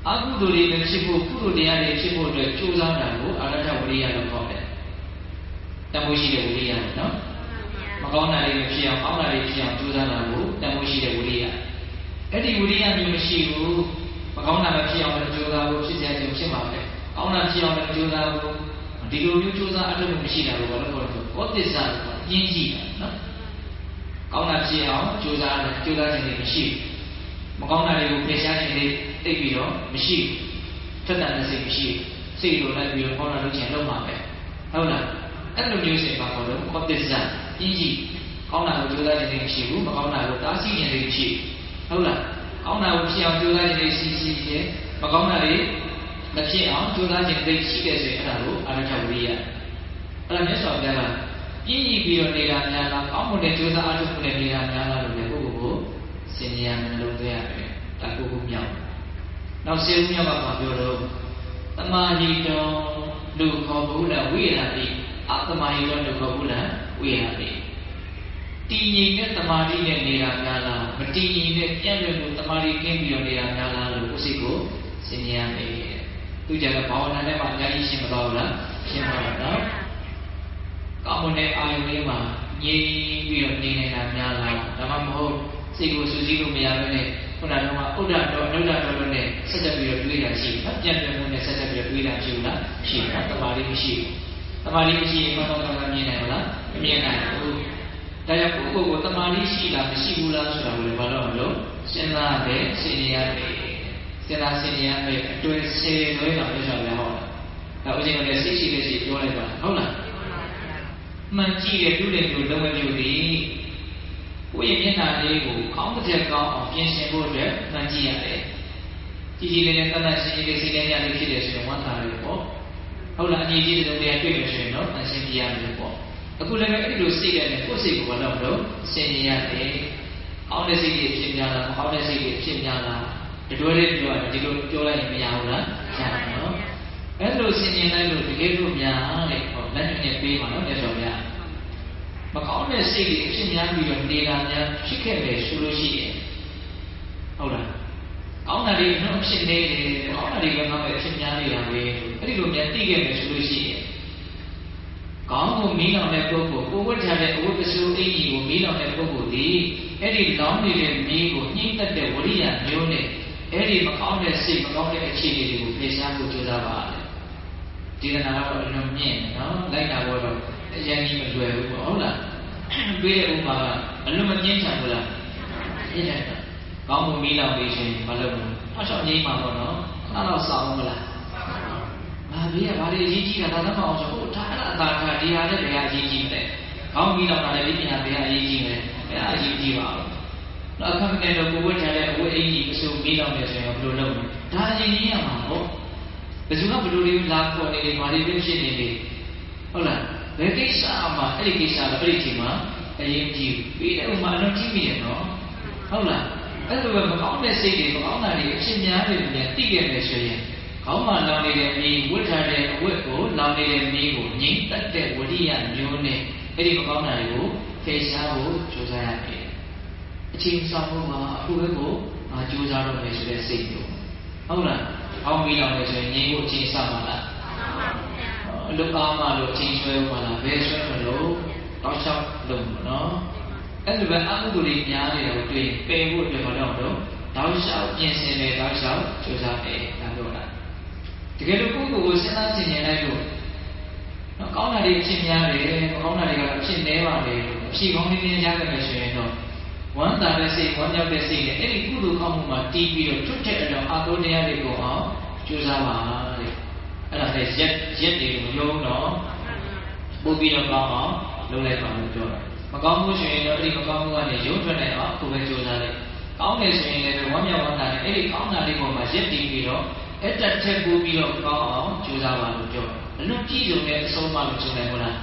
ကုသိုလ်တွေမဖြစ်ဖို့ကုသိုလ်တရားတွေဖြစ်ဖို့အတွက်ကြိုးစားတာကိုအာရထဝိရိယလို့ခေါ်တယ်တန်ဖိုးရှိတဲ့ဝိရိယနော်မကောင်းတာတွေမဖြစ်အောင်ကောင်းတာတွေဖြစ်အောင်ကြိုးစားတာကိုတန်ဖိုးရှိတဲ့ဝိရိယအဲ့ဒီဝိရိယမျိုးမရှိဘူးမကောင်းတာမဖြစ်အောင်လည်းကြိုးစားဖို့ဖြစ်စေခြင်းဖြစ်မှာပဲကောင်းတာဖြစ်အောင်လည်းကြိုးစားဖို့ဒီလိုမျိုးကြိုးစားအထုတ်လို့မရှိတာကိုဘာလို့ခေါ်လဲဆိုဘောသစ္စာကိုပြင်းကြည့်တာနော်ကောင်းတာဖြစ်အောင်ကြိုးစားတယ်ကြိုးစားခြင်းတွေမရှိမကောင်းတာတွေကိုဖယ်ရှားခြင်းတွေတိတ်ပြီးတော့မရှိထက်တန်တဲ့စိတ်မရှိစိတ်လိုလိုက်ပြီးတော့ကောင်းတာလုပ်ခြင်းလုပ်မှာပဲဟုတ်လားအဲ့လိုမျိုးစိတ်ပါခေါ်လို့ဘောသစ္စာပြင်းကြည့်ကောင်းတာကိုကြိုးစားခြင်းတွေမရှိဘူးမကောင်းတာကိုတားဆီးခြင်းတွေမရှိဟုတ်လားကောင်းတာကိုဖြစ်အောင်ကြိုးစားခြင်းတွေရှိခြင်းမကောင်းတာတွေမဖြစ်အောင်ကြိုးစားခြင်းတွေရှိတဲ့ဆိုရင်အဲ့ဒါကိုအာရထဝိရိယအဲ့ဒါမြတ်စွာဘုရားကပြင်းကြီးပြီးတော့နေတာများလားကောင်းမှုနဲ့ကြိုးစားအားထုတ်မှုနဲ့နေတာများလားလို့လည်းကိုယ့်ကိုယ်စင်ရမလို့တွေ့ရတယ်ဒါကိုယ်မြောက်နောက်စေဦးမြောက်ကပြောတော့တမာရီတော်လူခေါ်ဘူးလားဝိရတိအတမာရီတော်လူခေါ်ဘူးလားဝိရတိတည်ငြိမ်တဲ့တမာရီနဲ့နေတာများလားမတည်ငြိမ်တဲ့ပြန့်လွင့်မှုတမာရီကင်းပြီးတော့နေတာများလားလို့ကိုယ်စိတ်ကိုစင်ရမယ်သူကြတဲ့ဘာဝနာနဲ့မှအများကြီးရှင်းမသွားဘူးလားရှင်းပါတော့နော်ကောင်းမွန်တဲ့အာယုလေးမှာငြိမ်ပြီးတော့နေနေတာများလားဒါမှမဟုတ်စိတ်ကိုစူးစီးလို့မရဘဲနဲ့ခုနကဥဒ္ဒတော်နှုတ်တော်လို့နဲ့ဆက်ဆက်ပြီးတော့တွေးတာရှိတယ်ပြန့်ပြန့်မှုနဲ့ဆက်ဆက်ပြီးတော့တွေးတာရှိဘူးလားရှိတယ်တမာရီမရှိဘူးတမာရီမရှိရင်မတော်တော်မြင်နိုင်မလားမမြင်နိုင်ဘူးဒါကြောင့်ကိုယ့်ကိုယ်ကိုတမာရီရှိလားမရှိဘူးလားဆိုတာကိုလည်းဘာလို့မလို့စဉ်းစားပဲစဉ်းရတယ်စဉ်းစားစဉ်းရမယ်အတွဲဆယ်လွဲတာပြောတာလည်းဟုတ်လားဒါဥစဉ်ကလည်းစိတ်ရှိတဲ့စိတ်ပြောလိုက်ပါဟုတ်လားမှန်ကြည့်တဲ့ပြုတဲ့မျိုးလုံးဝမျိုးဒီကိုယ့်ရဲ့မျက်နှာလေးကိုကောင်းတဲ့ကောင်းအောင်ပြင်ဆင်ဖို့အတွက်မှန်ကြည့်ရတယ်ကြည်ကြည်လေးနဲ့တတ်ရှင်းလေးစိတ်ထဲရလေးဖြစ်တယ်ဆိုရင်ဝမ်းသာတယ်ပေါ့ဟုတ်လားအညီကြီးတဲ့တရားတွေ့လို့ဆိုရင်တော့မှန်ရှင်းပြရမယ်ပေါ့အခုလည်းအဲ့ဒီလိုစိတ်ရတယ်ကိုယ့်စိတ်ကိုဘာလို့ဆင်ញင်ရတယ်ကောင်းတဲ့စိတ်တွေဖြစ်များလားမကောင်းတဲ့စိတ်တွေဖြစ်များလားတွဲလေးပြောရတယ်ဒီလိုပြောလိုက်ရင်မရဘူးလားရတယ်နော်အဲ့လိုဆင်ញင်လိုက်လို့တကယ်လို့များတဲ့ဟောလက်ညှိုးနဲ့ပေးပါနော်မြတ်စွာဘုရားမကောင်းတဲ့စိတ်တွေအဖြစ်များပြီးတော့နေတာများဖြစ်ခဲ့တယ်ဆိုလို့ရှိရင်ဟုတ်လားကောင်းတာတွေတော့ဖြစ်နေတယ်ကောင်းတာတွေကမှပဲဖြစ်များနေတာပဲအဲ့ဒီလိုများသိခဲ့မယ်ဆိုလို့ရှိရင်ကောင်းကိုမီးလောင်တဲ့ပုဂ္ဂိုလ်ကိုဝတ်ထားတဲ့အဝတ်ပစိုးအင်ကြီးကိုမီးလောင်တဲ့ပုဂ္ဂိုလ်ဒီအဲ့ဒီလောင်နေတဲ့မီးကိုညှိတတ်တဲ့ဝရိယမျိုးနဲ့အဲ့ဒီမကောင်းတဲ့စိတ်မကောင်းတဲ့အခြေအနေတွေကိုဖယ်ရှားဖို့ကြိုးစားပါလေဒီကနာကတော့အလွန်မြင့်နော်လိုက်တာတော့အရင်ကြီးမလွယ်ဘူးပေါ့ဟုတ်လားတွေးတဲ့ဥပမာကအလွန်မငြင်းချင်ဘူးလားငြင်းတယ်ကောင်းမှုမီးလောင်ပြီးရှင်မလုပ်ဘူးအဆောက်ငြိမ်းပါတော့နော်ခဏတော့စောင်းမလားဘာဘေးကဘာတွေအရေးကြီးတာဒါတော့မအောင်ဆိုဟိုဒါအဲ့ဒါသာဒီဟာနဲ့ဘယ်ဟာအရေးကြီးမလဲကောင်းမီးလောင်တာလည်းဒီပညာဘယ်ဟာအရေးကြီးမလဲဘယ်ဟာအရေးကြီးပါလို့တော့အခက်အခဲတော့ကိုဝတ်ထားတဲ့အဝတ်အင်ကြီးအစုံမီးလောင်နေဆိုရင်ဘယ်လိုလုပ်မလဲဒါအရင်ကြီးရမှာပေါ့ဘယ်သူကဘယ်လိုလေးလာခေါ်နေလေဘာတွေဖြစ်နေလေဟုတ်လားဘယ်ကိစ္စမှအဲ့ဒီကိစ္စကအဲ့ဒီချိန်မှာအရင်ကြီးပြီးတဲ့ဥမာတော့ကြည့်မိတယ်နော်ဟုတ်လားအဲ့လိုပဲမကောင်းတဲ့စိတ်တွေမကောင်းတာတွေအဖြစ်များတယ်ပြန်သိခဲ့တယ်ဆိုရင်ခေါင်းမှာလောင်နေတဲ့မီးဝတ်ထားတဲ့အဝတ်ကိုလောင်နေတဲ့မီးကိုငြိမ့်တတ်တဲ့ဝရိယမျိုးနဲ့အဲ့ဒီမကောင်းတာတွေကိုဖယ်ရှားဖို့ကြိုးစားရတယ်အချိန်ဆောင်ဖို့မှာအခုပဲကိုကြိုးစားတော့မယ်ဆိုတဲ့စိတ်မျိုးဟုတ်လားခေါင်းမီးလောင်နေဆိုရင်ငြိမ့်ဖို့အချိန်ဆောင်ပါလားအလုပ်အားမလို့အချိန်ဆွဲဦးပါလားဘယ်ဆွဲမလို့တောက်လျှောက်လုပ်မှာနော်အဲ့လိုပဲအကုသိုလ်တွေများနေတာကိုတွေ့ပယ်ဖို့အတွက်တော့တောက်လျှောက်ပြင်ဆင်တယ်တောက်လျှောက်ကြိုးစားတယ်ဒါပြောတာတကယ်လို့ကိုယ့်ကိုယ်ကိုစဉ်းစားဆင်ခြင်လိုက်လို့နော်ကောင်းတာတွေဖြစ်များတယ်မကောင်းတာတွေကတော့ဖြစ်နေပါတယ်အဖြစ်ကောင်းလေးများရတယ်ဆိုရင်တော့ဝမ်းသာတဲ့စိတ်ဝမ်းမြောက်တဲ့စိတ်နဲ့အဲ့ဒီကုသိုလ်ကောင်းမှုမှာတီးပြီးတော့ထွတ်တဲ့အကြောင်းအာသောတရားတွေကိုအောင်ကြိုးစားပါတဲ့အဲ့ဒါလည်းရက်တွေကိုမယုံတော့ပို့ပြီးတော့ကောင်းအောင်လုပ်လိုက်ပါလို့ပြောတာမကောင်းဘူးဆိုရင်တော့အဲ့ဒီမကောင်းမှုကနေရုံးထွက်နေအောင်ကိုယ်ပဲကြိုးစားလိုက်ကောင်းတယ်ဆိုရင်လည်းဝမ်းမြောက်ဝမ်းသာတယ်အဲ့ဒီကောင်းတာလေးပေါ်မှာရက်တည်ပြီးတော့အဲ့တက်ထက်ပို့ပြီးတော့ကောင်းအောင်ကြိုးစားပါလို့ပြောအလွန်ကြည့်ုံနဲ့အဆုံးမလို့ဆိုနိုင်မလား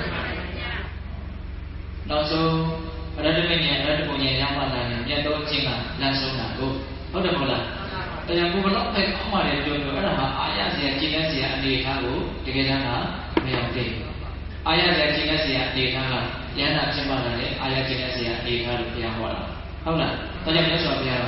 နောက်ဆုံးအရတ္တမဉ္ဇဉ်အရတ္တပုံဉ္ဇဉ်ရောက်မှလာရင်မြတ်သောအချင်းကလမ်းဆုံးတာကိုဟုတ်တယ်မဟုတ်လားတရားကိုဘလို့ပဲကောင်းပါလေပြောအဲ့ဒါဟာအာရစရာကျင့်စရာအနေထားကိုတကယ်တမ်းကမရောက်သေးဘူးအာရစရာကျင့်စရာအနေထားကဉာဏ်နာဖြစ်မှလာတယ်အာရကျင့်စရာအနေထားလို့ဘုရားဟောတာဟုတ်လားဒါကြောင့်မြတ်စွာဘုရားက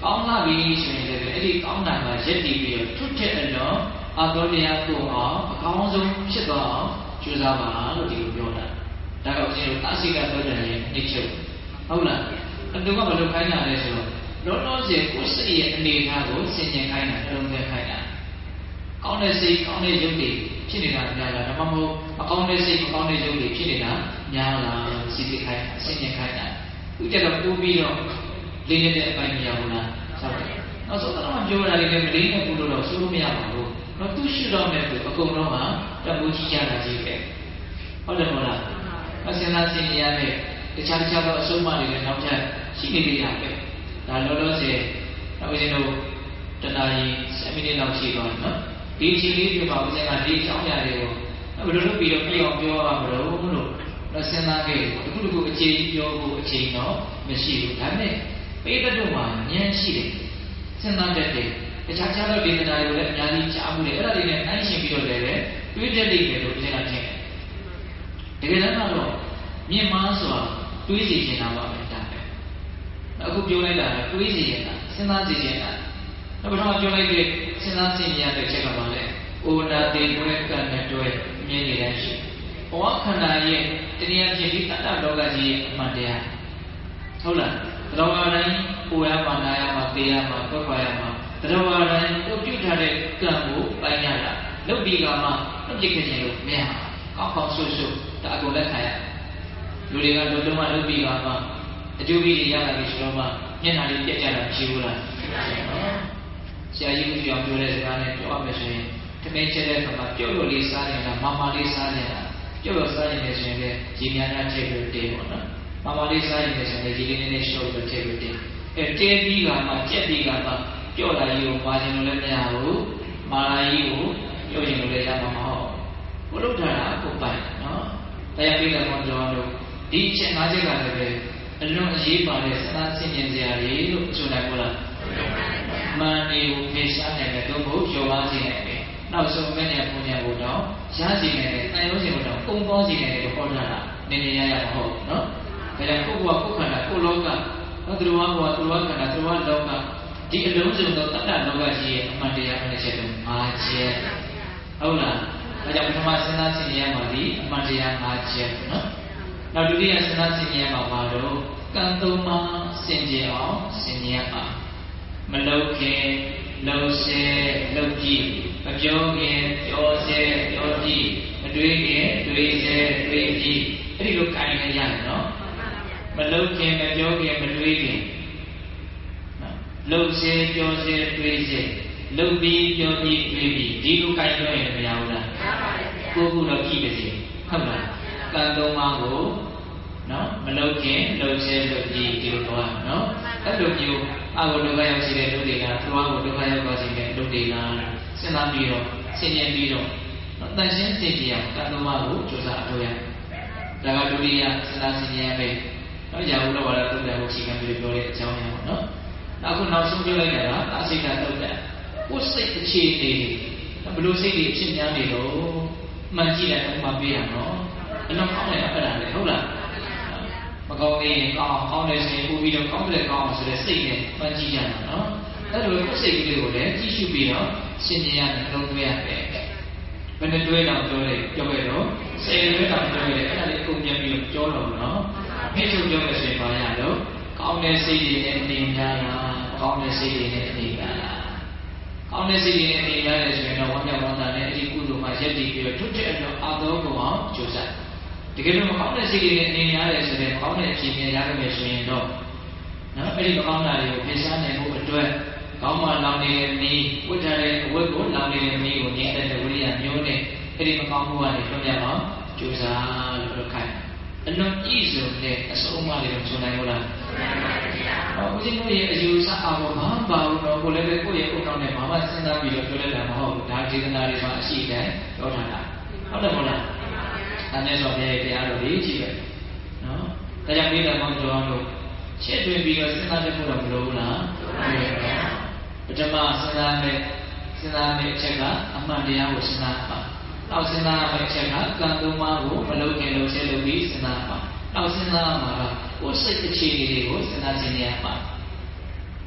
ကောင်းလာပြီဆိုရင်လည်းအဲ့ဒီကောင်းတာကရက်တည်ပြီးတော့ထွတ်တဲ့အလုံးအတော်တရားကိုအောင်အကောင်းဆုံးဖြစ်သွားအောင်ကြိုးစားပါလို့ဒီလိုပြောတာဒါကဦးဇင်းတို့အစိကသောတာရဲ့နှိမ့်ချုပ်ဟုတ်လားအတူကမလုပ်ခိုင်းတာလဲဆိုတော့လောလောဆယ်ကိုယ်စိတ်ရဲ့အနေအထားကိုဆင်ခြင်ခိုင်းတာအလုံးသက်ခိုင်းတာကောင်းတဲ့စိတ်ကောင်းတဲ့ရုပ်တွေဖြစ်နေတာများလားဒါမှမဟုတ်အကောင်းတဲ့စိတ်မကောင်းတဲ့ရုပ်တွေဖြစ်နေတာများလားစိတ်ခိုင်းဆင်ခြင်ခိုင်းတာဥကြတော့ပို့ပြီးတော့လေးရတဲ့အပိုင်းမရဘူးလားဟုတ်တယ်နောက်ဆုံးတော့ပြောတာလေးလည်းမလေးနဲ့ဘူးလို့တော့ဆိုလို့မရပါဘူးတော့သူရှိတော့မဲ့သူအကုန်လုံးဟာတပူကြီးကြတာကြီးပဲဟုတ်တယ်မဟုတ်လားအစင်သာစင်ရတဲ့တခြားသောအဆုံးအမတွေလည်းနောက်ထပ်ရှိနေသေးတာပဲဒါလောလောဆယ်ဦးဇင်းတို့တနာရီ7မိနစ်လောက်ရှိသွားတယ်နော်ဒီအချိန်လေးပြပါဦးဇင်းကဒီအကြောင်းအရာတွေကိုဘယ်လိုလုပ်ပြီးတော့ပြအောင်ပြောရမှာလို့စဉ်းစားခဲ့တခုတခုအချိန်ပြောဖို့အချိန်တော့မရှိဘူးဒါနဲ့ပိဋကတို့မှာဉာဏ်ရှိတယ်စဉ်းစားတတ်တယ်တခြားသောဒေသနာတွေကိုလည်းအများကြီးကြားမှုတယ်အဲ့ဒါတွေနဲ့နှိုင်းယှဉ်ပြီးတော့လည်းတွေးတတ်လိမ့်မယ်လို့ဦးဇင်းကထင်တယ်တကယ်တမ်းကတော့မြင့်မားစွာတွေးစီနေတာပါပဲဒါပဲအခုပြောလိုက်တာကတွေးစီနေတာစဉ်းစားစီနေတာနောက်ပထမပြောလိုက်တဲ့စဉ်းစားစီရတဲ့ချက်ကပါလေအိုနာတေတွဲကံနဲ့တွဲမြင်နေရရှိဘဝခန္ဓာရဲ့တရားဖြစ်ပြီးတတ္တလောကကြီးရဲ့အမှန်တရားဟုတ်လားလောကတိုင်းပူရမှာနာရမှာတေးရမှာပွက်ပွားရမှာတော်ဘာတိုင်းကိုပြုထားတဲ့ကံကိုပိုင်ရတာလုတ်ဒီကမှလုတ်ပြစ်ခဲ့ခြင်းလို့မရကောင်းကောင်းဆွဆွဒါအကုန်လက်ခံရလူတွေကလုံလုံးမလုတ်ဒီကမှအကျိုးပေးရတာဒီဆိုတော့မှမျက်နှာလေးပြက်ကြတာမရှိဘူးလားဆရာကြီးကပြောတဲ့စကားနဲ့ပြောရမယ်ဆိုရင်တမင်ချက်တဲ့အခါမှာပြုတ်လို့လေးစားနေတာမမလေးစားနေတာပြုတ်လို့စားနေတယ်ဆိုရင်လည်းရေများများထည့်ပြီးတေးပေါ့နော်မမလေးစားနေတယ်ဆိုရင်လည်းရေလေးနည်းနည်းရှုပ်ပြီးထည့်ပြီးတေးတဲပြီးကမှကြက်ပြီးကမှပြောတာကြီးကိုပါခြင်းလို့လည်းမရဘူးမာလာကြီးကိုပြောခြင်းလို့လည်းရမှာမဟုတ်ဘုလို့ထားတာကိုပိုင်နော်တရားပိဋကဘုံတော်တို့ဒီချက်၅ချက်ကလည်းပဲအလွန်အရေးပါတဲ့စသဆင်ခြင်စရာတွေလို့ဆိုနိုင်ဘူးလားမန်နေကိုဖေရှားနိုင်တဲ့သို့မဟုတ်ကျော်ပါစေနိုင်တယ်နောက်ဆုံးမဲ့နဲ့ဘုံညာဘုံတော်ရစီနိုင်တဲ့တန်ရုံးစီဘုံတော်ပုံပေါ်စီနိုင်တဲ့ဟောထားတာနည်းနည်းရရမဟုတ်နော်ဒါကြောင့်ကိုယ့်ဘဝကိုယ်ခန္ဓာကိုယ်လောကနော်သူတော်ဘဝသူတော်ခန္ဓာသူတော်လောကဒီအလုံးစုံသောတတ္တလောကကြီးရဲ့အမှန်တရားနဲ့ချက်တော့5ချက်ဟုတ်လားဒါကြောင့်ပထမစဉ်းစားဆင်ခြင်ရမှာဒီအမှန်တရား5ချက်နော်နောက်ဒုတိယစဉ်းစားဆင်ခြင်ရမှာပါတော့ကံသုံးပါးဆင်ခြင်အောင်ဆင်ခြင်ရမှာမလုပ်ခင်လှုပ်ဆဲလှုပ်ကြည့်မပြောခင်ပြောဆဲပြောကြည့်မတွေးခင်တွေးဆဲတွေးကြည့်အဲ့ဒီလိုကြိုင်နေရတယ်နော်မလုပ်ခင်မပြောခင်မတွေးခင်လှုပ်စေပြောစေတွေးစေလှုပ်ပြီးပြောပြီးတွေးပြီးဒီလိုကြိုင်ပြောရင်မရဘူးလားကိုယ်ကတော့ကြည့်ပါစေဟုတ်လားကံသုံးပါးကိုနော်မလှုပ်ခင်လှုပ်စေလှုပ်ပြီးဒီလိုတော့နော်အဲ့လိုမျိုးအဘုဒ္ဓကရောက်စီတဲ့လူတွေကသွားကိုဒုက္ခရောက်ပါစေတဲ့လူတွေကစဉ်းစားပြီးတော့ဆင်ញင်ပြီးတော့တန်ရှင်းသိကြအောင်ကံသုံးပါးကိုကြိုးစားအထောက်ရဒါကဒုတိယစဉ်းစားဆင်ញင်ရမယ်နော်ရာဟုလောဘာသုတ္တကိုချိန်ခံပြီးပြောတဲ့အကြောင်းအရာပေါ့နော်အခုနောက်ဆုံးပြောလိုက်တာကအစိတ်ဓာတ်တုတ်တယ်ကိုယ်စိတ်အခြေအနေဘယ်လိုစိတ်တွေဖြစ်များနေတော့မှန်ကြည့်လိုက်ဥပမာပေးရနော်အလုံးကောင်းတယ်အဲ့ဒါလေဟုတ်လားမကောင်းသေးရင်ကောင်းတယ်ဆိုရင်ပို့ပြီးတော့ကောင်းတယ်ကောင်းအောင်ဆိုတဲ့စိတ်နဲ့မှန်ကြည့်ကြတာနော်အဲ့လိုကိုယ်စိတ်ကလေးကိုလည်းကြည့်ရှုပြီးတော့ရှင်းပြရတယ်လုံးသွဲရတယ်ဘယ်နဲ့တွဲတော့ပြောတယ်ပြောခဲ့တော့10တွဲတော့ပြောခဲ့တယ်အဲ့ဒါလေးအကုန်ပြန်ပြီးတော့ပြောတော့နော်ဖိချုပ်ပြောမယ်ဆိုရင်ဘာရတော့ကောင်းတဲ့စိတ်တွေနဲ့အနေများလားကောင်းတဲ့စိတ်တွေနဲ့အနေများလားကောင်းတဲ့စိတ်တွေနဲ့အနေများတယ်ဆိုရင်တော့ဝမ်းမြောက်ဝမ်းသာနဲ့အဲ့ဒီကုသိုလ်မှာရက်တည်ပြီးတော့ထွတ်တဲ့အတော့အာသောကိုအောင်ကြိုးစားတကယ်လို့မကောင်းတဲ့စိတ်တွေနဲ့အနေများတယ်ဆိုရင်ကောင်းတဲ့အဖြစ်မြင်ရခဲ့မယ်ဆိုရင်တော့နော်အဲ့ဒီမကောင်းတာတွေကိုဖေရှားနိုင်ဖို့အတွက်ကောင်းမှလောင်နေတဲ့မီးဝတ်ထားတဲ့အဝတ်ကိုလောင်နေတဲ့မီးကိုငြိမ်းတဲ့ဝိရိယမျိုးနဲ့အဲ့ဒီမကောင်းမှုကနေလွတ်မြောက်အောင်ကြိုးစားလို့ခိုင်းအလွန်ကြီးစုံတဲ့အဆုံးအမတွေကိုဆိုနိုင်လို့လားဦးဇင်းတို့ရဲ့အယူဆအောင်ဘာမှပါဘူးတော့ကိုလည်းပဲကိုယ့်ရဲ့ဥက္ကောင်းနဲ့ဘာမှစဉ်းစားပြီးတော့ပြောလိုက်တာမဟုတ်ဘူးဒါဒေသနာတွေမှာအရှိတိုင်းပြောထားတာဟုတ်တယ်မဟုတ်လားဒါနဲ့ဆိုတဲ့တရားတော်ကြီးကြည့်ပဲနော်ဒါကြောင့်မိသားပေါင်းကျော်တို့ရှင်းတွင်ပြီးတော့စဉ်းစားတတ်ဖို့တော့မလိုဘူးလားပထမစဉ်းစားမယ့်အချက်ကအမှန်တရားကိုစဉ်းစားပါနောက်စဉ်းစားမယ့်အချက်ကကံသုံးပါးကိုမလုပ်ခင်လုပ်ဆက်လုပ်ပြီးစဉ်းစားပါနောက်စဉ်းစားမှာကကိုယ်စိတ်အခြေအနေတွေကိုစဉ်းစားခြင်းရပါ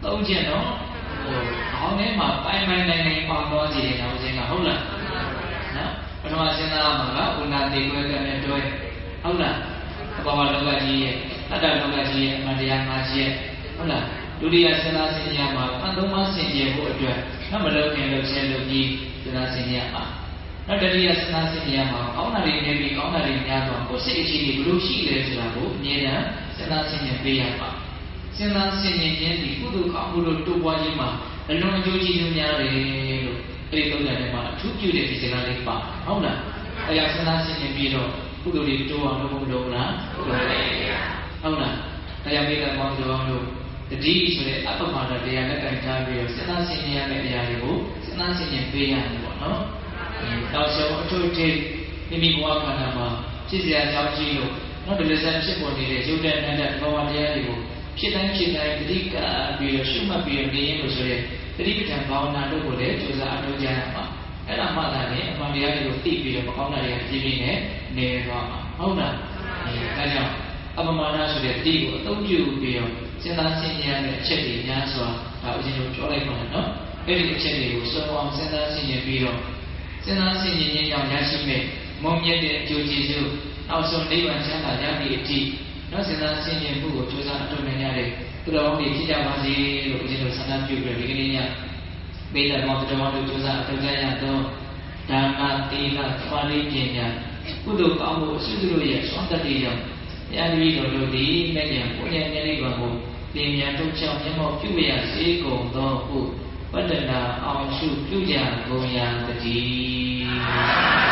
သုံးချက်နော်ခေါင်းထဲမှာပိုင်နိုင်ပေါင်းသွားကြည့်တယ်နောက်ချင်းကဟုတ်လားနော်ပထမစဉ်းစားမှာကဥနာတိကွဲကနဲ့တွဲဟုတ်လားအဘဝလောကကြီးရဲ့တတ္တလောကကြီးရဲ့အမှန်တရား၅ချက်ဟုတ်လားဒုတိယစဉ်းစားစဉ်းရမှာအသုံးပါးဆင်ခြင်ဖို့အတွက်နှမလုံးခင်လို့ချက်လို့ပြီးစဉ်းစားစဉ်းရမှာနောက်တတိယစဉ်းစားစဉ်းရမှာကောင်းတာတွေနေပြီးကောင်းတာတွေများတော့ကိုယ်စိတ်အခြေအနေဘယ်လိုရှိလဲဆိုတာကိုအမြဲတမ်းစဉ်းစားစဉ်းကျင်ပေးရပါစဉ်းစားစဉ်းကျင်ခြင်းဒီကုသိုလ်ကောင်းမှုတို့တိုးပွားခြင်းမှာအလွန်အကျိုးကြီးများတယ်လို့အဲဒီသုံးရတဲ့မှာအထူးပြုတဲ့ဒီစကားလေးပါဟုတ်လားအဲဒါစဉ်းစားစဉ်းကျင်ပြီးတော့ကုသိုလ်တွေတိုးအောင်လုပ်ဖို့မလိုလားဟုတ်လားတရားမိတ်ကောင်းကြောင်းလို့တတိဆိုတဲ့အပ္ပမနာတရားနဲ့ကြိုင်ထားပြီးတော့စဉ်းစားစဉ်းကျင်ရမယ့်အရာတွေကိုစဉ်းစားစဉ်းကျင်ပေးရတယ်ပေါ့နော်နောက်ဆုံးအထူးထိမိမိဘဝခန္ဓာမှာဖြစ်စရာအကြောင်းကြီးလို့နောက်ဒီလိုဆက်ဖြစ်ပေါ်နေတဲ့ရုပ်တရက်နဲ့ဘဝတရားတွေကိုဖြစ်တိုင်းတတိကပြီးတော့ရှုမှတ်ပြီးတော့နေရင်လို့ဆိုရဲတတိပဋ္ဌာန်ဘာဝနာတို့ကိုလည်းကြိုးစားအထောက်ကြရမှာအဲ့ဒါမှသာလေအမှန်တရားတွေကိုသိပြီးတော့မကောင်းတာတွေအပြည့်ပြည့်နဲ့နေသွားမှာဟုတ်လားဒါကြောင့်အပမနာဆိုတဲ့တတိကိုအသုံးပြုပြီးတော့စဉ်းစားဆင်ခြင်ရတဲ့အချက်တွေများစွာဒါအရင်ကပြောလိုက်ပါမယ်နော်အဲ့ဒီအချက်တွေကိုစုံအောင်စဉ်းစားဆင်ခြင်ပြီးတော့စဉ်းစားဆင်ခြင်ခြင်းကြောင့်ရရှိမဲ့မုံမြတ်တဲ့အကျိုးကျေးဇူးနောက်ဆုံးနိဗ္ဗာန်ချမ်းသာရသည့်အထိနောက်စဉ်းစားဆင်ခြင်မှုကိုကြိုးစားအထောက်နိုင်ရတဲ့သူတော်ကောင်းတွေဖြစ်ကြပါစေလို့ဦးဇင်းတို့ဆန္ဒပြုပြီးဒီကနေ့ညပိဋကမောသူတော်ကောင်းတို့ကြိုးစားအထောက်ကြရသောဒါနသီလသမာဓိပညာကုသိုလ်ကောင်းမှုအစွတ်တို့ရဲ့စွမ်းတတ္တိကြောင့်တရားဓိတော်တို့သည်မဲ့ဉာဏ်ပုညံဉာဏ်လေးပါကိုသင်ညာထုတ်ချောင်းမျက်မှောက်ပြုရစေကုန်သောဟုပတ္တနာအောင်ရှုပြုကြကုန်ရာတည်း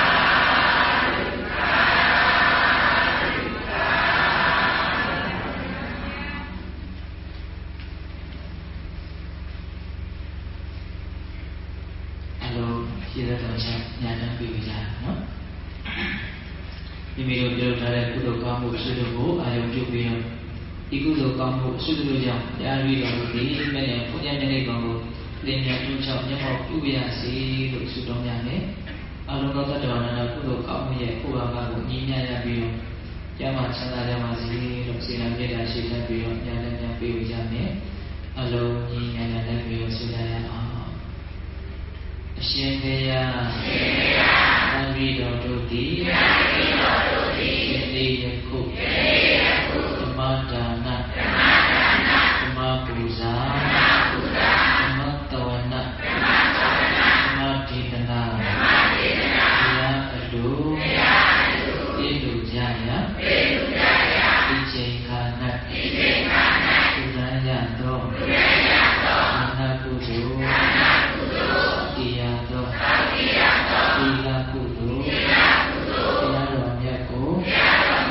ရှိတဲ့တော်ချက်ညာတမ်းပြီးကြနော်မိမိတို့ပြုထားတဲ့ကုသိုလ်ကောင်းမှုအစွတ်တို့ကိုအာရုံပြုပြီးတော့ဒီကုသိုလ်ကောင်းမှုအစွတ်တို့ကြောင့်တရားပြီးတော်မူပြီးမဲ့တဲ့ဘုရားမြတ်လေးကောင်ကိုလင်းမြတ်ပြုချောက်မျက်မှောက်ပြုရစေလို့ဆုတောင်းရတယ်အလုံးစုံတတော်နာကုသိုလ်ကောင်းမှုရဲ့ဥပါဒ်ကိုညီမြရပြီးတော့ကျမ်းမာချမ်းသာကြပါစေလို့စေနာမေတ္တာရှိသပြီးတော့ညာလည်းညာပေးကြမယ်အလုံးညီညာလည်းပြီးတော့ဆုကြရအောင်အရှင်ဘုရားသံဃိတော်တို့သည်ယနေ့ယခုဓမ္မဒါနဓမ္မပူဇာဓမ္မတဝနာဓမ္မဒေသနာတရားအလိုပြုလုပ်ကြရာဒီချိန်ခါ၌ပူဇာရသောဒါနကုသိုလ်တရားသောသီလကုသိုလ်တရားတော်မြတ်ကို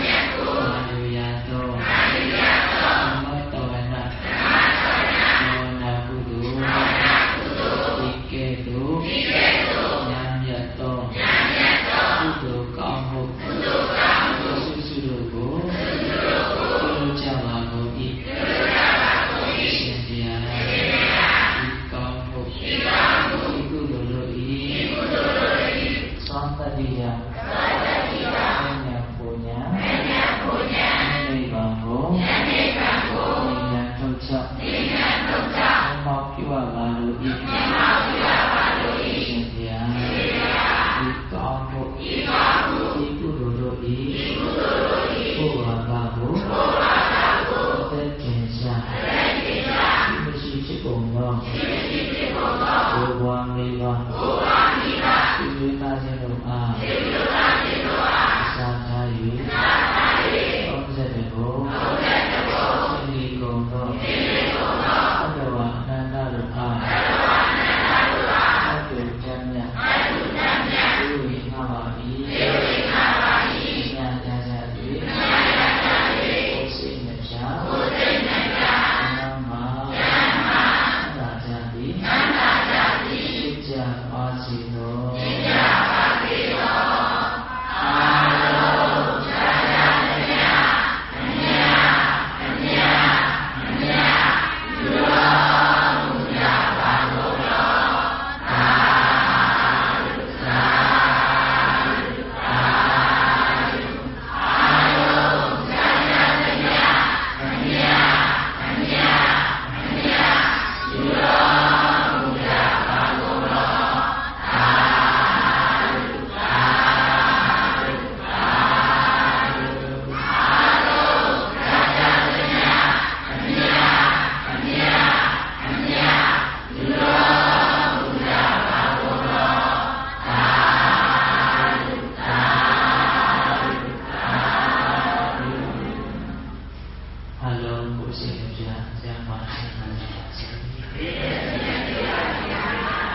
ရှင်တို့ကြားဆရာမဆရာမဆရာ